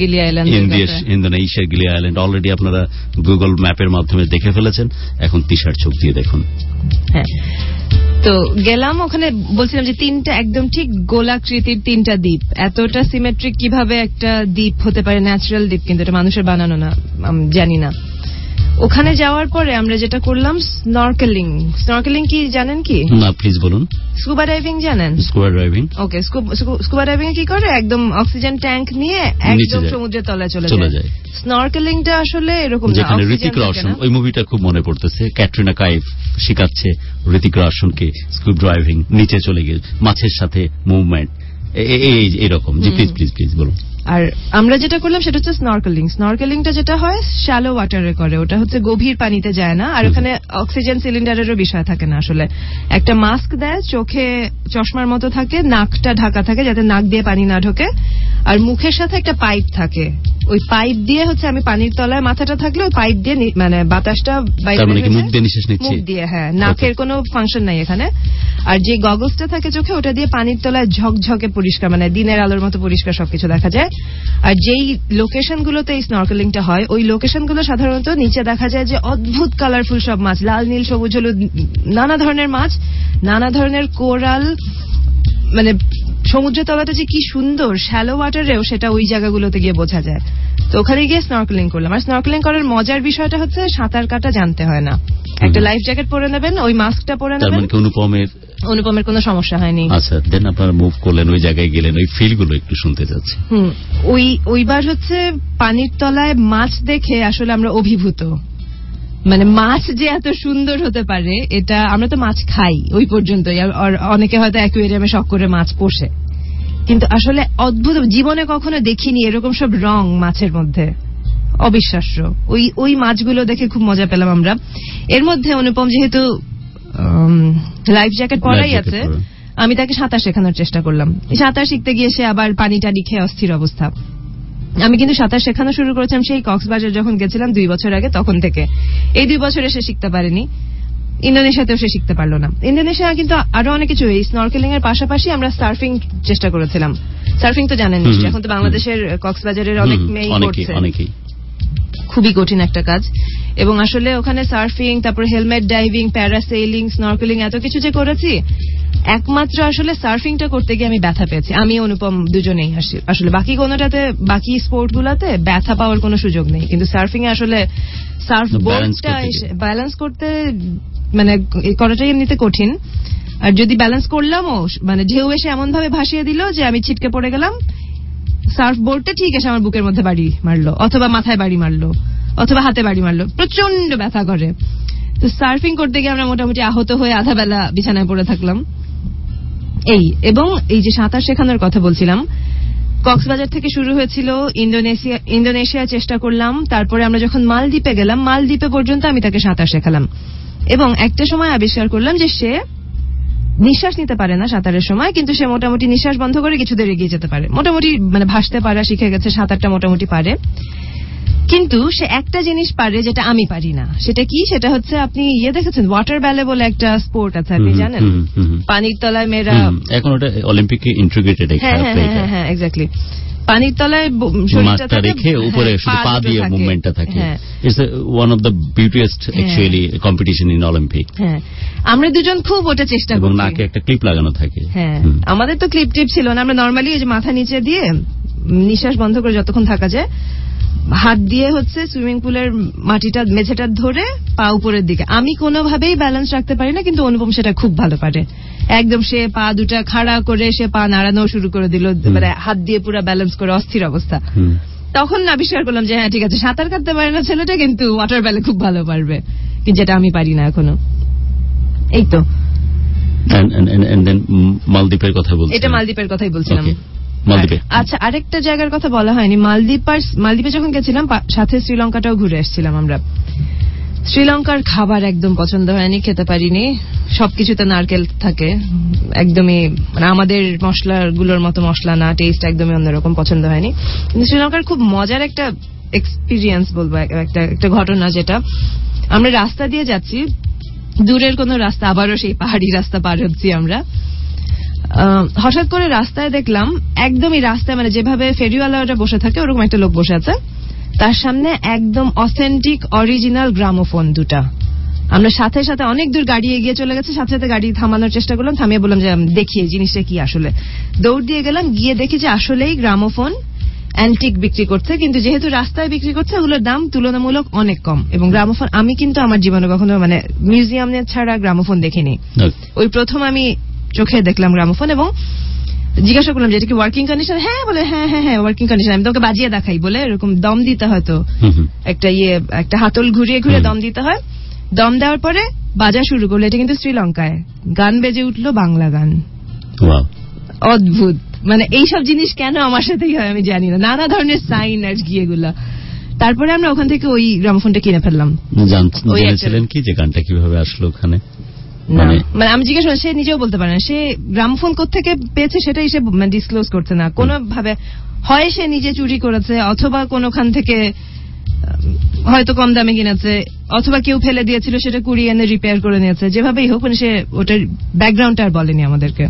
গিলি আইল্যান্ড অলরেডি আপনারা গুগল ম্যাপের মাধ্যমে দেখে ফেলেছেন। এখন তিশার চোখ দিয়ে দেখুন। হ্যাঁ, তো গেলাম ওখানে। বলছিলাম যে 3টা একদম ঠিক গোলাকৃতির 3টা দ্বীপ। এতটা সিমেট্রিক কিভাবে একটা দ্বীপ হতে পারে? ন্যাচারাল দ্বীপ, কিন্তু এটা মানুষের বানানো না, জানি না। ওখানে যাওয়ার পরে আমরা যেটা করলাম স্নরকেলিং কি জানেন কি? না, প্লিজ বলুন। স্কুবা ডাইভিং জানেন? Scuba diving, okay. Scuba diving কি করে? একদম অক্সিজেন ট্যাঙ্ক নিয়ে একদম সমুদ্রের তলায় চলে যায়। স্নরকেলিংটা আসলে এরকম না, যেখানে ঋতিক রোশন, ওই মুভিটা খুব মনে পড়তেছে, ক্যাটরিনা কাইফ শিখাচ্ছে ঋতিক রোশনকে স্কুবা ডাইভিং, নিচে চলে গিয়ে মাছের সাথে মুভমেন্ট, এইরকম। জি প্লিজ বলুন। আর আমরা যেটা করলাম সেটা হচ্ছে স্নরকেলিংটা যেটা হয় শ্যালো ওয়াটারে করে, ওটা হচ্ছে গভীর পানিতে যায় না। আর ওখানে অক্সিজেন সিলিন্ডারেরও বিষয় থাকে না আসলে। একটা মাস্ক দেয়, চোখে চশমার মতো থাকে, নাকটা ঢাকা থাকে যাতে নাক দিয়ে পানি না ঢোকে, আর মুখের সাথে একটা পাইপ থাকে। ওই পাইপ দিয়ে হচ্ছে আমি পানির তলায় মাথাটা থাকলে ওই পাইপ দিয়ে মানে বাতাসটা মুখ দিয়ে নিঃশ্বাস নিচ্ছি। মুখ দিয়ে, হ্যাঁ। নাকের কোনো ফাংশন নাই এখানে। আর যে গগলসটা থাকে চোখে, ওটা দিয়ে পানির তলায় ঝকঝকে পরিষ্কার, মানে দিনের আলোর মতো পরিষ্কার সবকিছু দেখা যায়। আর যেই লোকেশনগুলোতে এই স্নরকেলিংটা হয়, ওই লোকেশনগুলো সাধারণত নিচে দেখা যায় যে অদ্ভুত কালারফুল সব মাছ, লাল, নীল, সবুজ, হলুদ, নানা ধরনের মাছ, নানা ধরনের কোরাল, মানে সমুদ্র তলাটা যে কি সুন্দর শ্যালো ওয়াটারেও সেটা ওই জায়গাগুলোতে গিয়ে বোঝা যায়। তো ওখানে গিয়ে স্নরকেলিং করলাম। আর স্নরকেলিং করার মজার বিষয়টা হচ্ছে সাঁতার কাটা জানতে হয় না। একটা লাইফ জ্যাকেট পরে নেবেন, ওই মাস্কটা পরে নেবেন। অনুপমের কোনো সমস্যা হয়নি। আচ্ছা, দেন আপনারা মুভ করলেন, ওই জায়গায় গেলেন, ওই ফিলগুলো একটু শুনতে যাচ্ছি। ওইবার হচ্ছে পানির তলায় মাছ দেখে আসলে আমরা অভিভূত। মানে মাছ যে এত সুন্দর হতে পারে, এটা আমরা তো মাছ খাই ওই পর্যন্তই, আর অনেকে হয়তো অ্যাকুয়ারিয়ামে শখ করে মাছ পোষে, কিন্তু আসলে অদ্ভুত, জীবনে কখনো দেখিনি এরকম সব রং মাছের মধ্যে, অবিশ্বাস্য। ওই মাছগুলো দেখে খুব মজা পেলাম আমরা। এর মধ্যে অনুপম যেহেতু লাইফ জ্যাকেট পরাই আছে, আমি তাকে সাঁতার শেখানোর চেষ্টা করলাম। সাঁতার শিখতে গিয়ে সে আবার পানি টানি খেয়ে অস্থির অবস্থা। আমি কিন্তু সাঁতার শেখানো শুরু করেছিলাম সেই কক্সবাজার যখন গেছিলাম 2 বছর আগে, তখন থেকে। এই 2 বছরে সে শিখতে পারেনি, ইন্দোনেশিয়াতেও সে শিখতে পারলো না। ইন্দোনেশিয়া কিন্তু আরো অনেক কিছু, এই স্নরকেলিং এর পাশাপাশি আমরা সার্ফিং চেষ্টা করেছিলাম। সার্ফিং তো জানেন নিশ্চয়ই, এখন তো বাংলাদেশের কক্সবাজারের অনেক মেয়েই করছে। খুবই কঠিন একটা কাজ। এবং আসলে ওখানে সার্ফিং, তারপর হেলমেট ডাইভিং, প্যারাসেইলিং, স্নরকেলিং এত কিছু যে করেছি, একমাত্র আসলে সার্ফিংটা করতে গিয়ে আমি ব্যথা পেয়েছি। আমি অনুপম দুজনেই আসলে, বাকি কোনোটাতে, বাকি স্পোর্ট গুলাতে ব্যথা পাওয়ার কোনো সুযোগ নেই, কিন্তু সার্ফিং এ আসলে সার্ফবোর্ডটা ব্যালেন্স করতে মানে করাটাই এমনিতে কঠিন। আর যদি ব্যালেন্স করলামও, মানে ঢেউ এসে এমন ভাবে ভাসিয়ে দিল যে আমি ছিটকে পড়ে গেলাম। সার্ফবোর্ডটা ঠিক এসে আমার বুকের মধ্যে বাড়ি মারলো, অথবা মাথায় বাড়ি মারলো, অথবা হাতে বাড়ি মারলো, প্রচন্ড ব্যথা করে। তো সার্ফিং করতে গিয়ে আমরা মোটামুটি আহত হয়ে আধা বেলা বিছানায় পড়ে থাকলাম। এবং এই যে সাঁতার শেখানোর কথা বলছিলাম, কক্সবাজার থেকে শুরু হয়েছিল, ইন্দোনেশিয়া চেষ্টা করলাম, তারপরে আমরা যখন মালদ্বীপে গেলাম, মালদ্বীপে পর্যন্ত আমি তাকে সাঁতার শেখালাম। এবং একটা সময় আবিষ্কার করলাম যে সে নিঃশ্বাস নিতে পারে না সাঁতারের সময়, কিন্তু সে মোটামুটি নিঃশ্বাস বন্ধ করে কিছু দূর এগিয়ে যেতে পারে, মোটামুটি মানে ভাসতে পারা শিখে গেছে, সাঁতারটা মোটামুটি পারে। কিন্তু সে একটা জিনিস পারে যেটা আমি পারি না। সেটা কি? সেটা হচ্ছে, আপনি দেখেছেন ওয়াটার ব্যালে বলে একটা স্পোর্ট আছে, আপনি জানেন? পানির তলায় মেয়েরা, এখন ওটা অলিম্পিকে ইন্টিগ্রেটেড। হ্যাঁ, এক্স্যাক্টলি। পানির তলায় শরীরটা রেখে উপরে শুধু পা দিয়ে মুভমেন্টটা থাকে। It's one of the beautiest actually competition in Olympic. হ্যাঁ, আমরা দুজন খুব ওটা চেষ্টা করি। এবং নাকে একটা ক্লিপ লাগানো থাকে। হ্যাঁ, আমাদের তো ক্লিপ টিপ ছিল না, আমরা নরমালি এই যে মাথা নিচে দিয়ে নিঃশ্বাস বন্ধ করে যতক্ষণ থাকা যায় হাত দিয়ে হচ্ছে সুইমিং পুলের মাটিটা মেঝেটা ধরে পা উপরের দিকে। আমি কোনোভাবেই ব্যালেন্স রাখতে পারি না, কিন্তু অনুপম সেটা খুব ভালো পারে। একদম সে পা দুটা খাড়া করে সে পা নাড়ানো শুরু করে দিল, মানে হাত দিয়ে পুরো ব্যালেন্স করে অস্থির অবস্থা। তখন আবিষ্কার করলাম যে হ্যাঁ ঠিক আছে, সাঁতার কাটতে পারে না ছেলেটা, কিন্তু ওয়াটার ব্যালে খুব ভালো পারবে, কিন্তু যেটা আমি পারি না এখনো। এই তো মালদ্বীপের কথা বলছি, এটা মালদ্বীপের কথাই বলছিলাম। মালদ্বীপে আচ্ছা, আরেকটা জায়গার কথা বলা হয়নি। মালদ্বীপে যখন গেছিলাম সাথে শ্রীলঙ্কাটাও ঘুরে এসেছিলাম আমরা। শ্রীলঙ্কার খাবার একদম পছন্দ হয়নি, খেতে পারিনি। সবকিছুতে নারকেল থাকে, একদমই মানে আমাদের মশলাগুলোর মতো মশলা না, টেস্ট একদমই অন্যরকম, পছন্দ হয়নি। কিন্তু শ্রীলঙ্কার খুব মজার একটা এক্সপিরিয়েন্স বলবো, একটা ঘটনা, যেটা আমরা রাস্তা দিয়ে যাচ্ছি, দূরের কোন রাস্তা, আবারও সেই পাহাড়ি রাস্তা পার হচ্ছি আমরা। হঠাৎ করে রাস্তায় দেখলাম, একদমই রাস্তায় মানে যেভাবে ফেরিওয়ালারা বসে থাকে ওরকম একটা লোক বসে আছে, তার সামনে একদম অথেন্টিক অরিজিনাল গ্রামোফোন দুটা। আমরা সাথে সাথে অনেক দূর গাড়ি এগিয়ে চলে গেছে, সাথে সাথে গাড়ি থামানোর চেষ্টা করলাম, থামিয়ে বললাম যে দেখিয়ে জিনিসটা কি। আসলে দৌড় দিয়ে গেলাম, গিয়ে দেখি যে আসলেই গ্রামোফোন অ্যান্টিক বিক্রি করছে, কিন্তু যেহেতু রাস্তায় বিক্রি করছে ওগুলোর দাম তুলনামূলক অনেক কম। এবং গ্রামোফোন আমি কিন্তু আমার জীবনে কখনো মানে মিউজিয়ামে ছাড়া গ্রামোফোন দেখিনি। ওই প্রথম আমি চোখে দেখলাম গ্রামোফোন, এবং জিজ্ঞাসা করলাম যে এটা কি ওয়ার্কিং কন্ডিশন? হ্যাঁ বলে হ্যাঁ হ্যাঁ হ্যাঁ ওয়ার্কিং কন্ডিশন, আমি তোকে বাজিয়ে দেখাই বলে এরকম দম দিতে হয়, তো একটা হাতল ঘুরিয়ে ঘুরিয়ে দম দিতে হয়। দম দেওয়ার পরে বাজা শুরু করলো। এটা কিন্তু শ্রীলঙ্কায় গান বেজে উঠলো, বাংলা গান। অদ্ভুত, মানে এইসব জিনিস কেন আমার সাথেই হয় আমি জানি না, নানা ধরনের সাইন আর কি এগুলা। তারপরে আমরা ওখান থেকে ওই গ্রামোফোনটা কিনে ফেললাম। জানছিলেন কি যে গানটা কিভাবে আসলো ওখানে? মানে আমি জিজ্ঞেস করলাম, সে নিজেও বলতে পারে না সে গ্রামোফোন কোত্থেকে পেয়েছে, সেটাই সে ডিসক্লোজ করছে না কোনো ভাবে। হয় সে নিজে চুরি করেছে, অথবা কোনখান থেকে হয়তো কম দামে কিনেছে, অথবা কেউ ফেলে দিয়েছিল সেটা কুড়িয়ে এনে রিপেয়ার করে নিয়েছে। যেভাবেই হোক, মানে সে ওটার ব্যাকগ্রাউন্ডটা আর বলেনি আমাদেরকে।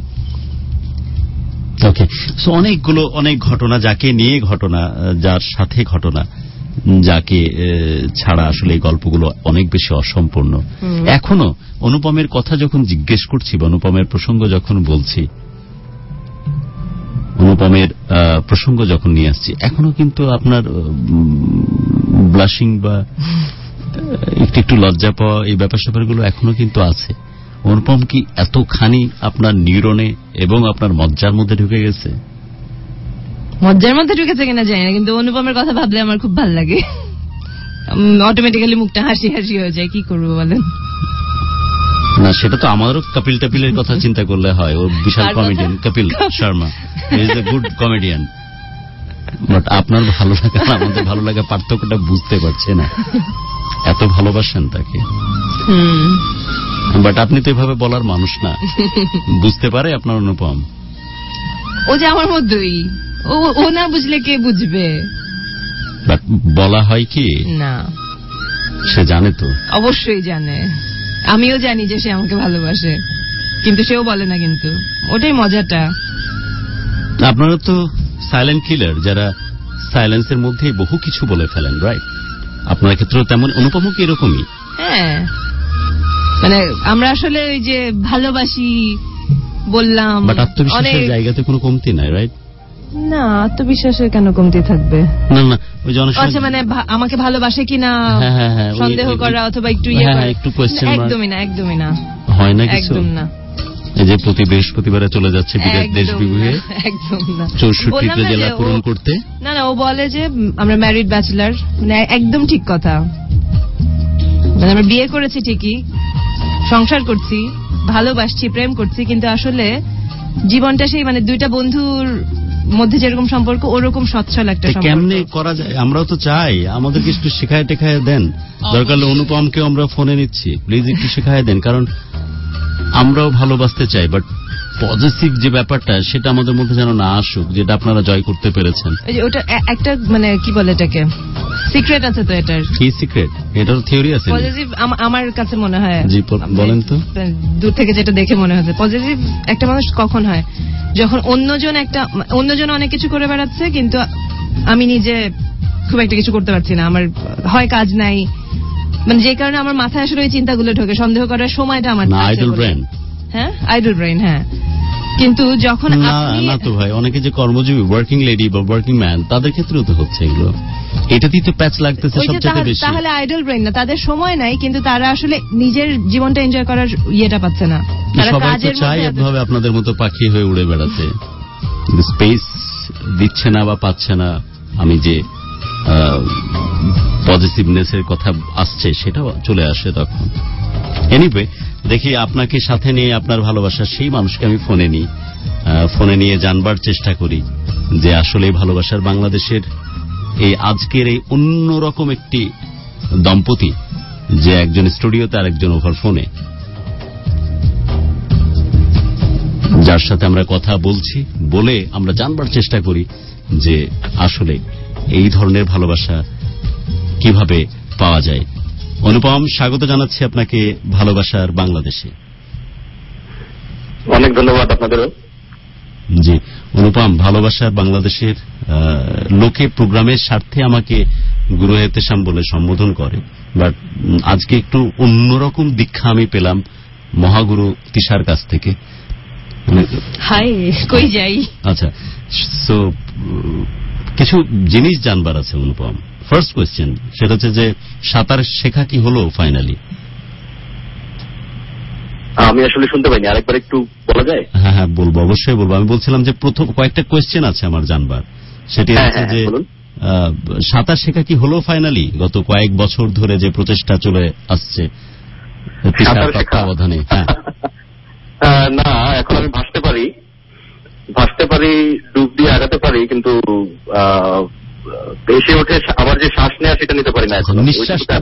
ওকে, সো অনেক ঘটনা, যাকে নিয়ে ঘটনা, যার সাথে ঘটনা, যাকে ছাড়া আসলে এই গল্পগুলো অনেক বেশি অসম্পূর্ণ। এখনো অনুপমের কথা যখন জিজ্ঞেস করছি বা অনুপমের প্রসঙ্গ যখন বলছি, অনুপমের প্রসঙ্গ যখন নিয়ে আসছি, এখনো কিন্তু আপনার ব্লাশিং বা একটু লজ্জা পাওয়া, এই ব্যাপার স্যাপারগুলো এখনো কিন্তু আছে। অনুপম কি এতখানি আপনার নিউরনে এবং আপনার মজ্জার মধ্যে ঢুকে গেছে? মজ্জার মধ্যে ঢুকেছে কিনা জানি না, কিন্তু অনুপমের কথা ভাবলে আমার খুব ভালো লাগে। অটোমেটিক্যালি মুখটা হাসি হাসি হয়ে যায়, কি করবো বলেন? না, সেটা তো আমারও কপিল টপিলের কথা চিন্তা করলে হয়। ও বিশাল comedian, Kapil Sharma is a good comedian. But আপনার ভালো লাগা আমাদের ভালো লাগা পার্থক্যটা বুঝতে পারছে না। এত ভালোবাসেন তাকে, বাট আপনি তো এভাবে বলার মানুষ না। বুঝতে পারে আপনার অনুপম? ও যে আমার মধ্যেই, ও না বুঝলে কে বুঝবে? বাট বলা হয় কি না, সে জানে তো। অবশ্যই জানে, আমিও জানি যে সে আমাকে ভালোবাসে, কিন্তু সেও বলে না। কিন্তু ওটাই মজাটা। আপনারা তো সাইলেন্ট কিলার, যারা সাইলেন্সের মধ্যেই বহু কিছু বলে ফেলেন, রাইট? আপনার ক্ষেত্রেও তেমন, অনুপমও কি এরকমই? হ্যাঁ, মানে আমরা আসলে ওই যে ভালোবাসি বললাম, বাট আত্মবিশ্বাসের জায়গাতে কোনো কমতি নাই, রাইট? না, আত্মবিশ্বাসের কেন কমতি থাকবে? না না, ওই যে আচ্ছা, মানে আমাকে ভালোবাসে কিনা সন্দেহ করা, অথবা একটু একটু কোয়েশ্চেন। একদমই না, একদমই না, হয় না কিছু, একদম না। এই যে প্রতি বৃহস্পতিবারে চলে যাচ্ছে বিরাট দেশ বিভূয়ে, একদম না, 64টা জেলা পূরণ করতে। না না, ও বলে যে আমরা ম্যারিড ব্যাচেলার, মানে একদম ঠিক কথা। মানে আমরা বিয়ে করেছি ঠিকই, সংসার করছি, ভালোবাসছি, প্রেম করছি, কিন্তু আসলে জীবনটা সেই মানে দুইটা বন্ধুর মধ্যে যেরকম সম্পর্ক ওরকম সচ্ছল একটা সম্পর্ক। কেমনে করা যায়? আমরাও তো চাই, আমাদেরকে একটু শেখায় টেখায় দেন। দরকার হলে অনুপমকেও আমরা ফোনে নিচ্ছি, প্লিজ একটু শেখায় দেন, কারণ আমরাও ভালোবাসতে চাই, বাট পজিটিভ যে ব্যাপারটা সেটা আমাদের মধ্যে যেন না আসুক, যেটা আপনারা জয় করতে পেরেছেন। ওটা একটা মানে কি বলে এটাকে, সিক্রেট আছে তো এটার। কি সিক্রেট? এটার থিওরি আছে? পজিটিভ আমার কাছে মনে হয়। জি বলেন তো। দূর থেকে যেটা দেখে মনে হচ্ছে, পজিটিভ একটা মানুষ কখন হয়, যখন অন্যজন অনেক কিছু করে বেড়াচ্ছে, কিন্তু আমি নিজে খুব একটা কিছু করতে পারছি না, আমার হয় কাজ নাই, মানে যে কারণে আমার মাথায় আসলে ওই চিন্তাগুলো ঢোকে, সন্দেহ করার সময়টা আমার। Idle brain. হ্যাঁ, আইডল ব্রেন। হ্যাঁ, কিন্তু যখন আপনি না তো ভাই, অনেকে যে কর্মজীবী ওয়ার্কিং লেডি বা ওয়ার্কিং ম্যান তাদের ক্ষেত্রেও তো হচ্ছে এগুলো, এটাতেই তো প্যাচ লাগতেছে সবচেয়ে বেশি। তাহলে আইডল ব্রেন না, তাদের সময় নাই, কিন্তু তারা আসলে নিজের জীবনটা এনজয় করার ইয়েটা পাচ্ছে না। সবাই তো চাই এভাবে আপনাদের মতো পাখি হয়ে উড়ে বেড়াতে, স্পেস দিচ্ছে না বা পাচ্ছে না। আমি যে পজিটিভনেসের কথা আসছে সেটা চলে আসে তখন। এনিওয়ে, দেখি আপনাকে সাথে নিয়ে আপনার ভালোবাসার সেই মানুষকে আমি ফোনে নিয়ে জানবার চেষ্টা করি যে আসলে ভালোবাসার বাংলাদেশের এই আজকের এই অন্যরকম একটি দম্পতি, যে একজন স্টুডিওতে আর একজন ওভার ফোনে, যার সাথে আমরা কথা বলে আমরা জানবার চেষ্টা করি যে আসলে এই ধরনের ভালোবাসা কিভাবে পাওয়া যায়। অনুপম, স্বাগত জানাচ্ছি আপনাকে ভালোবাসার বাংলাদেশে। অনেক ধন্যবাদ আপনাদেরও। জি অনুপম, ভালোবাসার বাংলাদেশের লোকে প্রোগ্রামের স্বার্থে আমাকে গুরু এহতেশাম বলে সম্বোধন করে, বাট আজকে একটু অন্যরকম দীক্ষা আমি পেলাম মহাগুরু তিশার কাছ থেকে। হাই, কই যাই? আচ্ছা, সো কিছু জিনিস জানবার আছে অনুপম। ফার্স্ট কোয়েশ্চেন সেটা হচ্ছে যে সাঁতার শেখা কি হলো ফাইনালি? আমি আসলে শুনতে পাইনি, আরেকবার একটু বলা যায়? হ্যাঁ বলবো, অবশ্যই বলবো। আমি বলছিলাম যে প্রথম কয়েকটা কোয়েশ্চেন আছে আমার জানবার, সেটি হচ্ছে যে সাঁতার শেখা কি হলো ফাইনালি গত কয়েক বছর ধরে যে প্রচেষ্টা চলে আসছে তত্ত্বাবধানে? না, এখন আমি ভাসতে পারি, ডুব দিয়ে আগাতে পারি, কিন্তু এসে ওঠে আবার যে শ্বাস নেওয়া সেটা নিতে পারি না। নিঃশ্বাসটা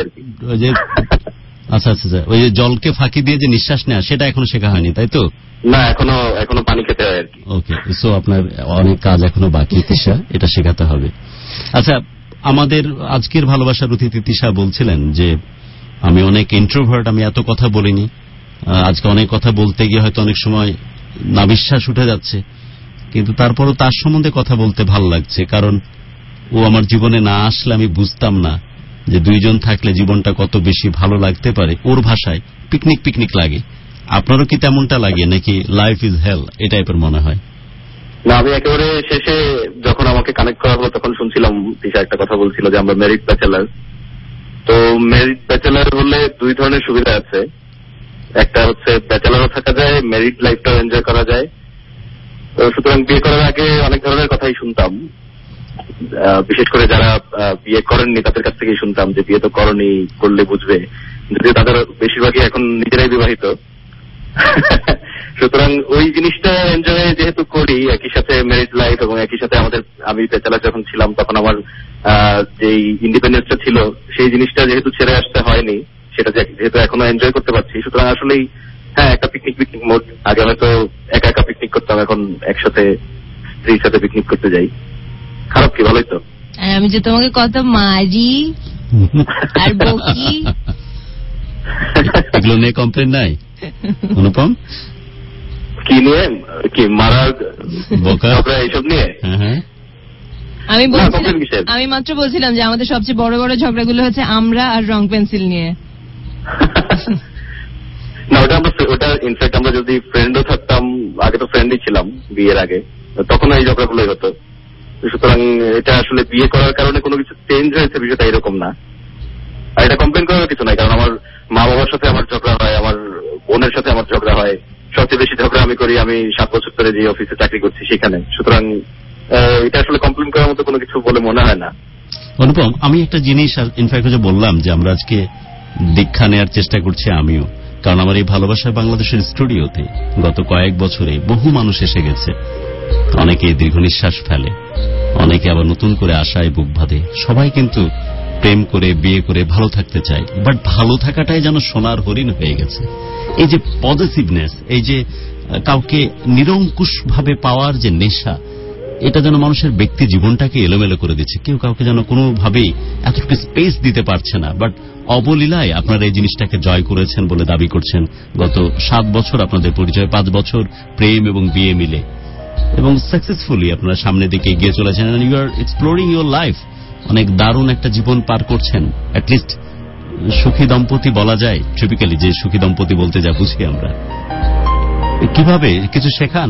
আচ্ছা, ওই যে জলকে ফাঁকি দিয়ে যে নিঃশ্বাস নেওয়া সেটা এখনো শেখা হয়নি, তাই তো? না, এখনো পানি খেতে হয় আর কি। ওকে, সো আপনার অনেক কাজ এখনো বাকি তিশা, এটা শেখাতে হবে। আচ্ছা, আমাদের আজকের ভালোবাসার অতিথি তিশা বলছিলেন যে আমি অনেক ইন্ট্রোভার্ট, আমি এত কথা বলিনি, আজকে অনেক কথা বলতে গিয়ে হয়তো অনেক সময় নাবিশ্বাস উঠে যাচ্ছে, কিন্তু তারপরও তার সম্বন্ধে কথা বলতে ভালো লাগছে, কারণ ও আমার জীবনে না আসলে আমি বুঝতাম না যে দুইজন থাকলে জীবনটা কত বেশি ভালো লাগতে পারে। ওর ভাষায় পিকনিক লাগে। আপনারও কি তেমনটা লাগে নাকি লাইফ ইজ হেল এই টাইপের মনে হয়? না, আমি একেবারে শেষে যখন আমাকে কানেক্ট করা হলো তখন শুনছিলাম তিশা একটা কথা বলছিল যে আমরা মেরিট ব্যাচেলার। তো মেরিট ব্যাচেলার হলে দুই ধরনের সুবিধা আছে, একটা হচ্ছে ব্যাচেলারও থাকা যায়, মেরিট লাইফটাও এনজয় করা যায়। তো সুতরাং বিয়ে করার আগে অনেক ধরনের কথাই শুনতাম, বিশেষ করে যারা বিয়ে করেননি তাদের কাছ থেকেই শুনতাম যে বিয়ে তো করনি, করলে বুঝবে, যদিও তাদের বেশিরভাগই এখন নিজেরাই বিবাহিত। সুতরাং ওই জিনিসটা এনজয় যেহেতু করি, একই সাথে মেরিট লাইফ এবং একই সাথে আমি ব্যাচেলার যখন ছিলাম তখন আমার যেই ইন্ডিপেন্ডেন্সটা ছিল সেই জিনিসটা যেহেতু ছেড়ে আসতে হয়নি, সেটা যেহেতু এখনো এনজয় করতে পারছি, সুতরাং আসলেই হ্যাঁ একটা পিকনিক মোড। আগে হয়তো একা পিকনিক করতাম, এখন একসাথে স্ত্রীর সাথে পিকনিক করতে যাই। খারাপ কি, ভালোই তো। আমি যে তোমাকে কত মারি আর বকি, এগুলো নিয়ে কমপ্লেন নাই অনুপম? কি নিয়ে? কি মারার বকা এইসব নিয়ে? আমি মাত্র বলছিলাম যে আমাদের সবচেয়ে বড় বড় ঝগড়াগুলো হচ্ছে আমরা আর রং পেন্সিল নিয়ে। না, ওটা ইনফ্যাক্ট আমরা যদি ফ্রেন্ডও থাকতাম, আগে তো ফ্রেন্ডই ছিলাম বিয়ের আগে, তখন এই ঝগড়াগুলোই হতো। সুতরাং এটা আসলে বিয়ে করার কারণে কোনো কিছু চেঞ্জ হয়েছে বিষয়টা এরকম না, আর এটা কমপ্লেন করার কিছু নাই, কারণ আমার মা বাবার সাথে আমার ঝগড়া হয়, আমার বোনের সাথে আমার ঝগড়া হয়, সবচেয়ে বেশি ঝগড়া আমি করি আমি 7 বছর ধরে যে অফিসে চাকরি করছি সেখানে। সুতরাং এটা আসলে কমপ্লেন করার মতো কোনো কিছু বলে মনে হয় না। অনুপম, আমি একটা জিনিস ইনফ্যাক্ট বললাম যে আমরা আজকে দীক্ষা নেওয়ার চেষ্টা করছি আমিও, কারণ আমার এই ভালোবাসার বাংলাদেশের স্টুডিওতে গত কয়েক বছরে বহু মানুষ এসে গেছে। অনেকে দীর্ঘ নিঃশ্বাস ফেলে, অনেকে আবার নতুন করে আশায় বুক বাঁধে। সবাই কিন্তু প্রেম করে বিয়ে করে ভালো থাকতে চায়, বাট ভালো থাকাটাই যেন সোনার হরিণ হয়ে গেছে। এই যে পজিটিভনেস, এই যে কাউকে নিরঙ্কুশ ভাবে পাওয়ার যে নেশা, এটা যেন মানুষের ব্যক্তি জীবনটাকে এলোমেলো করে দিচ্ছে। কেউ কাউকে যেন কোনোভাবেই এতটুকু স্পেস দিতে পারছে না, বাট অবলীলায় আপনারা এই জিনিসটাকে জয় করেছেন বলে দাবি করছেন। গত 7 বছর আপনাদের পরিচয়, 5 বছর প্রেম এবং বিয়ে মিলে, এবং সাকসেসফুলি আপনারা সামনের দিকে এগিয়ে চলেছেন। You are exploring your life, অনেক দারুণ একটা জীবন পার করছেন। অ্যাটলিস্ট সুখী দম্পতি বলা যায়, টিপিক্যালি যে সুখী দম্পতি বলতে যা বুঝি আমরা। কিভাবে কিছু শেখান?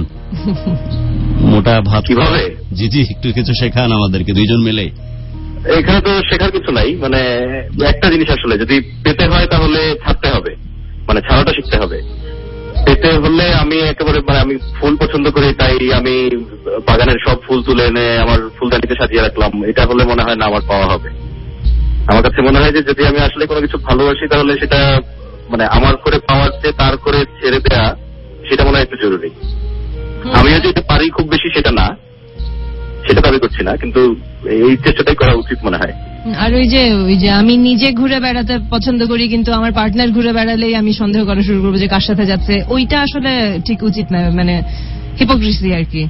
মোটা ভাত কিভাবে? জি জি, একটু কিছু শেখান আমাদেরকে দুইজন মিলে। এখানে তো শেখার কিছু নাই, মানে একটা জিনিস আসলে যদি পেতে হয় তাহলে ছাড়তে হবে, মানে ছাড়াটা শিখতে হবে। পেতে হলে আমি একেবারে মানে আমি ফুল পছন্দ করি, তাই আমি বাগানের সব ফুল তুলে এনে আমার ফুলদানিতে সাজিয়ে রাখলাম, এটা হলে মনে হয় না আমার পাওয়া হবে। আমার কাছে মনে হয় যে যদি আমি আসলে কোনো কিছু ভালোবাসি তাহলে সেটা মানে আমার করে পাওয়ার চেয়ে তার করে ছেড়ে দেয়া, সেটা মনে হয় একটু জরুরি। আমিও যেটা পারি খুব বেশি সেটা না, সেটা দাবি করছি না, কিন্তু এই চেষ্টাটাই করা উচিত মনে হয়। আর ওই যে আমি নিজে ঘুরে বেড়াতে পছন্দ করি, কিন্তু আমার পার্টনার ঘুরে বেড়ালেই আমি সন্দেহ করা শুরু করবো যে কার সাথে যাচ্ছে, ওইটা আসলে ঠিক উচিত না, মানে হিপোক্রিসি আর কি।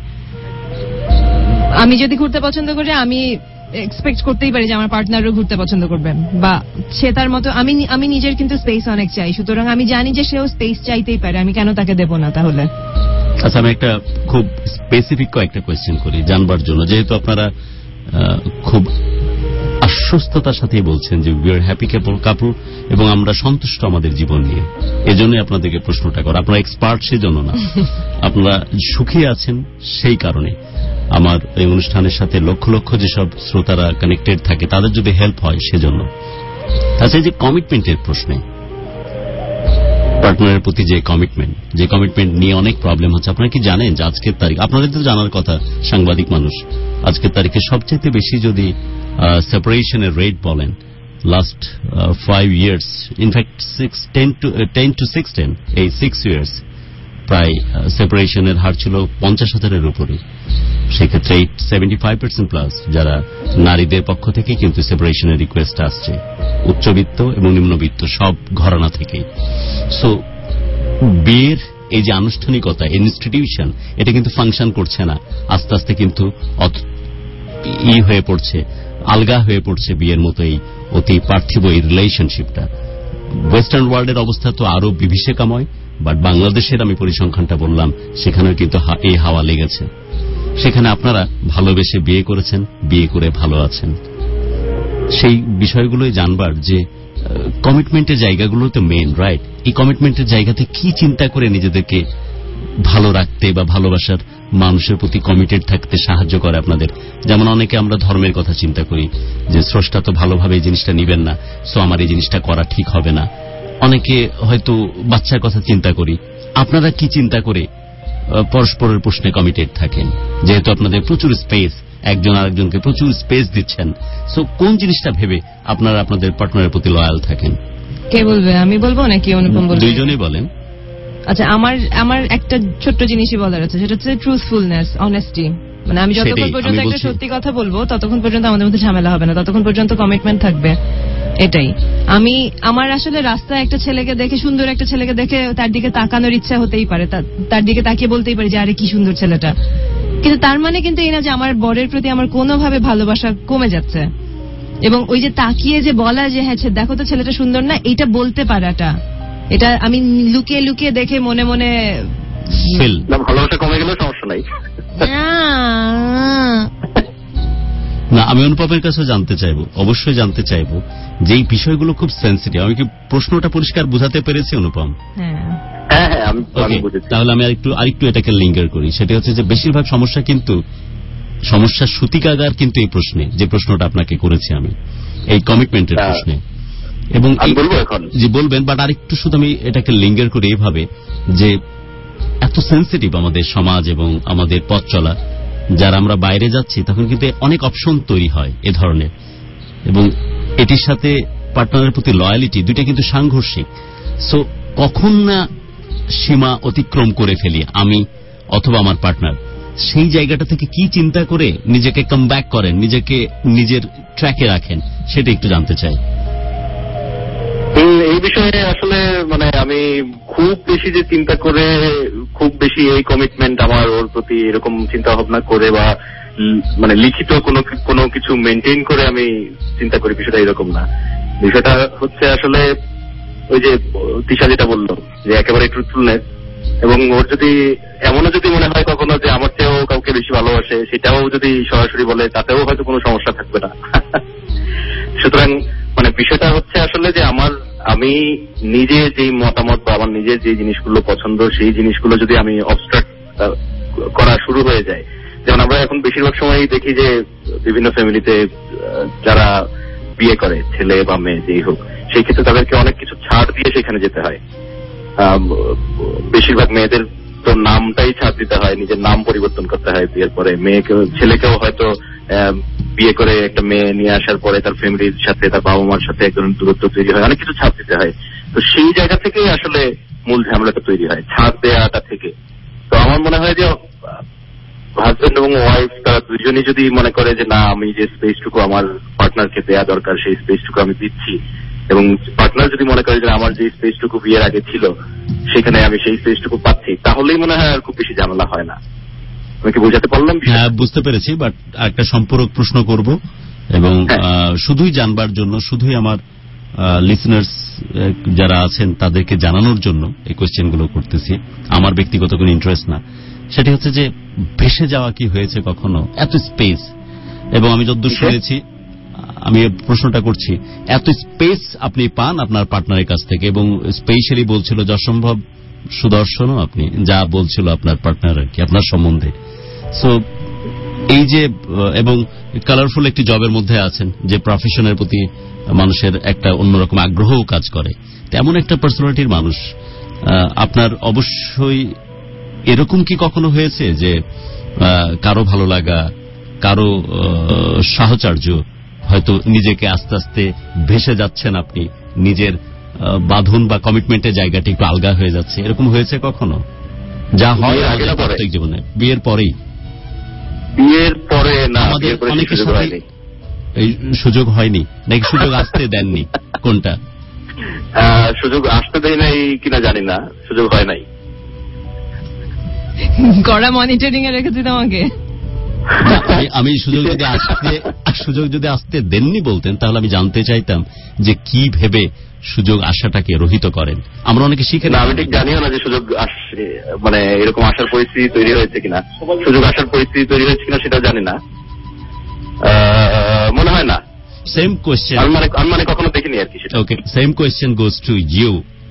আমি যদি ঘুরতে পছন্দ করি, আমি এক্সপেক্ট করতেই পারি যে আমার পার্টনারও ঘুরতে পছন্দ করবেন, বা সে তার মতো। আমি নিজের কিন্তু স্পেস অনেক চাই, সুতরাং আমি জানি যে সেও স্পেস চাইতেই পারে, আমি কেন তাকে দেবো না তাহলে? আচ্ছা, আমি একটা খুব স্পেসিফিক কয়েকটা কোয়েশ্চেন করি জানবার জন্য, যেহেতু আপনারা খুব আশ্বস্ততার সাথে বলছেন যে উই আর হ্যাপি কাপল এবং আমরা সন্তুষ্ট আমাদের জীবন নিয়ে, এজন্যই আপনাদেরকে প্রশ্নটা করা। আপনারা এক্সপার্ট সেজন্য না, আপনারা সুখী আছেন সেই কারণে। আমার এই অনুষ্ঠানের সাথে লক্ষ লক্ষ যেসব শ্রোতারা কানেক্টেড থাকে তাদের যদি হেল্প হয় সেজন্য। আচ্ছা, এই যে কমিটমেন্টের প্রশ্নে, পার্টনারের প্রতি যে কমিটমেন্ট নিয়ে অনেক প্রবলেম হচ্ছে। আপনারা কি জানেন যে আজকের তারিখ, আপনাদের তো জানার কথা সাংবাদিক মানুষ, আজকের তারিখে সবচেয়ে বেশি যদি সেপারেশনের রেট বলেন লাস্ট 5 years, ইনফ্যাক্ট 10 to 16, এই 6 years প্রায় সেপারেশনের হার ছিল 50,000-এর উপরে। সেক্ষেত্রে 75% প্লাস যারা নারীদের পক্ষ থেকে কিন্তু সেপারেশনের রিকোয়েস্ট আসছে, উচ্চবিত্ত এবং নিম্নবিত্ত সব ঘরানা থেকে। সো বিয়ের এই যে আনুষ্ঠানিকতা, ইনস্টিটিউশন, এটা কিন্তু ফাংশন করছে না, আস্তে আস্তে কিন্তু হয়ে পড়ছে, আলগা হয়ে পড়ছে বিয়ের মতো এই অতি পার্থিব এই রিলেশনশিপটা। ওয়েস্টার্ন ওয়ার্ল্ডের অবস্থা তো আরো বিভীষিকাময়, বাট বাংলাদেশের আমি পরিসংখ্যানটা বললাম, সেখানেও কিন্তু এই হাওয়া লেগেছে। সেখানে আপনারা ভালোবেসে বিয়ে করেছেন, বিয়ে করে ভালো আছেন, সেই বিষয়গুলোই জানবার যে কমিটমেন্টের জায়গাগুলো তো মেইন, রাইট? এই কমিটমেন্টের জায়গাতে কি চিন্তা করে নিজেদেরকে ভালো রাখতে বা ভালোবাসার মানুষের প্রতি কমিটেড থাকতে সাহায্য করে আপনাদের? যেমন অনেকে আমরা ধর্মের কথা চিন্তা করি যে স্রষ্টা তো ভালোভাবে এই জিনিসটা নিবেন না, সো আমার এই জিনিসটা করা ঠিক হবে না। অনেকে হয়তো বাচ্চার কথা চিন্তা করি। আপনারা কি চিন্তা করে পরস্পরের প্রশ্নে কমিটেড থাকেন? যেহেতু আপনাদের প্রচুর স্পেস, একজন আরেকজনকে প্রচুর স্পেস দিচ্ছেন, সো কোন জিনিসটা ভেবে আপনারা আপনাদের পার্টনারের প্রতি লয়াল থাকেন? কে বলবে, আমি বলবো নাকি অনুপম বলবে? দুইজনেই বলেন। আচ্ছা, আমার একটা ছোট্ট জিনিসই বলার আছে, সেটা হচ্ছে ট্রুথফুলনেস, অনেস্টি। মানে আমি যতক্ষণ পর্যন্ত একটা সত্যি কথা বলবো ততক্ষণ পর্যন্ত আমাদের মধ্যে ঝামেলা হবে না, ততক্ষণ পর্যন্ত কমিটমেন্ট থাকবে। এটাই আমার আসলে রাস্তায় একটা ছেলেকে দেখে, সুন্দর একটা ছেলেকে দেখে তার দিকে তাকানোর ইচ্ছা হতেই পারে, তার দিকে তাকিয়ে বলতেই পারে যে আরে কি সুন্দর ছেলেটা, কিন্তু তার মানে কিন্তু এই না যে আমার বরের প্রতি আমার কোনোভাবে ভালোবাসা কমে যাচ্ছে। এবং ওই যে তাকিয়ে যে বলা যে হ্যাঁ দেখো তো ছেলেটা সুন্দর না, এইটা বলতে পারাটা, এটা আমি লুকিয়ে লুকিয়ে দেখে মনে মনে ভালোবাসা কমে গেলে সমস্যা নাই। না, আমি অনুপমের কাছে জানতে চাইবো, অবশ্যই জানতে চাইবো যে এই বিষয়গুলো খুব সেন্সিটিভ। আমি কি প্রশ্নটা পরিষ্কার বুঝাতে পেরেছি অনুপম? তাহলে আমি আরেকটু এটাকে লিঙ্গার করি। সেটা হচ্ছে যে বেশিরভাগ সমস্যার সূতিকাগার কিন্তু এই প্রশ্নে, যে প্রশ্নটা আপনাকে করেছি আমি, এই কমিটমেন্টের প্রশ্নে। এবং যে বলবেন, বাট আরেকটু শুধু আমি এটাকে লিঙ্গার করি এইভাবে যে এত সেন্সিটিভ আমাদের সমাজ এবং আমাদের পথ চলা, যারা আমরা বাইরে যাচ্ছি তখন কিন্তু অনেক অপশন তৈরি হয় এ ধরনের, এবং এটির সাথে পার্টনারের প্রতি লয়ালিটি, দুইটা কিন্তু সাংঘর্ষিক। সো কখন না সীমা অতিক্রম করে ফেলি আমি অথবা আমার পার্টনার, সেই জায়গাটা থেকে কি চিন্তা করে নিজেকে কাম ব্যাক করেন, নিজেকে নিজের ট্র্যাকে রাখেন, সেটা একটু জানতে চাই। এই বিষয়ে আসলে মানে আমি খুব বেশি যে চিন্তা করে, খুব বেশি এই কমিটমেন্ট আমার ওর প্রতি এরকম চিন্তা ভাবনা করে বা মানে লিখিত কোনো কিছু মেনটেন করে আমি চিন্তা করি, বিষয়টা এরকম না। বিষয়টা হচ্ছে আসলে ওই যে তিশা যেটা বললো যে একেবারে ট্রুথফুলনেস, এবং ওর যদি এমনও যদি মনে হয় কখনো যে আমার চেয়েও কাউকে বেশি ভালোবাসে, সেটাও যদি সরাসরি বলে, তাতেও হয়তো কোনো সমস্যা থাকবে না। সুতরাং মানে বিষয়টা হচ্ছে আসলে যে আমি নিজে যেই মতামত বা আমার নিজের যে জিনিসগুলো পছন্দ সেই জিনিসগুলো যদি আমি অবস্ট্রাক্ট করা শুরু হয়ে যায়, যেমন আমরা এখন বেশিরভাগ সময়ই দেখি যে বিভিন্ন ফ্যামিলিতে যারা বিয়ে করে, ছেলে বা মেয়ে যেই হোক, সেই ক্ষেত্রে তাদেরকে অনেক কিছু ছাড় দিয়ে সেখানে যেতে হয়। বেশিরভাগ মেয়েদের তো নামটাই ছাড় দিতে হয়, নিজের নাম পরিবর্তন করতে হয় বিয়ের পরে। ছেলেকেও হয়তো বিয়ে করে একটা মেয়ে নিয়ে আসার পরে তার ফ্যামিলির সাথে, তার বাবা মার সাথে এক ধরনের দূরত্ব তৈরি হয়, অনেক কিছু ছাড় দিতে হয়। তো সেই জায়গা থেকেই আসলে মূল ঝামেলাটা তৈরি হয়, ছাড় দেওয়াটা থেকে। তো আমার মনে হয় যে হাজবেন্ড এবং ওয়াইফ তারা দুজনই যদি মনে করে যে না, আমি যে স্পেসটুকু আমার পার্টনারকে দেওয়া দরকার সেই স্পেসটুকু আমি দিচ্ছি, এবং পার্টনার যদি মনে করে যে আমার যে স্পেসটুকু বিয়ের আগে ছিল সেখানে আমি সেই স্পেসটুকু পাচ্ছি, তাহলেই মনে হয় আর খুব বেশি ঝামেলা হয় না। আমি কি বোঝাতে পারলাম? হ্যাঁ, বুঝতে পেরেছি। বাট একটা সম্পূরক প্রশ্ন করব, এবং শুধুই জানবার জন্য, শুধুই আমার লিসনার্স যারা আছেন তাদেরকে জানানোর জন্য এই কোয়েশ্চেনগুলো করতেছি, আমার ব্যক্তিগত কোনো ইন্টারেস্ট না। সেটি হচ্ছে যে ভেসে যাওয়া কি হয়েছে কখনো? এত স্পেস, এবং আমি যতদূর শুনেছি, আমি প্রশ্নটা করছি, এত স্পেস আপনি পান আপনার পার্টনারের কাছ থেকে, এবং স্পেশালি বলছিল যসম্ভব সুদর্শনও আপনি যা বলছিল আপনার পার্টনার আর কি আপনার সম্বন্ধে। সো এই যে, এবং কালারফুল একটি জবের মধ্যে আছেন, যে প্রফেশনের প্রতি মানুষের একটা অন্যরকম আগ্রহও কাজ করে, তেমন একটা পার্সোনালিটির মানুষ আপনার অবশ্যই এরকম কি কখনো হয়েছে যে কারো ভালো লাগা, কারো সাহচর্য, হয়তো নিজেকে আস্তে আস্তে ভেসে যাচ্ছেন আপনি, নিজের বাঁধন বা কমিটমেন্টের জায়গাটি একটু আলগা হয়ে যাচ্ছে, এরকম হয়েছে কখনো? যা হয় প্রত্যেক জীবনে, বিয়ের পরেই। বিয়ের পরে না, আমাদের অনেকের সাথে এই সুযোগ হয়নি, নাকি সুযোগ আসতে দেননি? কোনটা? সুযোগ আসতে দেয় নাই কিনা জানি না, সুযোগ হয় নাই। কড়া মনিটরিং এ রেখেছি তোমাকে। আমি সুযোগ যদি আসতে দেননি বলতেন, তাহলে আমি জানতে চাইতাম যে কি ভেবে সুযোগ আসাটাকে রহিত করেন। আমরা অনেকে শিখে না, আমি ঠিক জানিও না যে সুযোগ আসছে, মানে এরকম আসার পরিস্থিতি তৈরি হয়েছে কিনা, সুযোগ আসার পরিস্থিতি তৈরি হয়েছে কিনা সেটা জানি না, মনে হয় না। সেম কোয়েশ্চেন, আমি মানে কখনো দেখিনি আর কি। Okay, same question goes to you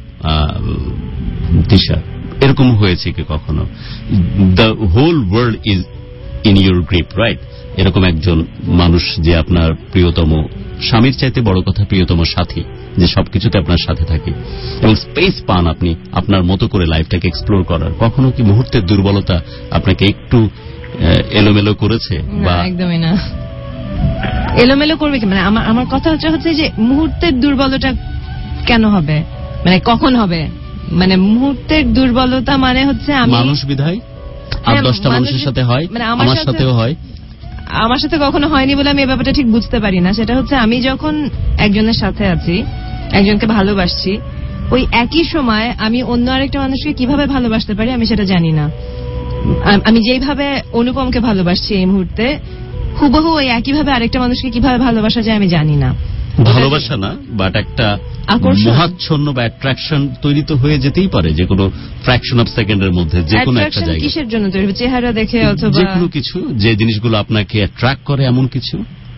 Tisha. এরকম হয়েছে কি কখনো? The whole world is in your grip, right? এরকম একজন মানুষ যে আপনার প্রিয়তম, স্বামীর চাইতে বড় কথা প্রিয়তম সাথী, যে সবকিছুতে আপনার সাথে থাকে, এবং স্পেস পান আপনি আপনার মতো করে লাইফটাকে এক্সপ্লোর করার। কখনো কি মুহূর্তের দুর্বলতা আপনাকে একটু এলোমেলো করেছে? বা একদমই না, এলোমেলো করবে কি? মানে আমার কথা হচ্ছে যে মুহূর্তের দুর্বলতা কেন হবে, মানে কখন হবে? মানে মুহূর্তের দুর্বলতা মানে হচ্ছে আমি মানুষ বিধায় আর 10টা মানুষের সাথে হয়, মানে আমার সাথেও হয়। আমার সাথে কখনো হয়নি বলে আমি এই ব্যাপারটা ঠিক বুঝতে পারি না। সেটা হচ্ছে আমি যখন একজনের সাথে আছি, একজনকে ভালোবাসছি, ওই একই সময় আমি অন্য আরেকটা মানুষকে কিভাবে ভালোবাসতে পারি আমি সেটা জানি না। আমি যেইভাবে অনুপমকে ভালোবাসছি এই মুহূর্তে, হুবহু ওই একইভাবে আরেকটা মানুষকে কিভাবে ভালোবাসা যায় আমি জানি না। ভালোবাসা না, বাট একটা মোহাচ্ছন্ন বা অ্যাট্রাকশন তৈরি তো হয়ে যেতেই পারে যে কোনো ফ্র্যাকশন অফ সেকেন্ডের মধ্যে, যে কোনো একটা জায়গায়। কিসের জন্য তৈরি হবে? চেহারা দেখে অথবা যে কোনো কিছু, যে জিনিসগুলো আপনাকে অ্যাট্রাক্ট করে, এমন কিছু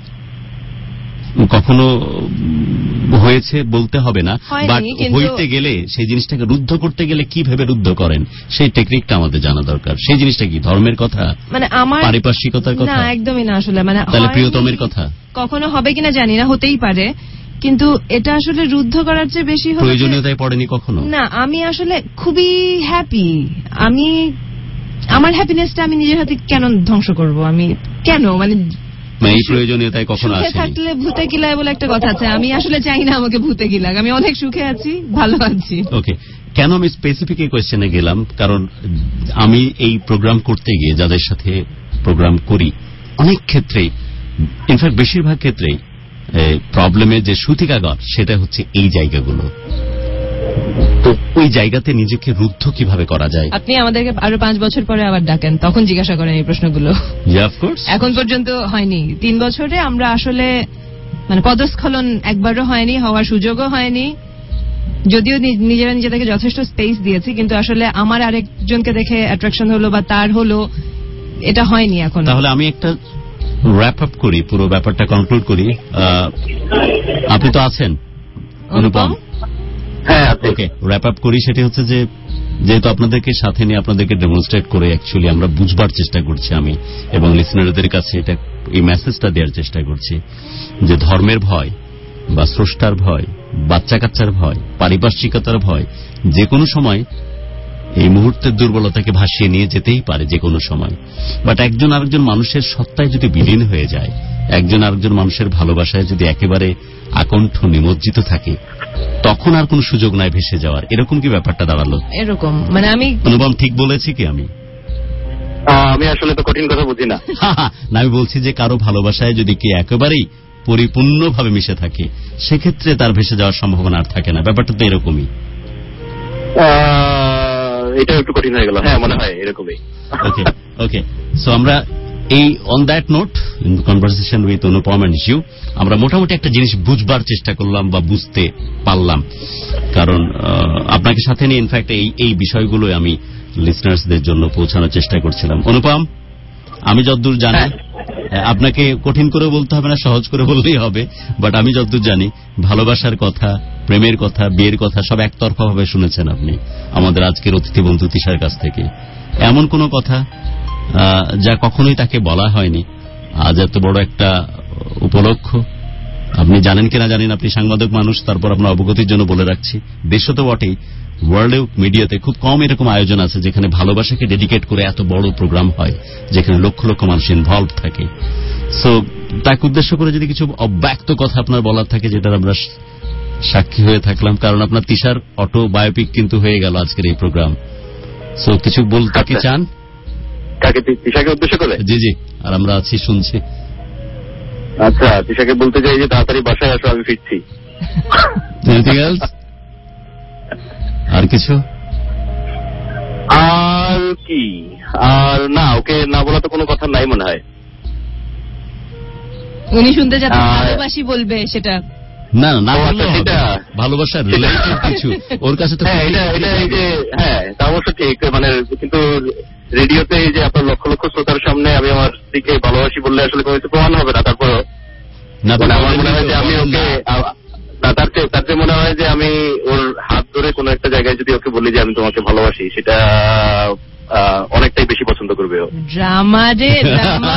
কখনো হয়েছে বলতে হবে না, বাট হইতে গেলে সেই জিনিসটাকে রুদ্ধ করতে গেলে কিভাবে রুদ্ধ করেন সেই টেকনিকটা আমাদের জানা দরকার। সেই জিনিসটা কি ধর্মের কথা, মানে আমার পারিপার্শ্বিকতার কথা? না, একদমই না। আসলে মানে তাহলে প্রিয়তমের কথা কখনো হবে কিনা জানি না, হতেই পারে, কিন্তু এটা আসলে রুদ্ধ করার চেয়ে বেশি প্রয়োজনীয়তায় পড়েনি কখনো। না, আমি আসলে খুবই হ্যাপি। আমি আমার হ্যাপিনেসটা আমি নিজের হাতে কেন ধ্বংস করব? আমি কেন, মানে এই প্রয়োজনীয়তায় কখনো আসেনি। থাকলে ভূতে গিলায় বলে একটা কথা আছে, আমি আসলে চাই না আমাকে ভূতে গিলাক, আমি অনেক সুখে আছি, ভালো আছি। ওকে, কেন আমি স্পেসিফিক এই কোয়েশ্চেনে গেলাম, কারণ আমি এই প্রোগ্রাম করতে গিয়ে যাদের সাথে প্রোগ্রাম করি, অনেক ক্ষেত্রেই, ইনফ্যাক্ট বেশিরভাগ ক্ষেত্রেই প্রবলেমের যে সূতিকাগর সেটা হচ্ছে এই জায়গাগুলো। তো ওই জায়গাতে নিজেকে রুদ্ধ কিভাবে করা যায়? আপনি আমাদেরকে আরো 5 বছর পরে আবার ডাকেন, তখন জিজ্ঞাসা করেন এই প্রশ্নগুলো। এখন পর্যন্ত হয়নি। 3 বছরে আমরা আসলে মানে পদস্খলন একবারও হয়নি, হওয়ার সুযোগও হয়নি। যদিও নিজেদেরকে যথেষ্ট স্পেস দিয়েছি, কিন্তু আসলে আমার আরেকজনকে দেখে অ্যাট্রাকশন হলো বা তার হলো, এটা হয়নি এখন। তাহলে আমি একটা র্যাপ আপ করি, পুরো ব্যাপারটা কনক্লুড করি। আপনি তো আছেন অনুপম? ওকে, র্যাপ আপ করি। সেটি হচ্ছে যে যেহেতু আপনাদেরকে সাথে নিয়ে আপনাদেরকে ডেমনস্ট্রেট করে অ্যাকচুয়ালি আমরা বুঝবার চেষ্টা করছি আমি, এবং লিসনারদের কাছে এটা এই মেসেজটা দেওয়ার চেষ্টা করছি যে ধর্মের ভয় বা স্রষ্টার ভয়, বাচ্চা কাচ্চার ভয়, পারিপার্শ্বিকতার ভয় যে কোনো সময় এই মুহূর্তের দুর্বলতাকে ভাসিয়ে নিয়ে যেতেই পারে যে কোনো সময়। বাট একজন আরেকজন মানুষের সত্তায় যদি বিলীন হয়ে যায়, একজন আরেকজন মানুষের ভালোবাসায় যদি একেবারে আকণ্ঠ নিমজ্জিত থাকে, তখন আর কোনো সুযোগ নাই ভেসে যাওয়ার। এরকম কি ব্যাপারটা দাঁড়ালো? এরকম মানে আমি অনুপম ঠিক বলেছি কি? আমি আসলে তো কঠিন কথা বুঝি না। না, আমি বলছি যে কারো ভালোবাসায় যদি কি একেবারেই পরিপূর্ণভাবে মিশে থাকে, সেক্ষেত্রে তার ভেসে যাওয়ার সম্ভাবনা আর থাকে না। ব্যাপারটা তো এরকমই। এটা একটু কঠিন হয়ে গেল। হ্যাঁ, মনে হয় এরকমই। ওকে, সো আমরা এই on that note in conversation with Anupam and you আমরা মোটামুটি একটা জিনিস বুঝবার চেষ্টা করলাম বা বুঝতে পারলাম, কারণ আপনাকে সাথে নিয়ে ইনফ্যাক্ট এই বিষয়গুলো আমি লিসনার্সদের জন্য পৌঁছানোর চেষ্টা করছিলাম। অনুপম, আমি যতদূর জানি, আপনাকে কঠিন করে বলতে হবে না, সহজ করে বললেই হবে, বাট আমি যতদূর জানি ভালোবাসার কথা, প্রেমের কথা, বিয়ের কথা সব একতরফা ভাবে শুনেছেন আপনি আমাদের আজকের অতিথি বন্ধু তিশার কাছ থেকে। এমন কোন কথা যা কখনোই তাকে বলা হয়নি, আজ এত বড় একটা উপলক্ষ, আপনি জানেন কিনা জানেন, আপনি সাংবাদিক মানুষ, তারপর আপনার অবগতির জন্য বলে রাখছি, দেশে তো বটেই, ওয়ার্ল্ডে মিডিয়াতে খুব কম এরকম আয়োজন আছে যেখানে ভালোবাসাকে ডেডিকেট করে এত বড় প্রোগ্রাম হয়, যেখানে লক্ষ লক্ষ মানুষ ইনভলভ থাকে। সো তাকে উদ্দেশ্য করে যদি কিছু অব্যক্ত কথা আপনার বলার থাকে, যেটার আমরা সাক্ষী হয়ে থাকলাম, কারণ আপনার তিশার অটো বায়োপিক কিন্তু হয়ে গেল আজকের এই প্রোগ্রাম। সো কিছু বলতে কি চান? তিশাকে উদ্দেশ্য করে? জি, আর আমরা আছি, শুনছি। আচ্ছা, তিশাকে বলতে চাই যে তাড়াতাড়ি বাসায় আসো, আমি ফিরছি। আর কিছু? আর কি? আর না, ওকে না বলা তো কোনো কথা নাই মনে হয়। উনি শুনতে যাতে ভালোবাসি বলবে সেটা না, সেটা ভালোবাসার রিলেটেড কিছু ওর কাছে তো। হ্যাঁ, তা অবশ্য ঠিক, মানে কিন্তু রেডিওতে যে আপনার লক্ষ লক্ষ শ্রোতার সামনে আমি আমার স্ত্রীকে ভালোবাসি বললে আসলে কোনো কিছু প্রমাণ হবে না। তারপরও আমার মনে হয় যে আমি ওকে, তার চেয়ে মনে হয় যে আমি ওর হাত ধরে কোনো একটা জায়গায় যদি ওকে বলি যে আমি তোমাকে ভালোবাসি, সেটা অনেকটাই বেশি পছন্দ করবে ও। ড্রামা রে ড্রামা।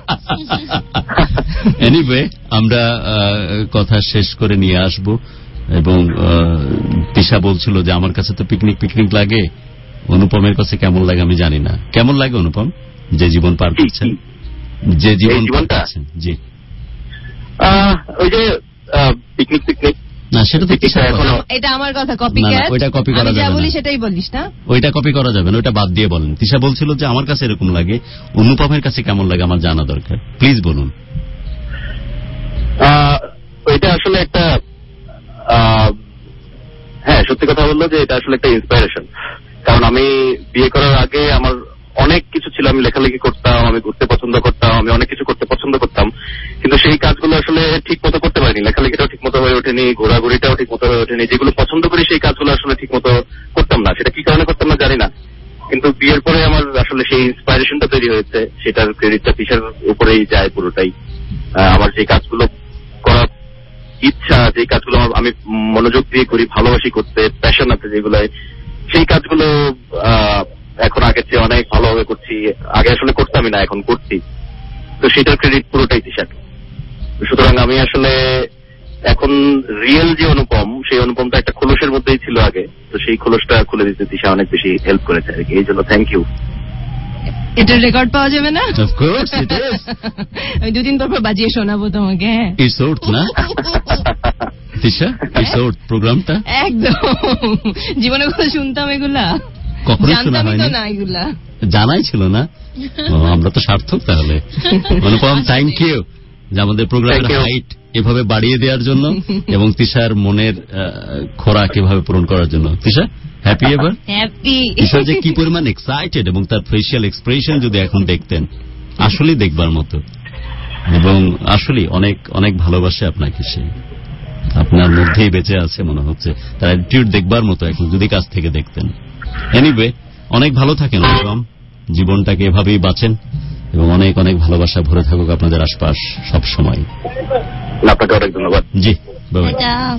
এনিওয়ে, আমরা কথা শেষ করে নিয়ে আসব, এবং তিশা বলছিল যে আমার কাছে তো পিকনিক লাগে, অনুপমের কাছে কেমন লাগে আমি জানি না। কেমন লাগে অনুপম যে জীবন পার করছেন? যে জীবন পার করছেন? জি, ওই যে পিকনিক না, সেটা তো এটা আমার কথা কপি ক্যাট, ওইটা কপি করা যাবে না। বলি সেটাই বলিস না, ওইটা কপি করা যাবে না, ওইটা বাদ দিয়ে বলেন। তিশা বলছিল যে আমার কাছে এরকম লাগে, অনুপমের কাছে কেমন লাগে আমার জানা দরকার, প্লিজ বলুন। ওইটা আসলে একটা, হ্যাঁ সত্যি কথা বললো যে এটা আসলে একটা ইন্সপাইরেশন। কারণ আমি বিয়ে করার আগে আমার অনেক কিছু ছিল, আমি লেখালেখি করতাম, আমি ঘুরতে পছন্দ করতাম, আমি অনেক কিছু করতে পছন্দ করতাম, কিন্তু সেই কাজগুলো আসলে ঠিক মতো করতে পারিনি। লেখালেখিটাও ঠিক মতো হয়ে ওঠেনি, ঘোরাঘুরিটাও ঠিক মতো হয়ে ওঠেনি, যেগুলো পছন্দ করি সেই কাজগুলো আসলে ঠিক মতো করতাম না। সেটা কি কারণে করতাম না জানি না, কিন্তু বিয়ের পরে আমার আসলে সেই ইন্সপাইরেশনটা তৈরি হয়েছে, সেটার ক্রেডিটটা তিশার উপরেই যায় পুরোটাই। আমার যে কাজগুলো করার ইচ্ছা, যে কাজগুলো আমি মনোযোগ দিয়ে করি, ভালোবাসি করতে, প্যাশন আছে যেগুলো, সেই কাজগুলো এখন আগের চেয়ে অনেক ভালোভাবে করছি। আগে আসলে করতামই না, এখন করছি, তো সেটার ক্রেডিট পুরোটাই তিশার। সুতরাং আমি আসলে এখন রিয়েল যে অনুপম, সেই অনুপমটা একটা খোলসের মধ্যেই ছিল আগে, তো সেই খোলসটা খুলে দিতে তিশা অনেক বেশি হেল্প করেছে আর কি। এই জন্য থ্যাংক ইউ। এটা রেকর্ড পাওয়া যাবে না? Of course it is. আমি দুদিন পর বাজিয়ে শোনাবো তোমাকে। ইটস আউট না তিশা, ইটস আউট প্রোগ্রামটা। একদম, জীবনে কথা শুনতাম এগুলা, কখনো শোনা হয়নি না, এগুলা জানাই ছিল না। আমরা তো সার্থক তাহলে। অনুপম, থ্যাংক ইউ যে আমাদের প্রোগ্রামের হাইট এভাবে বাড়িয়ে দেওয়ার জন্য এবং তিশার মনের খোরাক এভাবে পূরণ করার জন্য। তিশা, হ্যাপি এবার? হ্যাপি। তিশা যে কি পরিমাণ এক্সাইটেড, এবং তার ফেসিয়াল এক্সপ্রেশন যদি এখন দেখতেন, আসলে দেখবার মতো, এবং আসলে অনেক অনেক ভালোবাসে আপনাকে সে, আপনার মধ্যেই বেঁচে আছে মনে হচ্ছে, তার অ্যাটিটিউড দেখবার মতো এখন যদি কাছ থেকে দেখতেন। এনিওয়ে, অনেক ভালো থাকেন অনুপম, জীবনটাকে এভাবেই বাঁচেন, এবং অনেক অনেক ভালোবাসা ভরে থাকুক আপনাদের আশপাশ সব সময়। আপনাকে অনেক ধন্যবাদ। জি, বাই।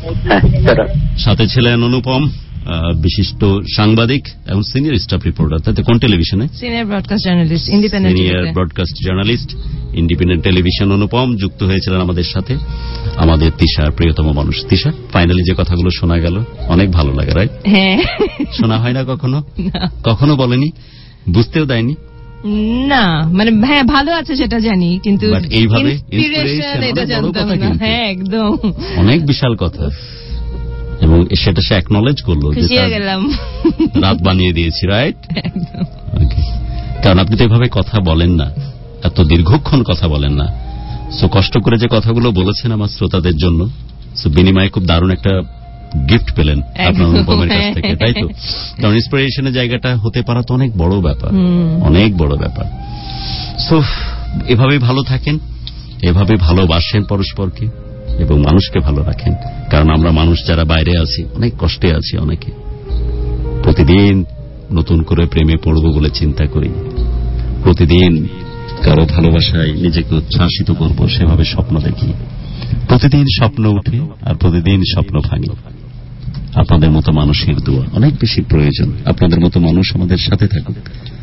সাথে ছিলেন অনুপম, বিশিষ্ট সাংবাদিক এবং সিনিয়র স্টাফ রিপোর্টার। তাতে কোন টেলিভিশনে? Senior broadcast journalist, independent. Senior broadcast journalist, independent television Anupam যুক্ত হয়েছিলেন আমাদের সাথে। আমাদের তিশার প্রিয়তম মানুষ। তিশা, ফাইনালি যে কথাগুলো শোনা গেল অনেক ভালো লাগে, রাইট? হ্যাঁ। শোনা হয় না কখনো? কখনো বলেনি, বুঝতেও দেয়নি? না, মানে হ্যাঁ ভালো আছে সেটা জানি, কিন্তু এইভাবে ইন্সপিরেশন এটা জানতাম না। হ্যাঁ একদম, অনেক বিশাল কথা। এবং সেটা সে অ্যাকনলেজ করলো যে রাত বানিয়ে দিয়েছি, রাইট? কারণ আপনি তো এভাবে কথা বলেন না, এত দীর্ঘক্ষণ কথা বলেন না। সো কষ্ট করে যে কথাগুলো বলেছেন আমার শ্রোতাদের জন্য, সো বিনিময়ে খুব দারুণ একটা গিফট পেলেন আপনার অনুপমের কাছ থেকে, তাই তো? কারণ ইন্সপিরেশনের জায়গাটা হতে পারা তো অনেক বড় ব্যাপার, অনেক বড় ব্যাপার। সো এভাবেই ভালো থাকেন, এভাবে ভালোবাসেন পরস্পরকে এবং মানুষকে ভালো রাখেন। কারণ আমরা মানুষ যারা বাইরে আছি অনেক কষ্টে আছি, অনেকে প্রতিদিন নতুন করে প্রেমে পড়ব বলে চিন্তা করি, প্রতিদিন কারো ভালোবাসায় নিজেকে উচ্ছ্বাসিত করব সেভাবে স্বপ্ন দেখি, প্রতিদিন স্বপ্ন উঠে আর প্রতিদিন স্বপ্ন ভাঙি। আপনাদের মতো মানুষের দোয়া অনেক বেশি প্রয়োজন। আপনাদের মতো মানুষ আমাদের সাথে থাকুক,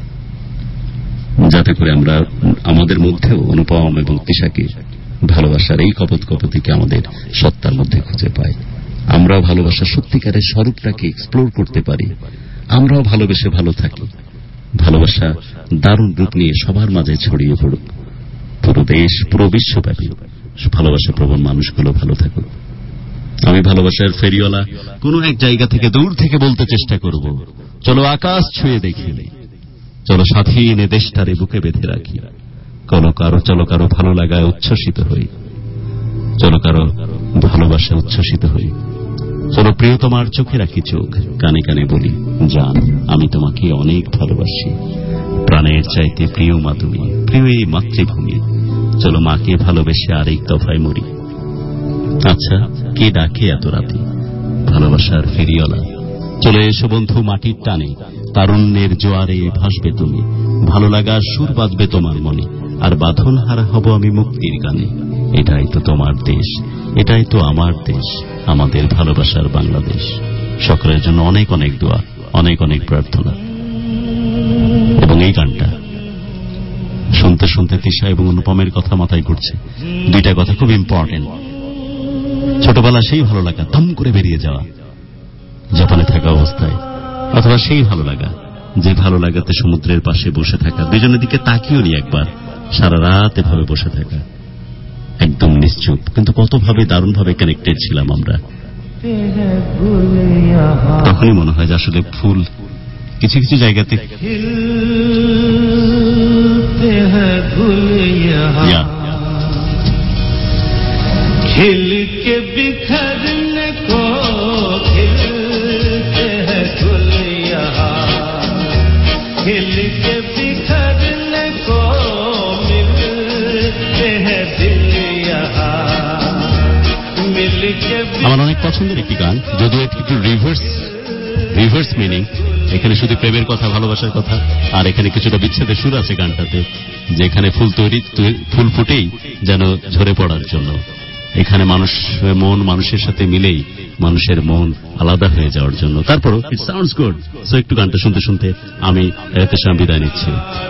যাতে করে আমরা আমাদের মধ্যেও অনুপম এবং তিশাকে ভালোবাসার এই কপোত-কপোতিকে আমাদের সত্তার মধ্যে খুঁজে পাই। আমরাও ভালোবাসার সত্যিকারের স্বরূপটাকে এক্সপ্লোর করতে পারি, আমরাও ভালোবেসে ভালো থাকি। ভালোবাসা দারুণ রূপ নিয়ে সবার মাঝে ছড়িয়ে পড়ুক, পুরো দেশ, পুরো বিশ্বব্যাপী ভালোবাসা প্রবণ মানুষগুলো ভালো থাকুক। আমি ভালোবাসার ফেরিওয়ালা কোন এক জায়গা থেকে দূর থেকে বলতে চেষ্টা করব, চলো আকাশ ছুঁয়ে দেখি, চলো স্বাধীন এ দেশটারে বুকে বেঁধে রাখি। চলো কারো ভালো লাগায় উচ্ছ্বসিত হই, চলো কারো ভালোবাসা উচ্ছ্বসিত হই। চলো প্রিয়তমার চোখে রাখি চোখ, কানে কানে বলি জান আমি তোমাকে অনেক ভালোবাসি, প্রাণের চাইতে প্রিয় মা তুমি, প্রিয় এই মাতৃভূমি। চলো মাকে ভালোবেসে আরেক দফায় মরি। আচ্ছা, কে ডাকে এত রাতে? ভালোবাসার ফেরিওয়ালা চলে এসো বন্ধু মাটির টানে, তারুণ্যের জোয়ারে ভাসবে তুমি, ভালো লাগার সুর বাজবে তোমার মনে, আর বাঁধন হারা হব আমি মুক্তির গানে। এটাই তো তোমার দেশ, এটাই তো আমার দেশ, আমাদের ভালোবাসার বাংলাদেশ। সকলের জন্য অনেক অনেক দোয়া, অনেক অনেক প্রার্থনা। এবং এই গানটা শুনতে শুনতে তিশা এবং অনুপমের কথা মাথায় ঘুরছে। দুইটা কথা খুব ইম্পর্টেন্ট। ছোটবেলা সেই ভালো লাগা দম করে বেরিয়ে যাওয়া জাপানে থাকা অবস্থায়, অথবা সেই ভালো লাগা যে ভালো লাগাতে সমুদ্রের পাশে বসে থাকা, দুজনের দিকে তাকিয়েও নি একবার, সারা রাত এভাবে বসে থাকা, একদম নিশ্চুপ, কিন্তু কতভাবে দারুণভাবে কানেক্টেড ছিলাম আমরা। তখনই মনে হয় যে আসলে ফুল কিছু কিছু জায়গাতে खिल के बिखरने को खिलते हैं गुल यहाँ, खिल के बिखरने को मिलते हैं दिल यहाँ, मिल के। আমার অনেক পছন্দের একটি গান, যদিও একটু রিভার্স মিনিং। এখানে শুধু প্রেমের কথা, ভালোবাসার কথা, আর এখানে কিছুটা বিচ্ছেদের সুর আছে গানটাতে, যেখানে ফুল ফুটেই যেন ঝরে পড়ার জন্য। এখানে মন মানুষের সাথে মিলেই মানুষের মন আলাদা হয়ে যাওয়ার জন্য। তারপরও ইট সাউন্ডস গুড। সো একটু গানটা শুনতে শুনতে আমি এর সাথে বিদায় নিচ্ছি।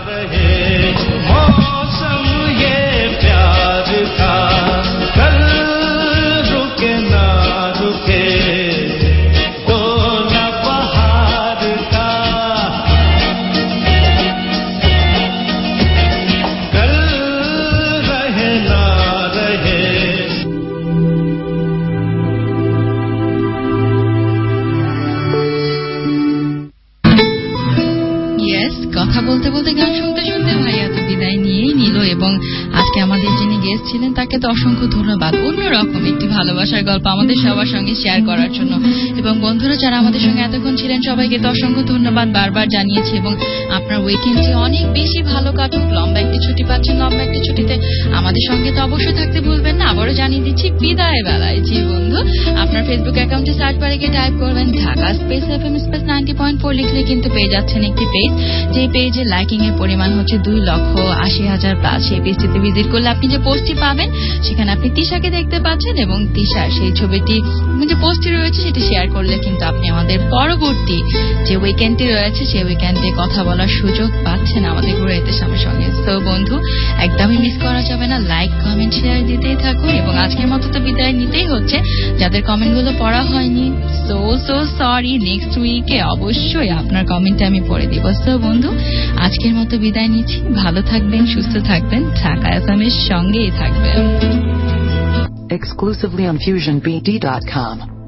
কথা বলতে বলতে গান শুনতে শুনতে ভাইয়া তো বিদায় নিয়েই নিল। এবং আজকে আমাদের যিনি গেস্ট ছিলেন তাকে তো অসংখ্য ধন্যবাদ, অন্যরকম একটি ভালোবাসার গল্প আমাদের সবার সঙ্গে শেয়ার করার জন্য। এবং বন্ধুরা যারা আমাদের সঙ্গে এতক্ষণ ছিলেন সবাইকে তো অসংখ্য ধন্যবাদ বারবার জানিয়েছি। এবং আপনার উইকেন্ডটি অনেক বেশি ভালো কাটুক। লম্বা একটি ছুটি পাচ্ছেন, লম্বা একটি ছুটিতে আমাদের সঙ্গে তো অবশ্যই থাকতে ভুলবেন না। আবারও জানিয়ে দিচ্ছি বিদায় বেলায় জীবন বন্ধু আপনার ফেসবুক অ্যাকাউন্টে সার্চ বারে গিয়ে টাইপ করবেন ঢাকা স্পেস FM স্পেস 90.4 লিখলে কিন্তু পেয়ে যাচ্ছেন একটি পেজ, যে পেজে লাইকিং এর পরিমাণ হচ্ছে 2,80,000+। সেই পেজটিতে ভিজিট করলে আপনি যে পোস্টটি পাবেন সেখানে আপনি তিশাকে দেখতে পাচ্ছেন এবং তিশার সেই ছবিটি যে পোস্টটি রয়েছে সেটি শেয়ার করলে কিন্তু আপনি আমাদের পরবর্তী যে উইকেন্ডটি রয়েছে সেই উইকেন্ডে কথা বলার সুযোগ পাচ্ছেন আমাদের ঘুরে এতেশামের সঙ্গে। তো বন্ধু একদমই মিস করা যাবে না, লাইক কমেন্ট শেয়ার দিতেই থাকুন। এবং আজকের মতো তো বিদায় নিতেই হচ্ছে, যাদের কমেন্টগুলো পড়া হয়নি সো সরি, নেক্সট উইকে অবশ্যই আপনার কমেন্টটা আমি পড়ে দিব। সো বন্ধু আজকের মতো বিদায় নিচ্ছি, ভালো থাকবেন, সুস্থ থাকবেন, ঢাকা এফএমের সঙ্গেই থাকবেন। Exclusively on FusionBD.com.